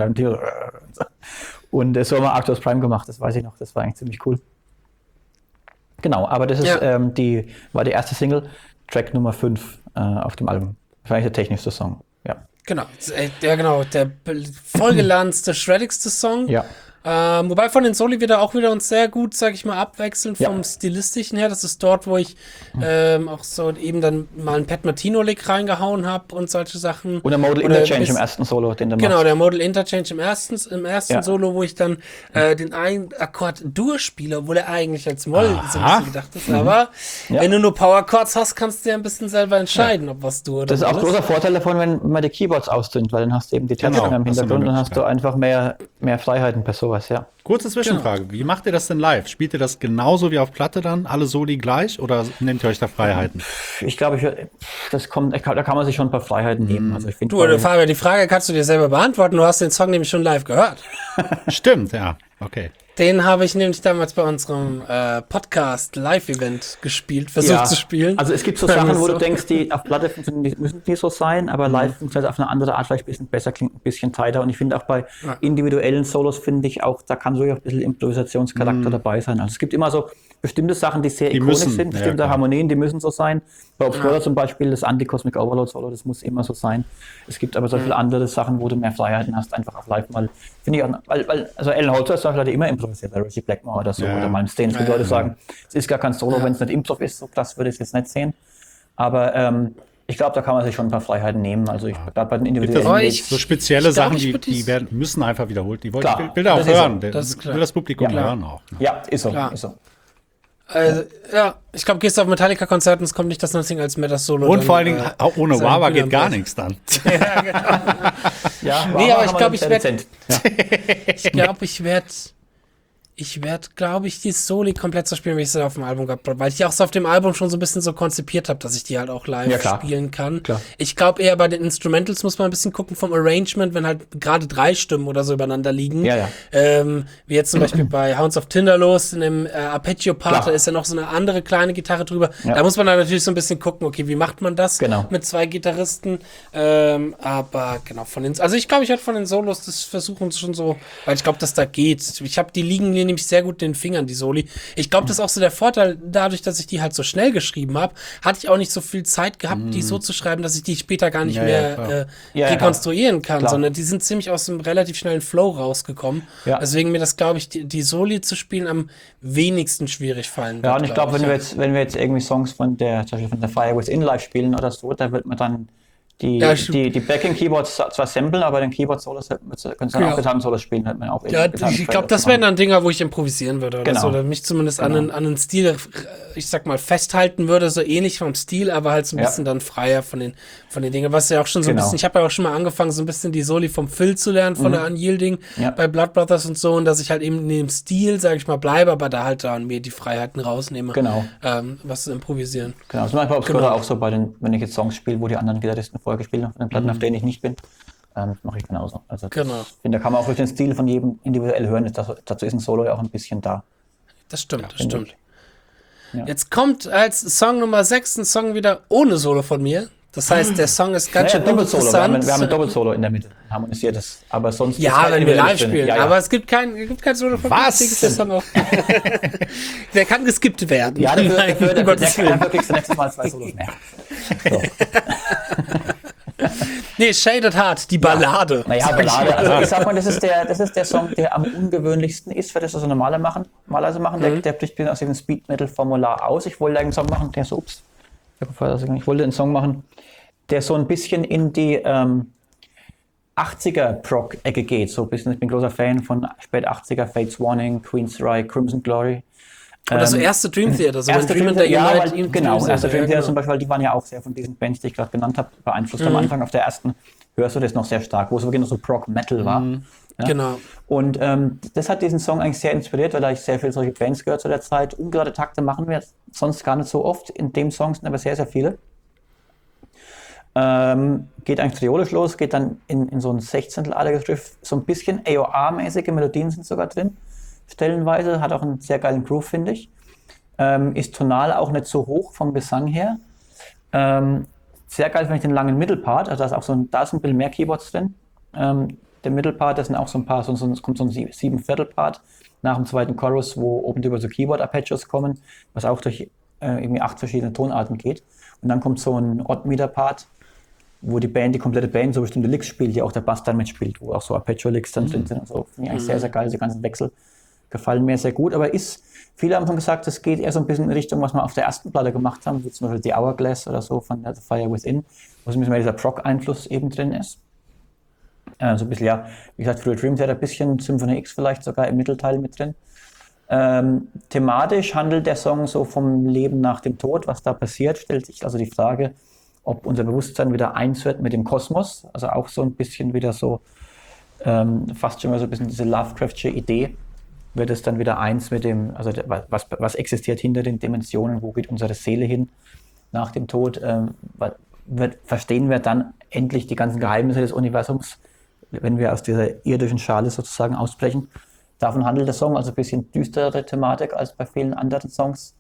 und so haben wir Arcturus Prime gemacht, das weiß ich noch, das war eigentlich ziemlich cool. Genau, aber das ist war die erste Single, Track Nummer 5 auf dem Album. Wahrscheinlich der technischste Song, ja. Genau, der vollgeladendste, shreddigste Song. Ja. Wobei von den Soli wird er auch wieder uns sehr gut, sag ich mal, abwechseln vom Stilistischen her. Das ist dort, wo ich auch so eben dann mal einen Pat Martino-Lick reingehauen habe und solche Sachen. Und der Modal Interchange im ersten Solo, den du machst. Genau, der Modal Interchange im ersten Solo, wo ich dann den einen Akkord durchspiele, obwohl er eigentlich als Moll so ein bisschen gedacht ist. Aber wenn du nur Power Chords hast, kannst du ja ein bisschen selber entscheiden, ob was du oder das ist auch ein großer Vorteil davon, wenn man die Keyboards ausdünnt, weil dann hast du eben die Tasten im Hintergrund und dann hast du einfach mehr Freiheiten per sowas. Ja. Kurze Zwischenfrage, Wie macht ihr das denn live? Spielt ihr das genauso wie auf Platte dann, alle Soli gleich, oder nehmt ihr euch da Freiheiten? Ich glaube, da kann man sich schon ein paar Freiheiten nehmen. Also ich find, Fabian, die Frage kannst du dir selber beantworten, du hast den Song nämlich schon live gehört. Stimmt, ja, okay. Den habe ich nämlich damals bei unserem Podcast-Live-Event versucht zu spielen. Also es gibt so Sachen, wo du denkst, die auf Platte müssen die so sein, aber live funktioniert auf eine andere Art vielleicht ein bisschen besser, klingt ein bisschen tighter. Und ich finde auch bei individuellen Solos, finde ich auch, da kann so ein bisschen Improvisationscharakter dabei sein. Also es gibt immer so bestimmte Sachen, die sehr ikonisch sind, bestimmte Harmonien, die müssen so sein. Bei Obscura zum Beispiel, das Anti-Cosmic Overload Solo, das muss immer so sein. Es gibt aber so viele andere Sachen, wo du mehr Freiheiten hast, einfach auf live mal, finde ich auch, also Alan Holzer zum Beispiel hat immer improvisiert, Richie Blackmore oder so, oder mal im Stain. Es gibt Leute sagen, es ist gar kein Solo, wenn es nicht Improv ist, so krass würde ich es jetzt nicht sehen. Aber ich glaube, da kann man sich schon ein paar Freiheiten nehmen. Also ich gerade bei den individuellen so spezielle Sachen, die müssen einfach wiederholt. Die will da auch hören. Will das Publikum hören auch. Ne? Ja, ist so. Also, ich glaube, gehst du auf Metallica-Konzerten, es kommt nicht das Nothing als Meta-Solo. Und vor allen Dingen, auch ohne Wawa geht gar nichts dann. Ja, genau. Nee, aber ich glaube, ich werde die Soli komplett so spielen, wie ich sie auf dem Album gehabt habe, weil ich die auch so auf dem Album schon so ein bisschen so konzipiert habe, dass ich die halt auch live spielen kann. Klar. Ich glaube eher bei den Instrumentals muss man ein bisschen gucken vom Arrangement, wenn halt gerade 3 Stimmen oder so übereinander liegen. Wie jetzt zum Beispiel bei Hounds of Tinderlos in dem Arpeggio-Part, da ist ja noch so eine andere kleine Gitarre drüber. Ja. Da muss man dann natürlich so ein bisschen gucken, okay, wie macht man das mit 2 Gitarristen? Aber genau, also ich glaube, ich werde von den Solos das versuchen schon so, weil ich glaube, dass da geht. Ich habe die liegen nämlich sehr gut in den Fingern, die Soli. Ich glaube, das ist auch so der Vorteil, dadurch, dass ich die halt so schnell geschrieben habe, hatte ich auch nicht so viel Zeit gehabt, die so zu schreiben, dass ich die später gar nicht mehr rekonstruieren kann, sondern die sind ziemlich aus einem relativ schnellen Flow rausgekommen. Ja. Deswegen mir das, glaube ich, die Soli zu spielen am wenigsten schwierig fallen wird. Ja, und ich glaube, wenn wir jetzt irgendwie Songs zum Beispiel von der Fire Within live spielen oder so, da wird man dann die Backing-Keyboards zwar samplen, aber den Keyboard-Solos können sie dann auch Gitarren-Solos spielen. Hat man auch ich glaube, das wären dann Dinger, wo ich improvisieren würde oder so, oder mich zumindest an einen Stil, ich sag mal, festhalten würde, so ähnlich vom Stil, aber halt so ein bisschen dann freier von den Dingen, was ja auch schon so ein bisschen, ich habe ja auch schon mal angefangen, so ein bisschen die Soli vom Phil zu lernen, von der Unyielding bei Blood Brothers und so, und dass ich halt eben in dem Stil, sag ich mal, bleibe, aber da halt dann mir die Freiheiten rausnehme, was zu improvisieren. Genau, das mache ich bei Obscura auch so, wenn ich jetzt Songs spiele, wo die anderen Gitarristen gespielt haben, von den Platten, auf denen ich nicht bin, mache ich genauso. Also ich finde, da kann man auch durch den Stil von jedem individuell hören. Dazu ist ein Solo ja auch ein bisschen da. Das stimmt, das stimmt. Ja. Jetzt kommt als Song Nummer 6 ein Song wieder ohne Solo von mir. Das heißt, der Song ist ganz schön interessant. Wir haben ein Doppelsolo in der Mitte, harmonisiert das. Aber sonst ja, wenn wir live spielen. Ja. Aber es gibt kein Solo von mir. Was? Der Song auch. Der kann geskippt werden. Ja, dafür kriegst du nächstes Mal 2 Solos mehr. So. Nee, Shaded Heart, die Ballade. Ja. Naja, Ballade. Also ich sag mal, das ist der Song, der am ungewöhnlichsten ist, für das, was wir normalerweise machen. Der bricht aus diesem Speed-Metal-Formular aus. Ich wollte einen Song machen, ich wollte einen Song machen, der so ein bisschen in die 80er-Prog-Ecke geht. So ein bisschen, ich bin großer Fan von spät 80er, Fates Warning, Queensryche, Crimson Glory. Oder so erste Dream Theater, so erste Dream Theater, erste Dream Theater zum Beispiel, die waren ja auch sehr von diesen Bands, die ich gerade genannt habe, beeinflusst. Am Anfang auf der ersten hörst du das noch sehr stark, wo es wirklich noch so Prog-Metal war. Ja? Genau. Und das hat diesen Song eigentlich sehr inspiriert, weil ich sehr viele solche Bands gehört zu der Zeit. Ungerade Takte machen wir sonst gar nicht so oft. In dem Song sind aber sehr, sehr viele. Geht eigentlich triolisch los, geht dann in so ein 16-adliges Riff, so ein bisschen AOR-mäßige Melodien sind sogar drin. Stellenweise, hat auch einen sehr geilen Groove, finde ich. Ist tonal auch nicht so hoch vom Gesang her. Sehr geil finde ich den langen Mittelpart, also da ist ein bisschen mehr Keyboards drin. Der Mittelpart, das sind auch so ein paar, es kommt so ein 7/4-Part nach dem zweiten Chorus, wo oben drüber so Keyboard-Arpeggios kommen, was auch durch irgendwie 8 verschiedene Tonarten geht. Und dann kommt so ein Odd-Meter-Part, wo die komplette Band so bestimmte Licks spielt, die auch der Bass dann mitspielt, wo auch so Arpeggio-Licks dann drin sind und so. Finde ich eigentlich sehr, sehr geil, diese ganzen Wechsel. Gefallen mir sehr gut, aber viele haben schon gesagt, es geht eher so ein bisschen in Richtung, was wir auf der ersten Platte gemacht haben, wie zum Beispiel die Hourglass oder so von The Fire Within, wo so ein bisschen mehr dieser Prog-Einfluss eben drin ist. So ein bisschen, ja, wie gesagt, früher Dream Theater, ein bisschen Symphony X vielleicht sogar im Mittelteil mit drin. Thematisch handelt der Song so vom Leben nach dem Tod, was da passiert, stellt sich also die Frage, ob unser Bewusstsein wieder eins wird mit dem Kosmos, also auch so ein bisschen wieder so, fast schon mal so ein bisschen diese Lovecraftsche Idee, wird es dann wieder eins mit dem, also was existiert hinter den Dimensionen, wo geht unsere Seele hin nach dem Tod, verstehen wir dann endlich die ganzen Geheimnisse des Universums, wenn wir aus dieser irdischen Schale sozusagen ausbrechen. Davon handelt der Song, also ein bisschen düstere Thematik als bei vielen anderen Songs.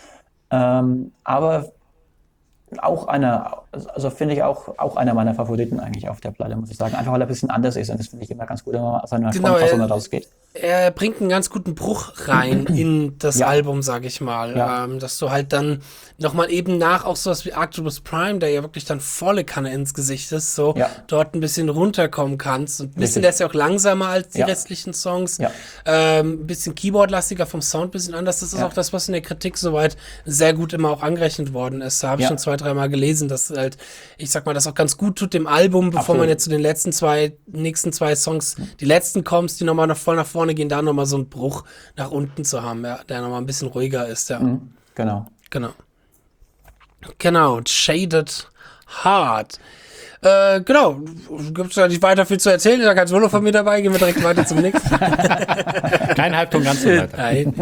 Aber auch finde ich auch einer meiner Favoriten eigentlich auf der Platte, muss ich sagen. Einfach weil er ein bisschen anders ist und das finde ich immer ganz gut, wenn man aus einer Frontfassung rausgeht. Er bringt einen ganz guten Bruch rein in das Album, sag ich mal. Ja. Dass du halt dann nochmal eben nach auch sowas wie Arcturus Prime, der ja wirklich dann volle Kanne ins Gesicht ist, so dort ein bisschen runterkommen kannst. Und ein bisschen, der ist ja auch langsamer als die restlichen Songs. Ja. Ein bisschen Keyboard-lastiger vom Sound, ein bisschen anders. Das ist auch das, was in der Kritik soweit sehr gut immer auch angerechnet worden ist. Da habe ich schon 2-3 Mal gelesen, dass halt, ich sag mal, das auch ganz gut tut dem Album, bevor man jetzt zu den nächsten zwei Songs, die letzten kommst, die nochmal voll nach vorne gehen, da nochmal so einen Bruch nach unten zu haben, der nochmal ein bisschen ruhiger ist, ja. Genau, Shaded Heart. Genau, gibt es da nicht weiter viel zu erzählen, da kein Solo von mir dabei, gehen wir direkt weiter zum nächsten. Kein Halbton, ganz so weiter. Nein,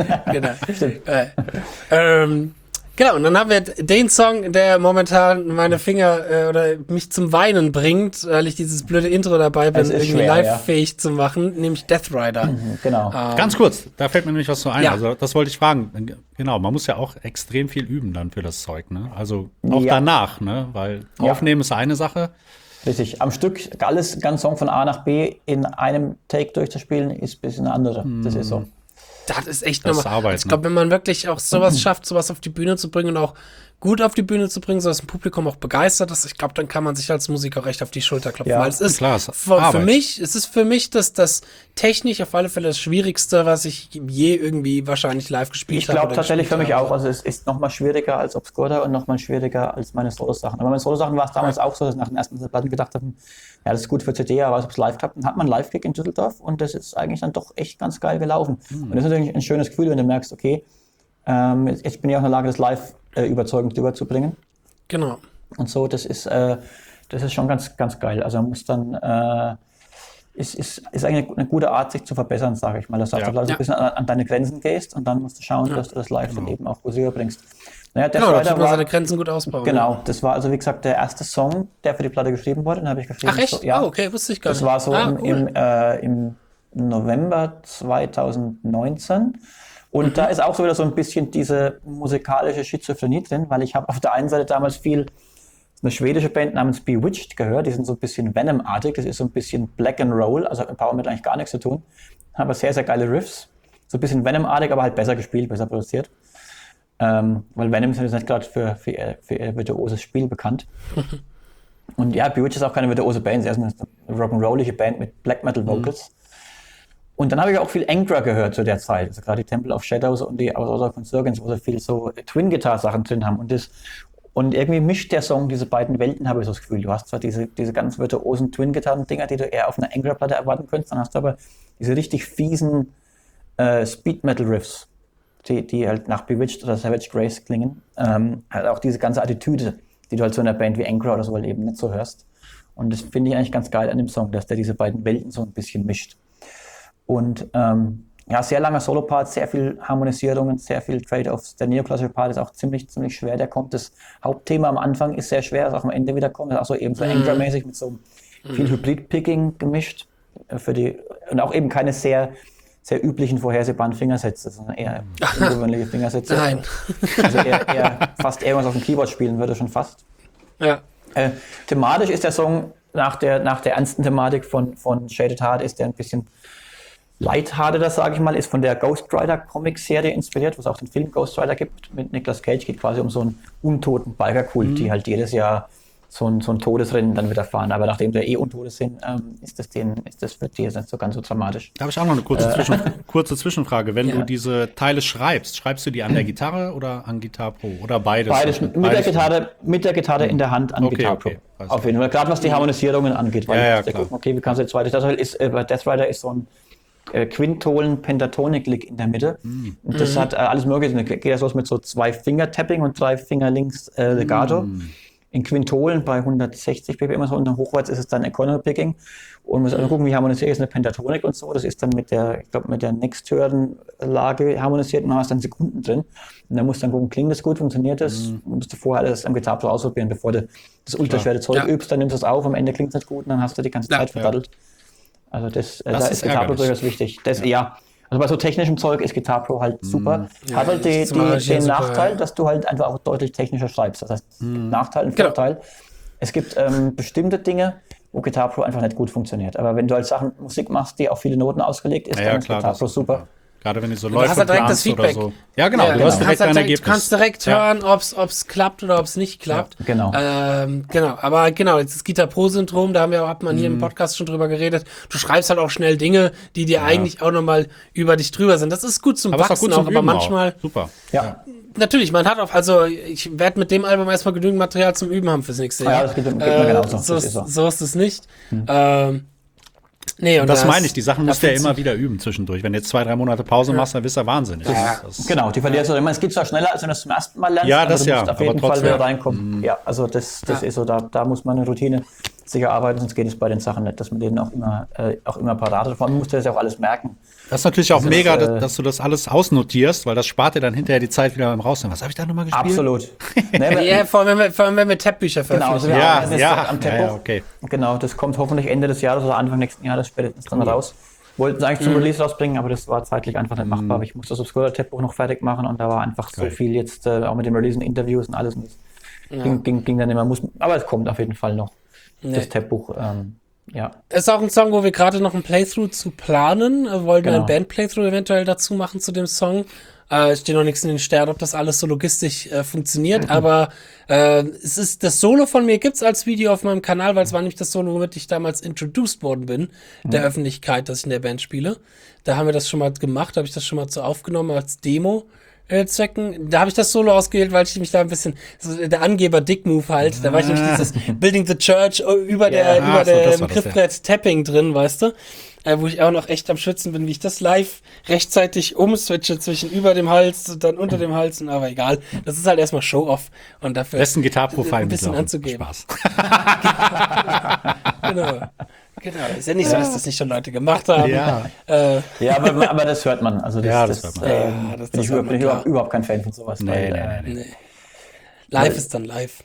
genau. Genau, und dann haben wir den Song, der momentan meine Finger oder mich zum Weinen bringt, weil ich dieses blöde Intro dabei bin, irgendwie schwer, live-fähig zu machen, nämlich Death Rider. Genau. Ganz kurz, da fällt mir nämlich was so ein. Ja. Also das wollte ich fragen. Genau, man muss ja auch extrem viel üben dann für das Zeug, ne? Also auch danach, ne? Weil Aufnehmen ist eine Sache. Richtig, am Stück ganz Song von A nach B in einem Take durchzuspielen, ist ein bisschen eine andere. Das ist so. Das ist echt nochmal. Ich glaube, wenn man wirklich auch sowas schafft, sowas auf die Bühne zu bringen und auch gut auf die Bühne zu bringen, sodass ein Publikum auch begeistert ist, ich glaube, dann kann man sich als Musiker recht auf die Schulter klopfen. Weil es ist für mich das technisch auf alle Fälle das Schwierigste, was ich je irgendwie wahrscheinlich live gespielt habe. Ich glaube tatsächlich für mich auch. Also es ist nochmal schwieriger als Obscura und nochmal schwieriger als meine Solo-Sachen. Aber meine Solo-Sachen war es damals auch so, dass ich nach den ersten Platten gedacht habe, ja, das ist gut für CD, aber ob es live klappt, dann hat man einen Live-Gig in Düsseldorf und das ist eigentlich dann doch echt ganz geil gelaufen. Und das ist natürlich ein schönes Gefühl, wenn du merkst, okay, jetzt bin ich auch in der Lage, das live überzeugend rüberzubringen. Genau. Und so, das ist schon ganz, ganz geil. Also man muss dann, ist eigentlich eine gute Art, sich zu verbessern, sage ich mal. Dass du also ein bisschen an deine Grenzen gehst und dann musst du schauen, dass du das live dann eben auch gut rüberbringst. Naja, da muss man seine Grenzen gut ausbauen. Genau, das war also wie gesagt der erste Song, der für die Platte geschrieben wurde. Den habe ich geschrieben. Ach echt? So, ja. Oh, okay, wusste ich gar nicht. Das war so im November 2019. Und da ist auch so wieder so ein bisschen diese musikalische Schizophrenie drin, weil ich habe auf der einen Seite damals viel eine schwedische Band namens Bewitched gehört, die sind so ein bisschen Venom-artig, das ist so ein bisschen Black and Roll, also mit Power Metal eigentlich gar nichts zu tun, aber sehr, sehr geile Riffs, so ein bisschen Venom-artig, aber halt besser gespielt, besser produziert. Weil Venom ist jetzt nicht gerade für ihr virtuoses Spiel bekannt. Und ja, Bewitched ist auch keine virtuose Band, sie ist eine rock'n'rollige Band mit Black Metal Vocals. Und dann habe ich auch viel Angra gehört zu der Zeit, also gerade die Temple of Shadows und die Order von Surgens, wo sie viel so Twin-Guitar-Sachen drin haben. Und irgendwie mischt der Song diese beiden Welten, habe ich so das Gefühl. Du hast zwar diese ganz virtuosen Twin-Gitarren-Dinger, die du eher auf einer Angra-Platte erwarten könntest, dann hast du aber diese richtig fiesen Speed-Metal-Riffs, die halt nach Bewitched oder Savage Grace klingen. Halt auch diese ganze Attitüde, die du halt so in einer Band wie Angra oder so halt eben nicht so hörst. Und das finde ich eigentlich ganz geil an dem Song, dass der diese beiden Welten so ein bisschen mischt. Und sehr langer Solo-Part, sehr viel Harmonisierungen, sehr viel Trade-offs. Der neoklassische Part ist auch ziemlich schwer. Der kommt, das Hauptthema am Anfang ist sehr schwer, das auch am Ende wieder kommt. Das ist auch so eben so Angra-mäßig mit so viel Hybrid-Picking gemischt. Und auch eben keine sehr üblichen vorhersehbaren Fingersätze, sondern eher ungewöhnliche Fingersätze. Nein. Also eher fast irgendwas auf dem Keyboard spielen würde, schon fast. Ja. Thematisch ist der Song nach der ernsten Thematik von Shaded Heart ist der ein bisschen lighthearted, sage ich mal, ist von der Ghost Rider Comic-Serie inspiriert, wo es auch den Film Ghost Rider gibt mit Nicolas Cage, geht quasi um so einen untoten Bikerkult, die halt jedes Jahr so ein Todesrennen dann wieder fahren. Aber nachdem sie untotes sind, ist das für die nicht so ganz so dramatisch. Da habe ich auch noch eine kurze Zwischenfrage. Wenn du diese Teile schreibst du die an der Gitarre oder an Guitar Pro? Oder beides? Beides. Mit der Gitarre in der Hand an Guitar Pro. Auf jeden Fall. Gerade was die Harmonisierungen angeht. Weil ich gucken, okay, wie kannst du jetzt weiter? Bei Death Rider ist so ein Quintolen-Pentatonik-Lick in der Mitte. Und das hat alles Mögliche. Dann geht das los mit so 2 Finger-Tapping und 3 Finger links Legato. In Quintolen bei 160 ppm und dann hochwärts ist es dann Economy-Picking. Und man muss gucken, wie harmonisiert ist eine Pentatonik und so. Das ist dann mit der Nächsthören-Lage harmonisiert und dann hast du dann Sekunden drin. Und dann musst du dann gucken, klingt das gut, funktioniert das? Musst du vorher alles am Gitarre ausprobieren, bevor du das ultraschwere Zeug übst, dann nimmst du es auf, am Ende klingt es nicht gut und dann hast du die ganze Zeit verdattelt. Also da ist Guitar Pro durchaus wichtig. Also bei so technischem Zeug ist Guitar Pro halt super. Hat halt den Nachteil, dass du halt einfach auch deutlich technischer schreibst. Das heißt, Nachteil und Vorteil. Genau. Es gibt bestimmte Dinge, wo Guitar Pro einfach nicht gut funktioniert. Aber wenn du halt Musik machst, die auf viele Noten ausgelegt ist, dann ist Guitar Pro super. Klar. Gerade wenn du so läuft und planst oder so. Ja, genau. Du hast direkt dein Ergebnis. Du kannst direkt hören, ob es klappt oder ob es nicht klappt. Ja, genau. Aber jetzt das Guitar Pro-Syndrom, da hat man hier im Podcast schon drüber geredet. Du schreibst halt auch schnell Dinge, die dir eigentlich auch nochmal über dich drüber sind. Das ist gut zum Wachsen auch, aber manchmal... Super. Ja. Natürlich, man hat auch, also ich werde mit dem Album erstmal genügend Material zum Üben haben fürs nächste Jahr. Ja, das geht mir genauso. So ist es nicht. Und das meine ich, die Sachen musst du ja immer wieder üben zwischendurch. Wenn du jetzt 2-3 Monate Pause machst, dann bist du wahnsinnig. Genau, die verlierst du immer. Es geht zwar schneller, als wenn du es zum ersten Mal lernst, aber du musst auf jeden Fall wieder reinkommen. Ja, also das ist so, da muss man eine Routine sicher arbeiten, sonst geht es bei den Sachen nicht, dass man denen auch immer parat hat. Vor allem musst du das ja auch alles merken. Das ist natürlich auch mega, dass du das alles ausnotierst, weil das spart dir dann hinterher die Zeit wieder beim Rausnehmen. Was habe ich da nochmal gespielt? Absolut. Vor allem, wenn wir Tab-Bücher veröffentlichen. Am Tab-Buch. Okay. Genau, das kommt hoffentlich Ende des Jahres oder Anfang nächsten Jahres spätestens dann raus. Wollten es eigentlich zum Release rausbringen, aber das war zeitlich einfach nicht machbar. Aber ich musste das Obscura-Tab-Buch noch fertig machen und da war einfach so viel jetzt, auch mit dem Release und Interviews und alles. Und das ging dann immer. Aber es kommt auf jeden Fall noch, das Tab-Buch. Ist auch ein Song, wo wir gerade noch ein Playthrough zu planen. Wollten ein Band-Playthrough eventuell dazu machen zu dem Song. Steht noch nichts in den Sternen, ob das alles so logistisch funktioniert, aber es ist das Solo von mir gibt's als Video auf meinem Kanal, weil es war nämlich das Solo, womit ich damals introduced worden bin, der Öffentlichkeit, dass ich in der Band spiele. Da haben wir das schon mal gemacht, habe ich das schon mal so aufgenommen als Demo. Zwecken. Da habe ich das Solo ausgewählt, weil ich mich da ein bisschen, der Angeber-Dick-Move halt, da war ich nämlich dieses Building the Church über dem Griffbrett Tapping drin, weißt du? Wo ich auch noch echt am Schwitzen bin, wie ich das live rechtzeitig umswitche zwischen über dem Hals und dann unter dem Hals, aber egal. Das ist halt erstmal Show-Off und dafür ein Guitar-Profil ein bisschen anzugeben. Spaß. Genau, ist ja nicht so, dass das nicht schon Leute gemacht haben. Aber das hört man. Also das hört man. Bin ich überhaupt kein Fan von sowas. Nee. Live ist dann live.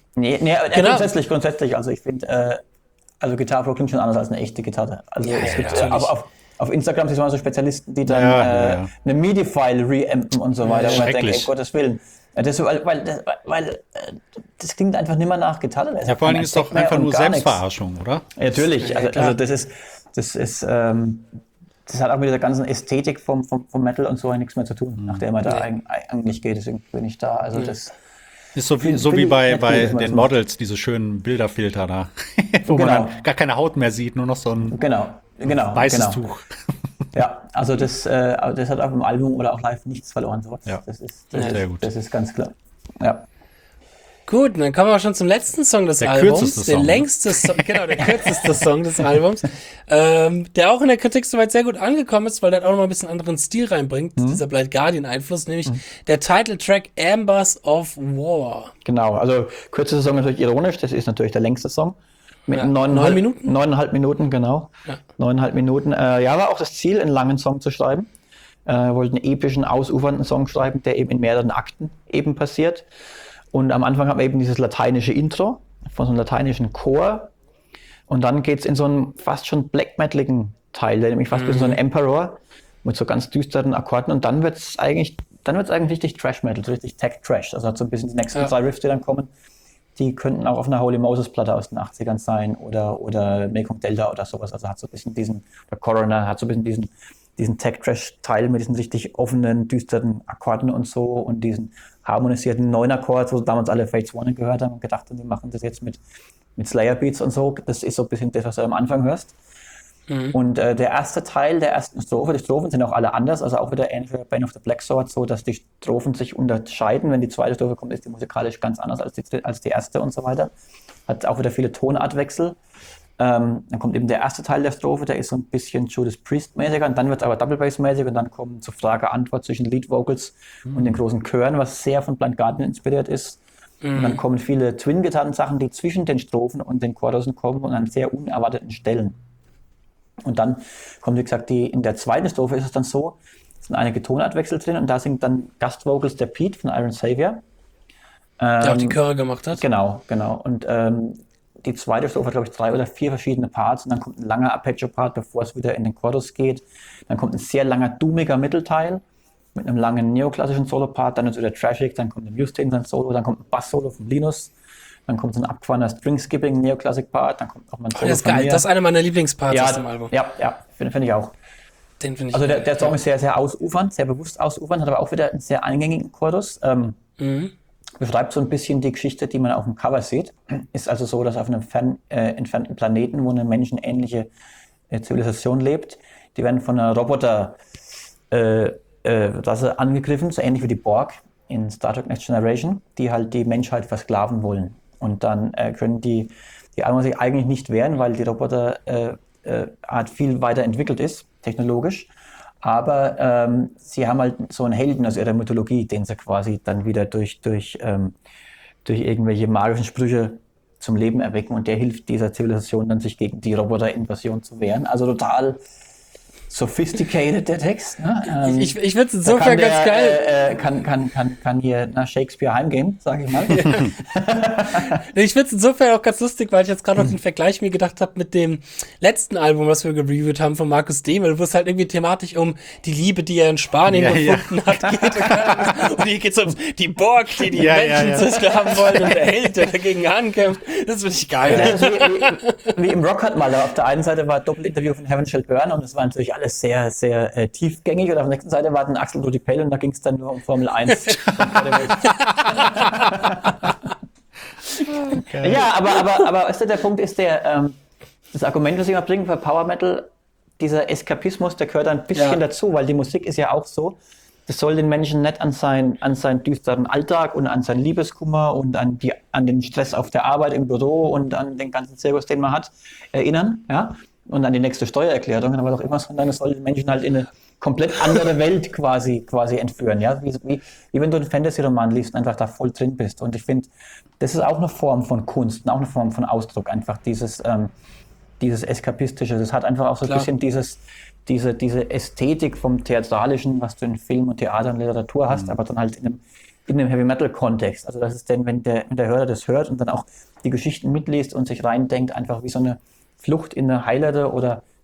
Grundsätzlich. Also ich finde, Guitar Pro klingt schon anders als eine echte Gitarre. Also es gibt auf Instagram sind so Spezialisten, die dann eine MIDI-File reampen und so weiter. Und man denkt, ey, Gottes Willen. Weil das klingt einfach nicht mehr nach Gitarre. Ja, vor allem ist es doch einfach nur Selbstverarschung, oder? Ja, natürlich. Also das hat auch mit dieser ganzen Ästhetik vom Metal und so nichts mehr zu tun, nach der man da eigentlich geht. Deswegen bin ich da. Also das ist so wie bei den Models, diese schönen Bilderfilter da, wo man dann gar keine Haut mehr sieht, nur noch so ein weißes Tuch. Ja, also das hat auf dem Album oder auch live nichts verloren. Sowas. Ja. Das ist ganz klar. Ja. Gut, dann kommen wir schon zum letzten Song des Albums. Der längste Song, der kürzeste Song des Albums. Der auch in der Kritik soweit sehr gut angekommen ist, weil der auch noch mal ein bisschen anderen Stil reinbringt, dieser Blind Guardian-Einfluss, nämlich der Titeltrack Embers of War. Genau, also kürzester Song natürlich ironisch, das ist natürlich der längste Song. Mit 9 Minuten? 9,5 Minuten, genau. Ja. 9,5 Minuten. War auch das Ziel, einen langen Song zu schreiben. Wollte einen epischen, ausufernden Song schreiben, der eben in mehreren Akten eben passiert. Und am Anfang haben wir eben dieses lateinische Intro von so einem lateinischen Chor. Und dann geht es in so einen fast schon black-metaligen Teil, der nämlich fast wie so ein Emperor mit so ganz düsteren Akkorden. Und dann wird es eigentlich richtig Trash-Metal, so richtig Tech-Trash. Also hat so ein bisschen die nächsten 2 Riffs, die dann kommen. Die könnten auch auf einer Holy Moses-Platte aus den 80ern sein oder Mekong Delta oder sowas. Also hat so ein bisschen der Coroner hat so ein bisschen diesen Tech-Trash-Teil mit diesen richtig offenen, düsteren Akkorden und so und diesen harmonisierten 9-Akkord, wo damals alle Fates Warning gehört haben und gedacht haben, die machen das jetzt mit Slayer-Beats und so. Das ist so ein bisschen das, was du am Anfang hörst. Und der erste Teil der ersten Strophe, die Strophen sind auch alle anders, also auch wieder ähnlich wie bei Bane of the Black Sword, so dass die Strophen sich unterscheiden. Wenn die zweite Strophe kommt, ist die musikalisch ganz anders als die erste und so weiter. Hat auch wieder viele Tonartwechsel. Dann kommt eben der erste Teil der Strophe, der ist so ein bisschen Judas Priest-mäßiger und dann wird es aber Double Bass-mäßig und dann kommen zur Frage-Antwort zwischen Lead Vocals und den großen Chören, was sehr von Blind Guardian inspiriert ist. Und dann kommen viele Twin-Gitarren-Sachen, die zwischen den Strophen und den Chorussen kommen und an sehr unerwarteten Stellen. Und dann kommt, wie gesagt, in der zweiten Strophe ist es dann so, es sind einige Tonartwechsel drin und da singt dann Gastvocals der Pete von Iron Savior. Der auch die Chöre gemacht hat. Genau. Und die zweite Strophe hat, glaube ich, 3 oder 4 verschiedene Parts und dann kommt ein langer Arpeggio-Part, bevor es wieder in den Chorus geht. Dann kommt ein sehr langer, doomiger Mittelteil mit einem langen neoklassischen Solo-Part, dann ist wieder trashig, dann kommt ein Mustaine sein Solo, dann kommt ein Bass-Solo von Linus. Dann kommt so ein abgefahrener String-Skipping, Neoclassic-Part, dann kommt auch mal ein Solo. Das ist geil, das ist einer meiner Lieblingsparts aus dem Album. Ja, find ich auch. Den finde ich also der Song ist sehr, sehr ausufernd, sehr bewusst ausufernd, hat aber auch wieder einen sehr eingängigen Chorus. Beschreibt so ein bisschen die Geschichte, die man auf dem Cover sieht. Ist also so, dass auf einem entfernten Planeten, wo eine menschenähnliche Zivilisation lebt, die werden von einer Roboter-Rasse angegriffen, so ähnlich wie die Borg in Star Trek Next Generation, die halt die Menschheit versklaven wollen. Und dann können die Alma sich eigentlich nicht wehren, weil die Roboterart viel weiter entwickelt ist, technologisch. Aber sie haben halt so einen Helden aus ihrer Mythologie, den sie quasi dann wieder durch irgendwelche magischen Sprüche zum Leben erwecken. Und der hilft dieser Zivilisation dann, sich gegen die Roboter-Invasion zu wehren. Also total sophisticated, der Text. Ne? Ich finde es insofern ganz geil. Kann hier nach Shakespeare heimgehen, sage ich mal. Ich finde es insofern auch ganz lustig, weil ich jetzt gerade noch den Vergleich mir gedacht habe mit dem letzten Album, was wir gereviewt haben von Markus Demel, wo es halt irgendwie thematisch um die Liebe, die er in Spanien gefunden hat, geht. Und hier geht es um die Borg, die Menschen zu Sklaven wollen und der Held, der dagegen ankämpft. Das finde ich geil. Ja, wie im Rockhard mal. Auf der einen Seite war ein Doppelinterview von Heaven Shall Burn und es war natürlich alles sehr, sehr tiefgängig. Und auf der nächsten Seite war ein Axel Rudi Pell und da ging es dann nur um Formel 1. Okay. Ja, aber weißt du, der Punkt ist das Argument, was ich mal bringe für Power Metal, dieser Eskapismus, der gehört ein bisschen dazu, weil die Musik ist ja auch so, das soll den Menschen nicht an seinen düsteren Alltag und an seinen Liebeskummer und an den Stress auf der Arbeit im Büro und an den ganzen Zirkus, den man hat, erinnern, ja, und an die nächste Steuererklärung, aber doch immer, sondern es soll den Menschen halt in eine komplett andere Welt quasi entführen, ja, wie wenn du einen Fantasy-Roman liest und einfach da voll drin bist. Und ich finde, das ist auch eine Form von Kunst und auch eine Form von Ausdruck, einfach dieses Eskapistische. Das hat einfach auch so ein bisschen diese Ästhetik vom Theatralischen, was du in Film und Theater und Literatur hast, aber dann halt in einem Heavy-Metal-Kontext. Also das ist dann, wenn der Hörer das hört und dann auch die Geschichten mitliest und sich reindenkt, einfach wie so eine Flucht in eine heilere oder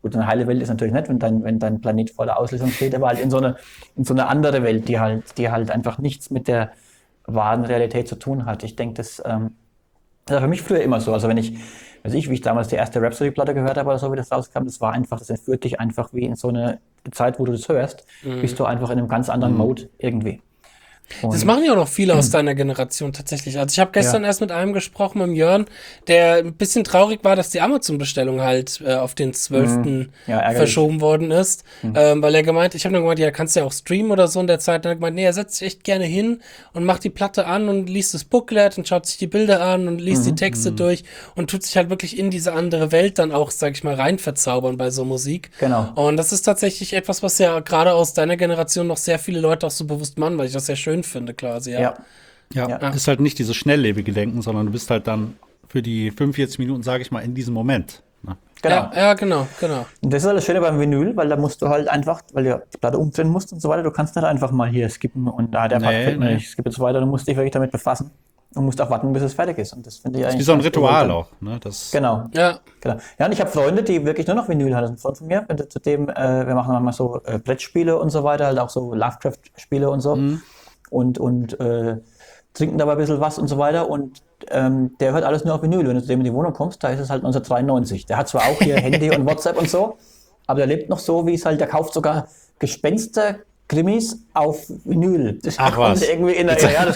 Gut, eine heile Welt ist natürlich nicht, wenn dein Planet vor der Auslösung steht, aber halt in so eine andere Welt, die halt einfach nichts mit der wahren Realität zu tun hat. Ich denke, das war für mich früher immer so. Also wie ich damals die erste Rhapsody-Platte gehört habe oder so, wie das rauskam, das entführt dich einfach wie in so eine Zeit, wo du das hörst, bist du einfach in einem ganz anderen Mode irgendwie. Das machen ja auch noch viele aus deiner Generation tatsächlich. Also ich habe gestern erst mit einem gesprochen, mit dem Jörn, der ein bisschen traurig war, dass die Amazon-Bestellung halt auf den 12. Verschoben worden ist. Weil ich habe dann gemeint, ja, kannst du ja auch streamen oder so in der Zeit. Dann hat er gemeint, nee, er setzt sich echt gerne hin und macht die Platte an und liest das Booklet und schaut sich die Bilder an und liest die Texte durch und tut sich halt wirklich in diese andere Welt dann auch, sag ich mal, rein verzaubern bei so Musik. Genau. Und das ist tatsächlich etwas, was ja gerade aus deiner Generation noch sehr viele Leute auch so bewusst machen, weil ich das sehr schön finde, quasi, ja, ist halt nicht dieses schnelllebige Denken, sondern du bist halt dann für die 45 Minuten, sage ich mal, in diesem Moment. Ne? Genau. Ja, genau. Und das ist halt das Schöne beim Vinyl, weil da musst du halt einfach, weil du die Platte umdrehen musst und so weiter, du kannst nicht einfach mal hier skippen und der Part fällt mir nicht, skippe jetzt weiter, du musst dich wirklich damit befassen und musst auch warten, bis es fertig ist. Und das finde ich eigentlich. Das ist wie so ein Ritual auch. Ne? Genau. Ja, und ich habe Freunde, die wirklich nur noch Vinyl haben. Das ist ein Freund von mir, zudem, wir machen manchmal so Brettspiele und so weiter, halt auch so Lovecraft-Spiele und so. Und trinken dabei ein bisschen was und so weiter und der hört alles nur auf Vinyl. Wenn du zu dem in die Wohnung kommst, da ist es halt 1993. Der hat zwar auch hier Handy und WhatsApp und so, aber der lebt noch so, wie es halt, der kauft sogar Gespenster-Krimis auf Vinyl. Das kommt irgendwie in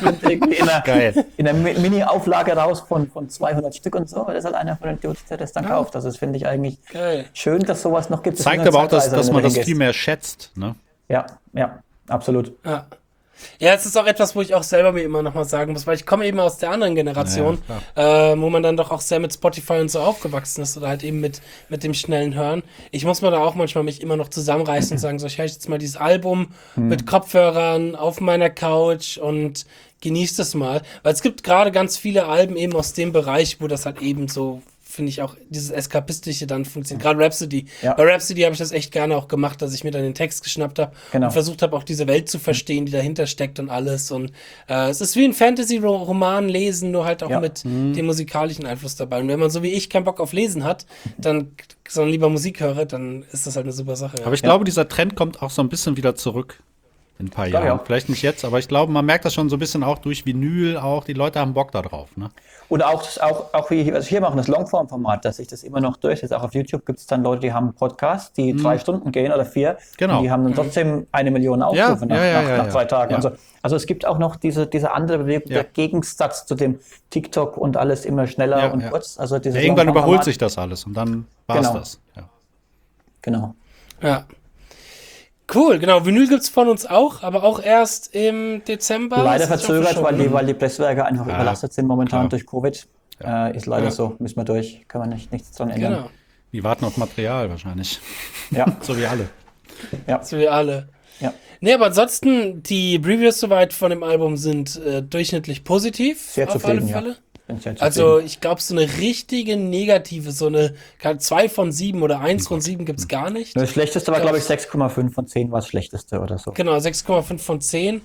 einer Mini-Auflage raus von 200 Stück und so, aber das ist halt einer von den Dudes, der das dann kauft. Also das finde ich eigentlich schön, dass sowas noch gibt. Das zeigt aber auch, dass man das viel mehr schätzt. Ne? Ja, absolut. Ja, es ist auch etwas, wo ich auch selber mir immer noch mal sagen muss, weil ich komme eben aus der anderen Generation, wo man dann doch auch sehr mit Spotify und so aufgewachsen ist oder halt eben mit dem schnellen Hören. Ich muss mir da auch manchmal mich immer noch zusammenreißen und sagen, so, ich höre jetzt mal dieses Album mit Kopfhörern auf meiner Couch und genieße das mal. Weil es gibt gerade ganz viele Alben eben aus dem Bereich, wo das halt eben so, finde ich, auch dieses Eskapistische dann funktioniert. Gerade Rhapsody. Ja. Bei Rhapsody habe ich das echt gerne auch gemacht, dass ich mir dann den Text geschnappt habe und versucht habe, auch diese Welt zu verstehen, die dahinter steckt und alles. Und es ist wie ein Fantasy-Roman lesen, nur halt auch mit dem musikalischen Einfluss dabei. Und wenn man so wie ich keinen Bock auf Lesen hat, sondern lieber Musik höre, dann ist das halt eine super Sache. Aber ich glaube, dieser Trend kommt auch so ein bisschen wieder zurück. In ein paar Jahren. Ja. Vielleicht nicht jetzt, aber ich glaube, man merkt das schon so ein bisschen auch durch Vinyl auch. Die Leute haben Bock da drauf. Ne? Oder auch wie was wir hier machen, das Longform-Format, dass sich das immer noch durchsetzt. Auch auf YouTube gibt es dann Leute, die haben Podcasts, die 3 Stunden gehen oder 4. Genau. Und die haben dann trotzdem 1 Million Aufrufe nach 2 Tagen. Ja. Also es gibt auch noch diese andere Bewegung, der Gegensatz zu dem TikTok und alles immer schneller und kurz. Also irgendwann überholt sich das alles und dann war es das. Ja. Genau. Ja. Cool, genau. Vinyl gibt's von uns auch, aber auch erst im Dezember. Leider verzögert, weil die Presswerke einfach überlastet sind momentan durch Covid. Ist leider so, müssen wir durch, kann man nichts dran ändern. Genau. Die warten auf Material wahrscheinlich. Ja. So wie alle. Ja. So wie alle. Ja. Nee, aber ansonsten, die Reviews soweit von dem Album sind durchschnittlich positiv. Sehr zufrieden, auf alle Fälle. Also ich glaube, so eine richtige negative, so eine 2 von 7 oder 1 von 7 gibt's gar nicht. Das schlechteste war, glaube ich, 6,5 von 10 war das schlechteste oder so. Genau, 6,5 von 10.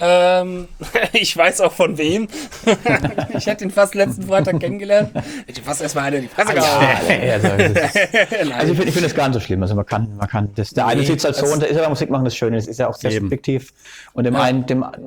Ich weiß auch von wem. Ich hätte ihn fast letzten Freitag kennengelernt. Ich hätte fast erstmal eine in die Fresse gehauen. Also ich finde das gar nicht so schlimm. Also man kann das. Der eine sieht es halt so und da ist ja beim Musik machen das Schöne. Das ist ja auch sehr subjektiv. Und dem einen,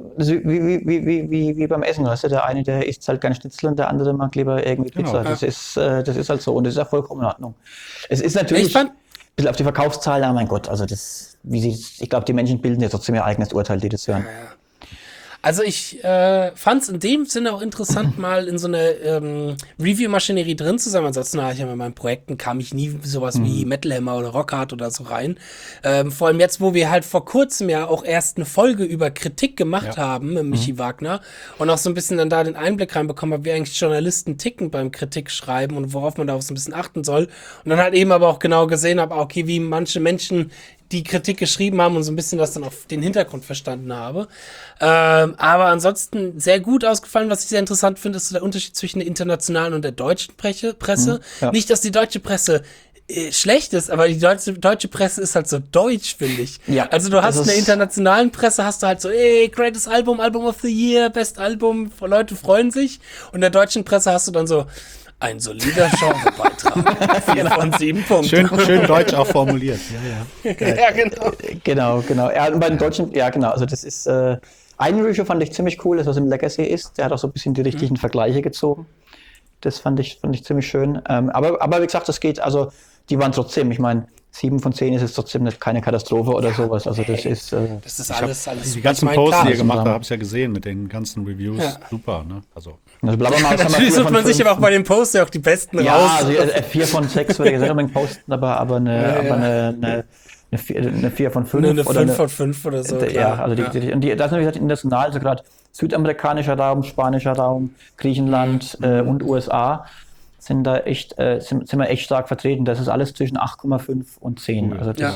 wie beim Essen, weißt du, der eine, der isst halt gerne Schnitzel und der andere mag lieber irgendwie Pizza. Das ist halt so und das ist ja vollkommen in Ordnung. Es ist natürlich ein bisschen auf die Verkaufszahlen, aber mein Gott, also ich glaube, die Menschen bilden ja trotzdem ihr eigenes Urteil, die das hören. Ja. Also ich fand es in dem Sinne auch interessant, mal in so eine Review-Maschinerie drin zu sein. Ansonsten habe ich ja bei meinen Projekten kam ich nie sowas wie Metal Hammer oder Rockhard oder so rein. Vor allem jetzt, wo wir halt vor kurzem ja auch erst eine Folge über Kritik gemacht haben mit Michi Wagner und auch so ein bisschen dann da den Einblick reinbekommen habe, wie eigentlich Journalisten ticken beim Kritikschreiben und worauf man da auch so ein bisschen achten soll. Und dann halt eben aber auch genau gesehen habe, okay, wie manche Menschen die Kritik geschrieben haben und so ein bisschen das dann auf den Hintergrund verstanden habe. Aber ansonsten sehr gut ausgefallen. Was ich sehr interessant finde, ist der Unterschied zwischen der internationalen und der deutschen Presse. Nicht, dass die deutsche Presse schlecht ist, aber die deutsche Presse ist halt so deutsch, finde ich. Ja, also du hast in der internationalen Presse hast du halt so, greatest Album, Album of the Year, Best Album, Leute freuen sich. Und in der deutschen Presse hast du dann so, Ein solider Genrebeitrag. 4 von 7 Punkten. Schön deutsch auch formuliert. Ja, genau. Genau. Ja, bei den Deutschen, ja genau, also das ist, ein Review fand ich ziemlich cool, das was im Legacy ist, der hat auch so ein bisschen die richtigen Vergleiche gezogen. Das fand ich ziemlich schön. Aber wie gesagt, das geht, also die waren trotzdem, ich meine, 7 von 10 ist jetzt trotzdem keine Katastrophe oder sowas. Also das ist. Das ist alles. Die ganzen Posts, die ihr gemacht habt, habe ich ja gesehen mit den ganzen Reviews. Ja. Super, ne? Also natürlich sucht man sich aber auch bei den Posts ja auch die besten raus. Ja, also 4 von 6 würde ich jetzt nicht posten, aber eine 4 von 5. Eine 5 von 5 oder so. Ja, also das ist natürlich international, also gerade südamerikanischer Raum, spanischer Raum, Griechenland und USA. Sind wir echt stark vertreten. Das ist alles zwischen 8,5 und 10. Also das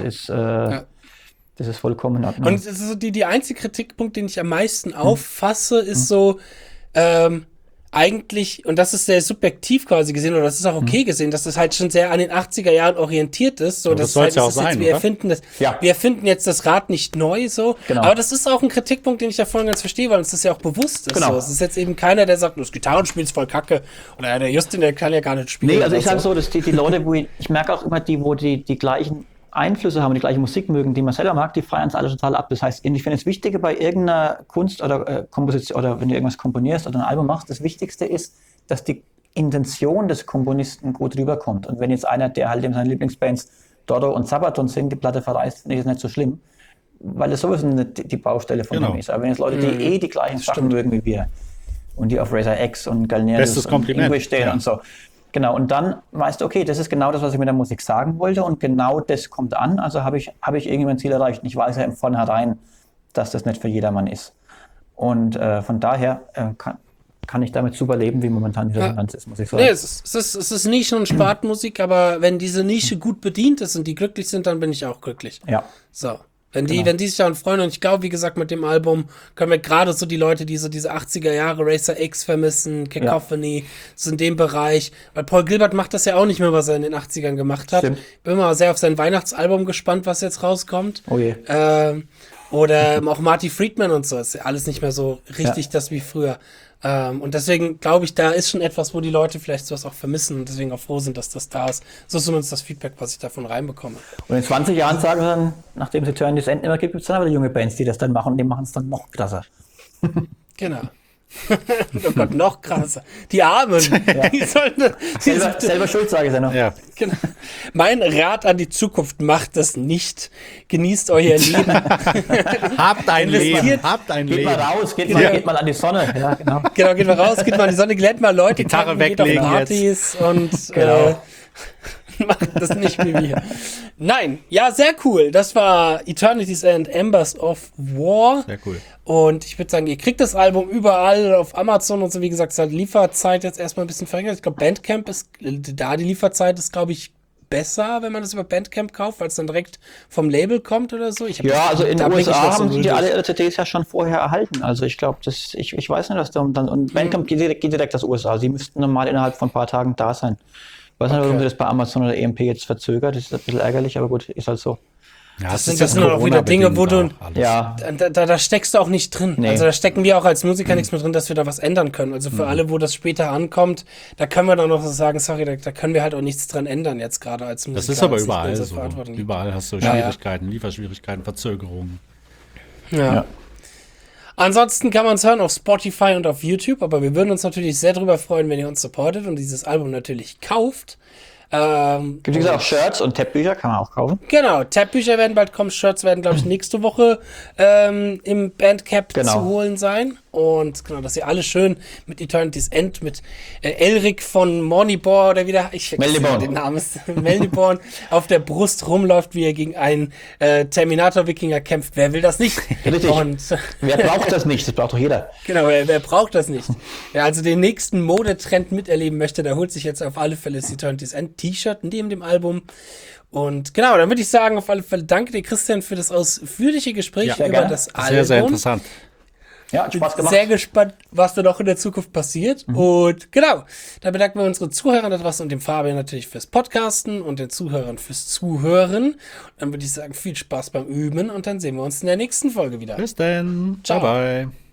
ist vollkommen in Ordnung. Und es ist so die einzige Kritikpunkt, den ich am meisten auffasse, ist so eigentlich, und das ist sehr subjektiv quasi gesehen, oder das ist auch okay gesehen, dass das halt schon sehr an den 80er Jahren orientiert ist. So, das soll es ja auch sein, wir erfinden jetzt das Rad nicht neu, so. Genau. Aber das ist auch ein Kritikpunkt, den ich da vorhin ganz verstehe, weil uns das ja auch bewusst ist. Genau. So. Es ist jetzt eben keiner, der sagt, das Gitarrenspiel ist voll kacke. Oder der Justin, der kann ja gar nicht spielen. Nee, also ich sage so, dass die Leute, ich merke auch immer wo die gleichen Einflüsse haben, die gleiche Musik mögen, die man selber mag, die feiern es alle total ab. Das heißt, ich finde es Wichtige bei irgendeiner Kunst oder Komposition oder wenn du irgendwas komponierst oder ein Album machst, das Wichtigste ist, dass die Intention des Komponisten gut rüberkommt. Und wenn jetzt einer, der halt in seinen Lieblingsbands Dodo und Sabaton singt, die Platte verreißt, finde ich das nicht so schlimm, weil das sowieso nicht die Baustelle von dem ist. Aber wenn jetzt Leute, die die gleichen Sachen mögen wie wir und die auf Razer X und Galneris und Ingrid stehen und so, genau, und dann weißt du, okay, das ist genau das, was ich mit der Musik sagen wollte und genau das kommt an, also habe ich irgendwie mein Ziel erreicht. Und ich weiß ja im Vornherein, dass das nicht für jedermann ist. Und von daher kann ich damit super leben, wie momentan die Resonanz ist, muss ich sagen. Nee, es ist Nischen- und Spartenmusik, aber wenn diese Nische gut bedient ist und die glücklich sind, dann bin ich auch glücklich. Ja. So. Wenn die sich daran freuen, und ich glaube, wie gesagt, mit dem Album können wir gerade so die Leute, die so diese 80er Jahre Racer X vermissen, Cacophony, so in dem Bereich, weil Paul Gilbert macht das ja auch nicht mehr, was er in den 80ern gemacht hat. Stimmt. Bin mal sehr auf sein Weihnachtsalbum gespannt, was jetzt rauskommt. Oh je. Oder auch Marty Friedman und so, ist ja alles nicht mehr so richtig das wie früher. Und deswegen glaube ich, da ist schon etwas, wo die Leute vielleicht sowas auch vermissen und deswegen auch froh sind, dass das da ist. So ist zumindest das Feedback, was ich davon reinbekomme. Und in 20 Jahren sagen wir dann, nachdem es Turn This End immer gibt, es dann aber junge Bands, die das dann machen und die machen es dann noch krasser. Genau. Oh Gott, noch krasser. Die Armen. Ja. Die sollten, selber schuld, sage ich ja noch. Ja. Genau. Mein Rat an die Zukunft, macht das nicht. Genießt euer Leben. Habt ein Leben. Geht mal raus, geht mal an die Sonne. Ja, genau. Genau, geht mal raus, geht mal an die Sonne, lädt mal Leute, Gitarre weglegen, geht auf Partys und macht das nicht wie wir. Nein, ja, sehr cool. Das war Eternity's End, Embers of War. Sehr cool. Und ich würde sagen, ihr kriegt das Album überall auf Amazon und so. Wie gesagt, es hat Lieferzeit jetzt erstmal ein bisschen verringert. Ich glaube, Bandcamp ist, da die Lieferzeit ist, glaube ich, besser, wenn man das über Bandcamp kauft, weil es dann direkt vom Label kommt oder so. Also in den USA haben die alle ihre CDs ja schon vorher erhalten. Also ich glaube, ich weiß nicht, was da und Bandcamp geht direkt aus USA. Sie müssten normal innerhalb von ein paar Tagen da sein. Ich weiß nicht, warum sie das bei Amazon oder EMP jetzt verzögert. Das ist ein bisschen ärgerlich, aber gut, ist halt so. Ja, das sind auch wieder Dinge, wo du, da steckst du auch nicht drin. Nee. Also da stecken wir auch als Musiker nichts mehr drin, dass wir da was ändern können. Also für alle, wo das später ankommt, da können wir dann noch so sagen, sorry, da können wir halt auch nichts dran ändern jetzt gerade als Musiker. Das ist aber überall so. Überall hast du Schwierigkeiten, Lieferschwierigkeiten, Verzögerungen. Ja. Ansonsten kann man es hören auf Spotify und auf YouTube, aber wir würden uns natürlich sehr darüber freuen, wenn ihr uns supportet und dieses Album natürlich kauft. Gibt es auch Shirts und Tabbücher, kann man auch kaufen. Genau, Tabbücher werden bald kommen, Shirts werden, glaube ich, nächste Woche im Bandcamp zu holen sein. Und genau, dass ihr alle schön mit Eternity's End, mit Elric von Mornibor oder wieder, ich vergesse den Namen, Melniborn, auf der Brust rumläuft, wie er gegen einen Terminator-Wikinger kämpft. Wer will das nicht? Richtig. Und wer braucht das nicht? Das braucht doch jeder. Genau, wer braucht das nicht? Wer also den nächsten Modetrend miterleben möchte, der holt sich jetzt auf alle Fälle das Eternity's End T-Shirt neben dem Album. Und genau, dann würde ich sagen, auf alle Fälle danke dir, Christian, für das ausführliche Gespräch über das Album. Sehr, sehr interessant. Ja, hat Spaß gemacht. Sehr gespannt, was da noch in der Zukunft passiert. Und genau, da bedanken wir unsere Zuhörer da draußen und dem Fabian natürlich fürs Podcasten und den Zuhörern fürs Zuhören. Und dann würde ich sagen, viel Spaß beim Üben und dann sehen wir uns in der nächsten Folge wieder. Bis dann. Ciao. Bye, bye.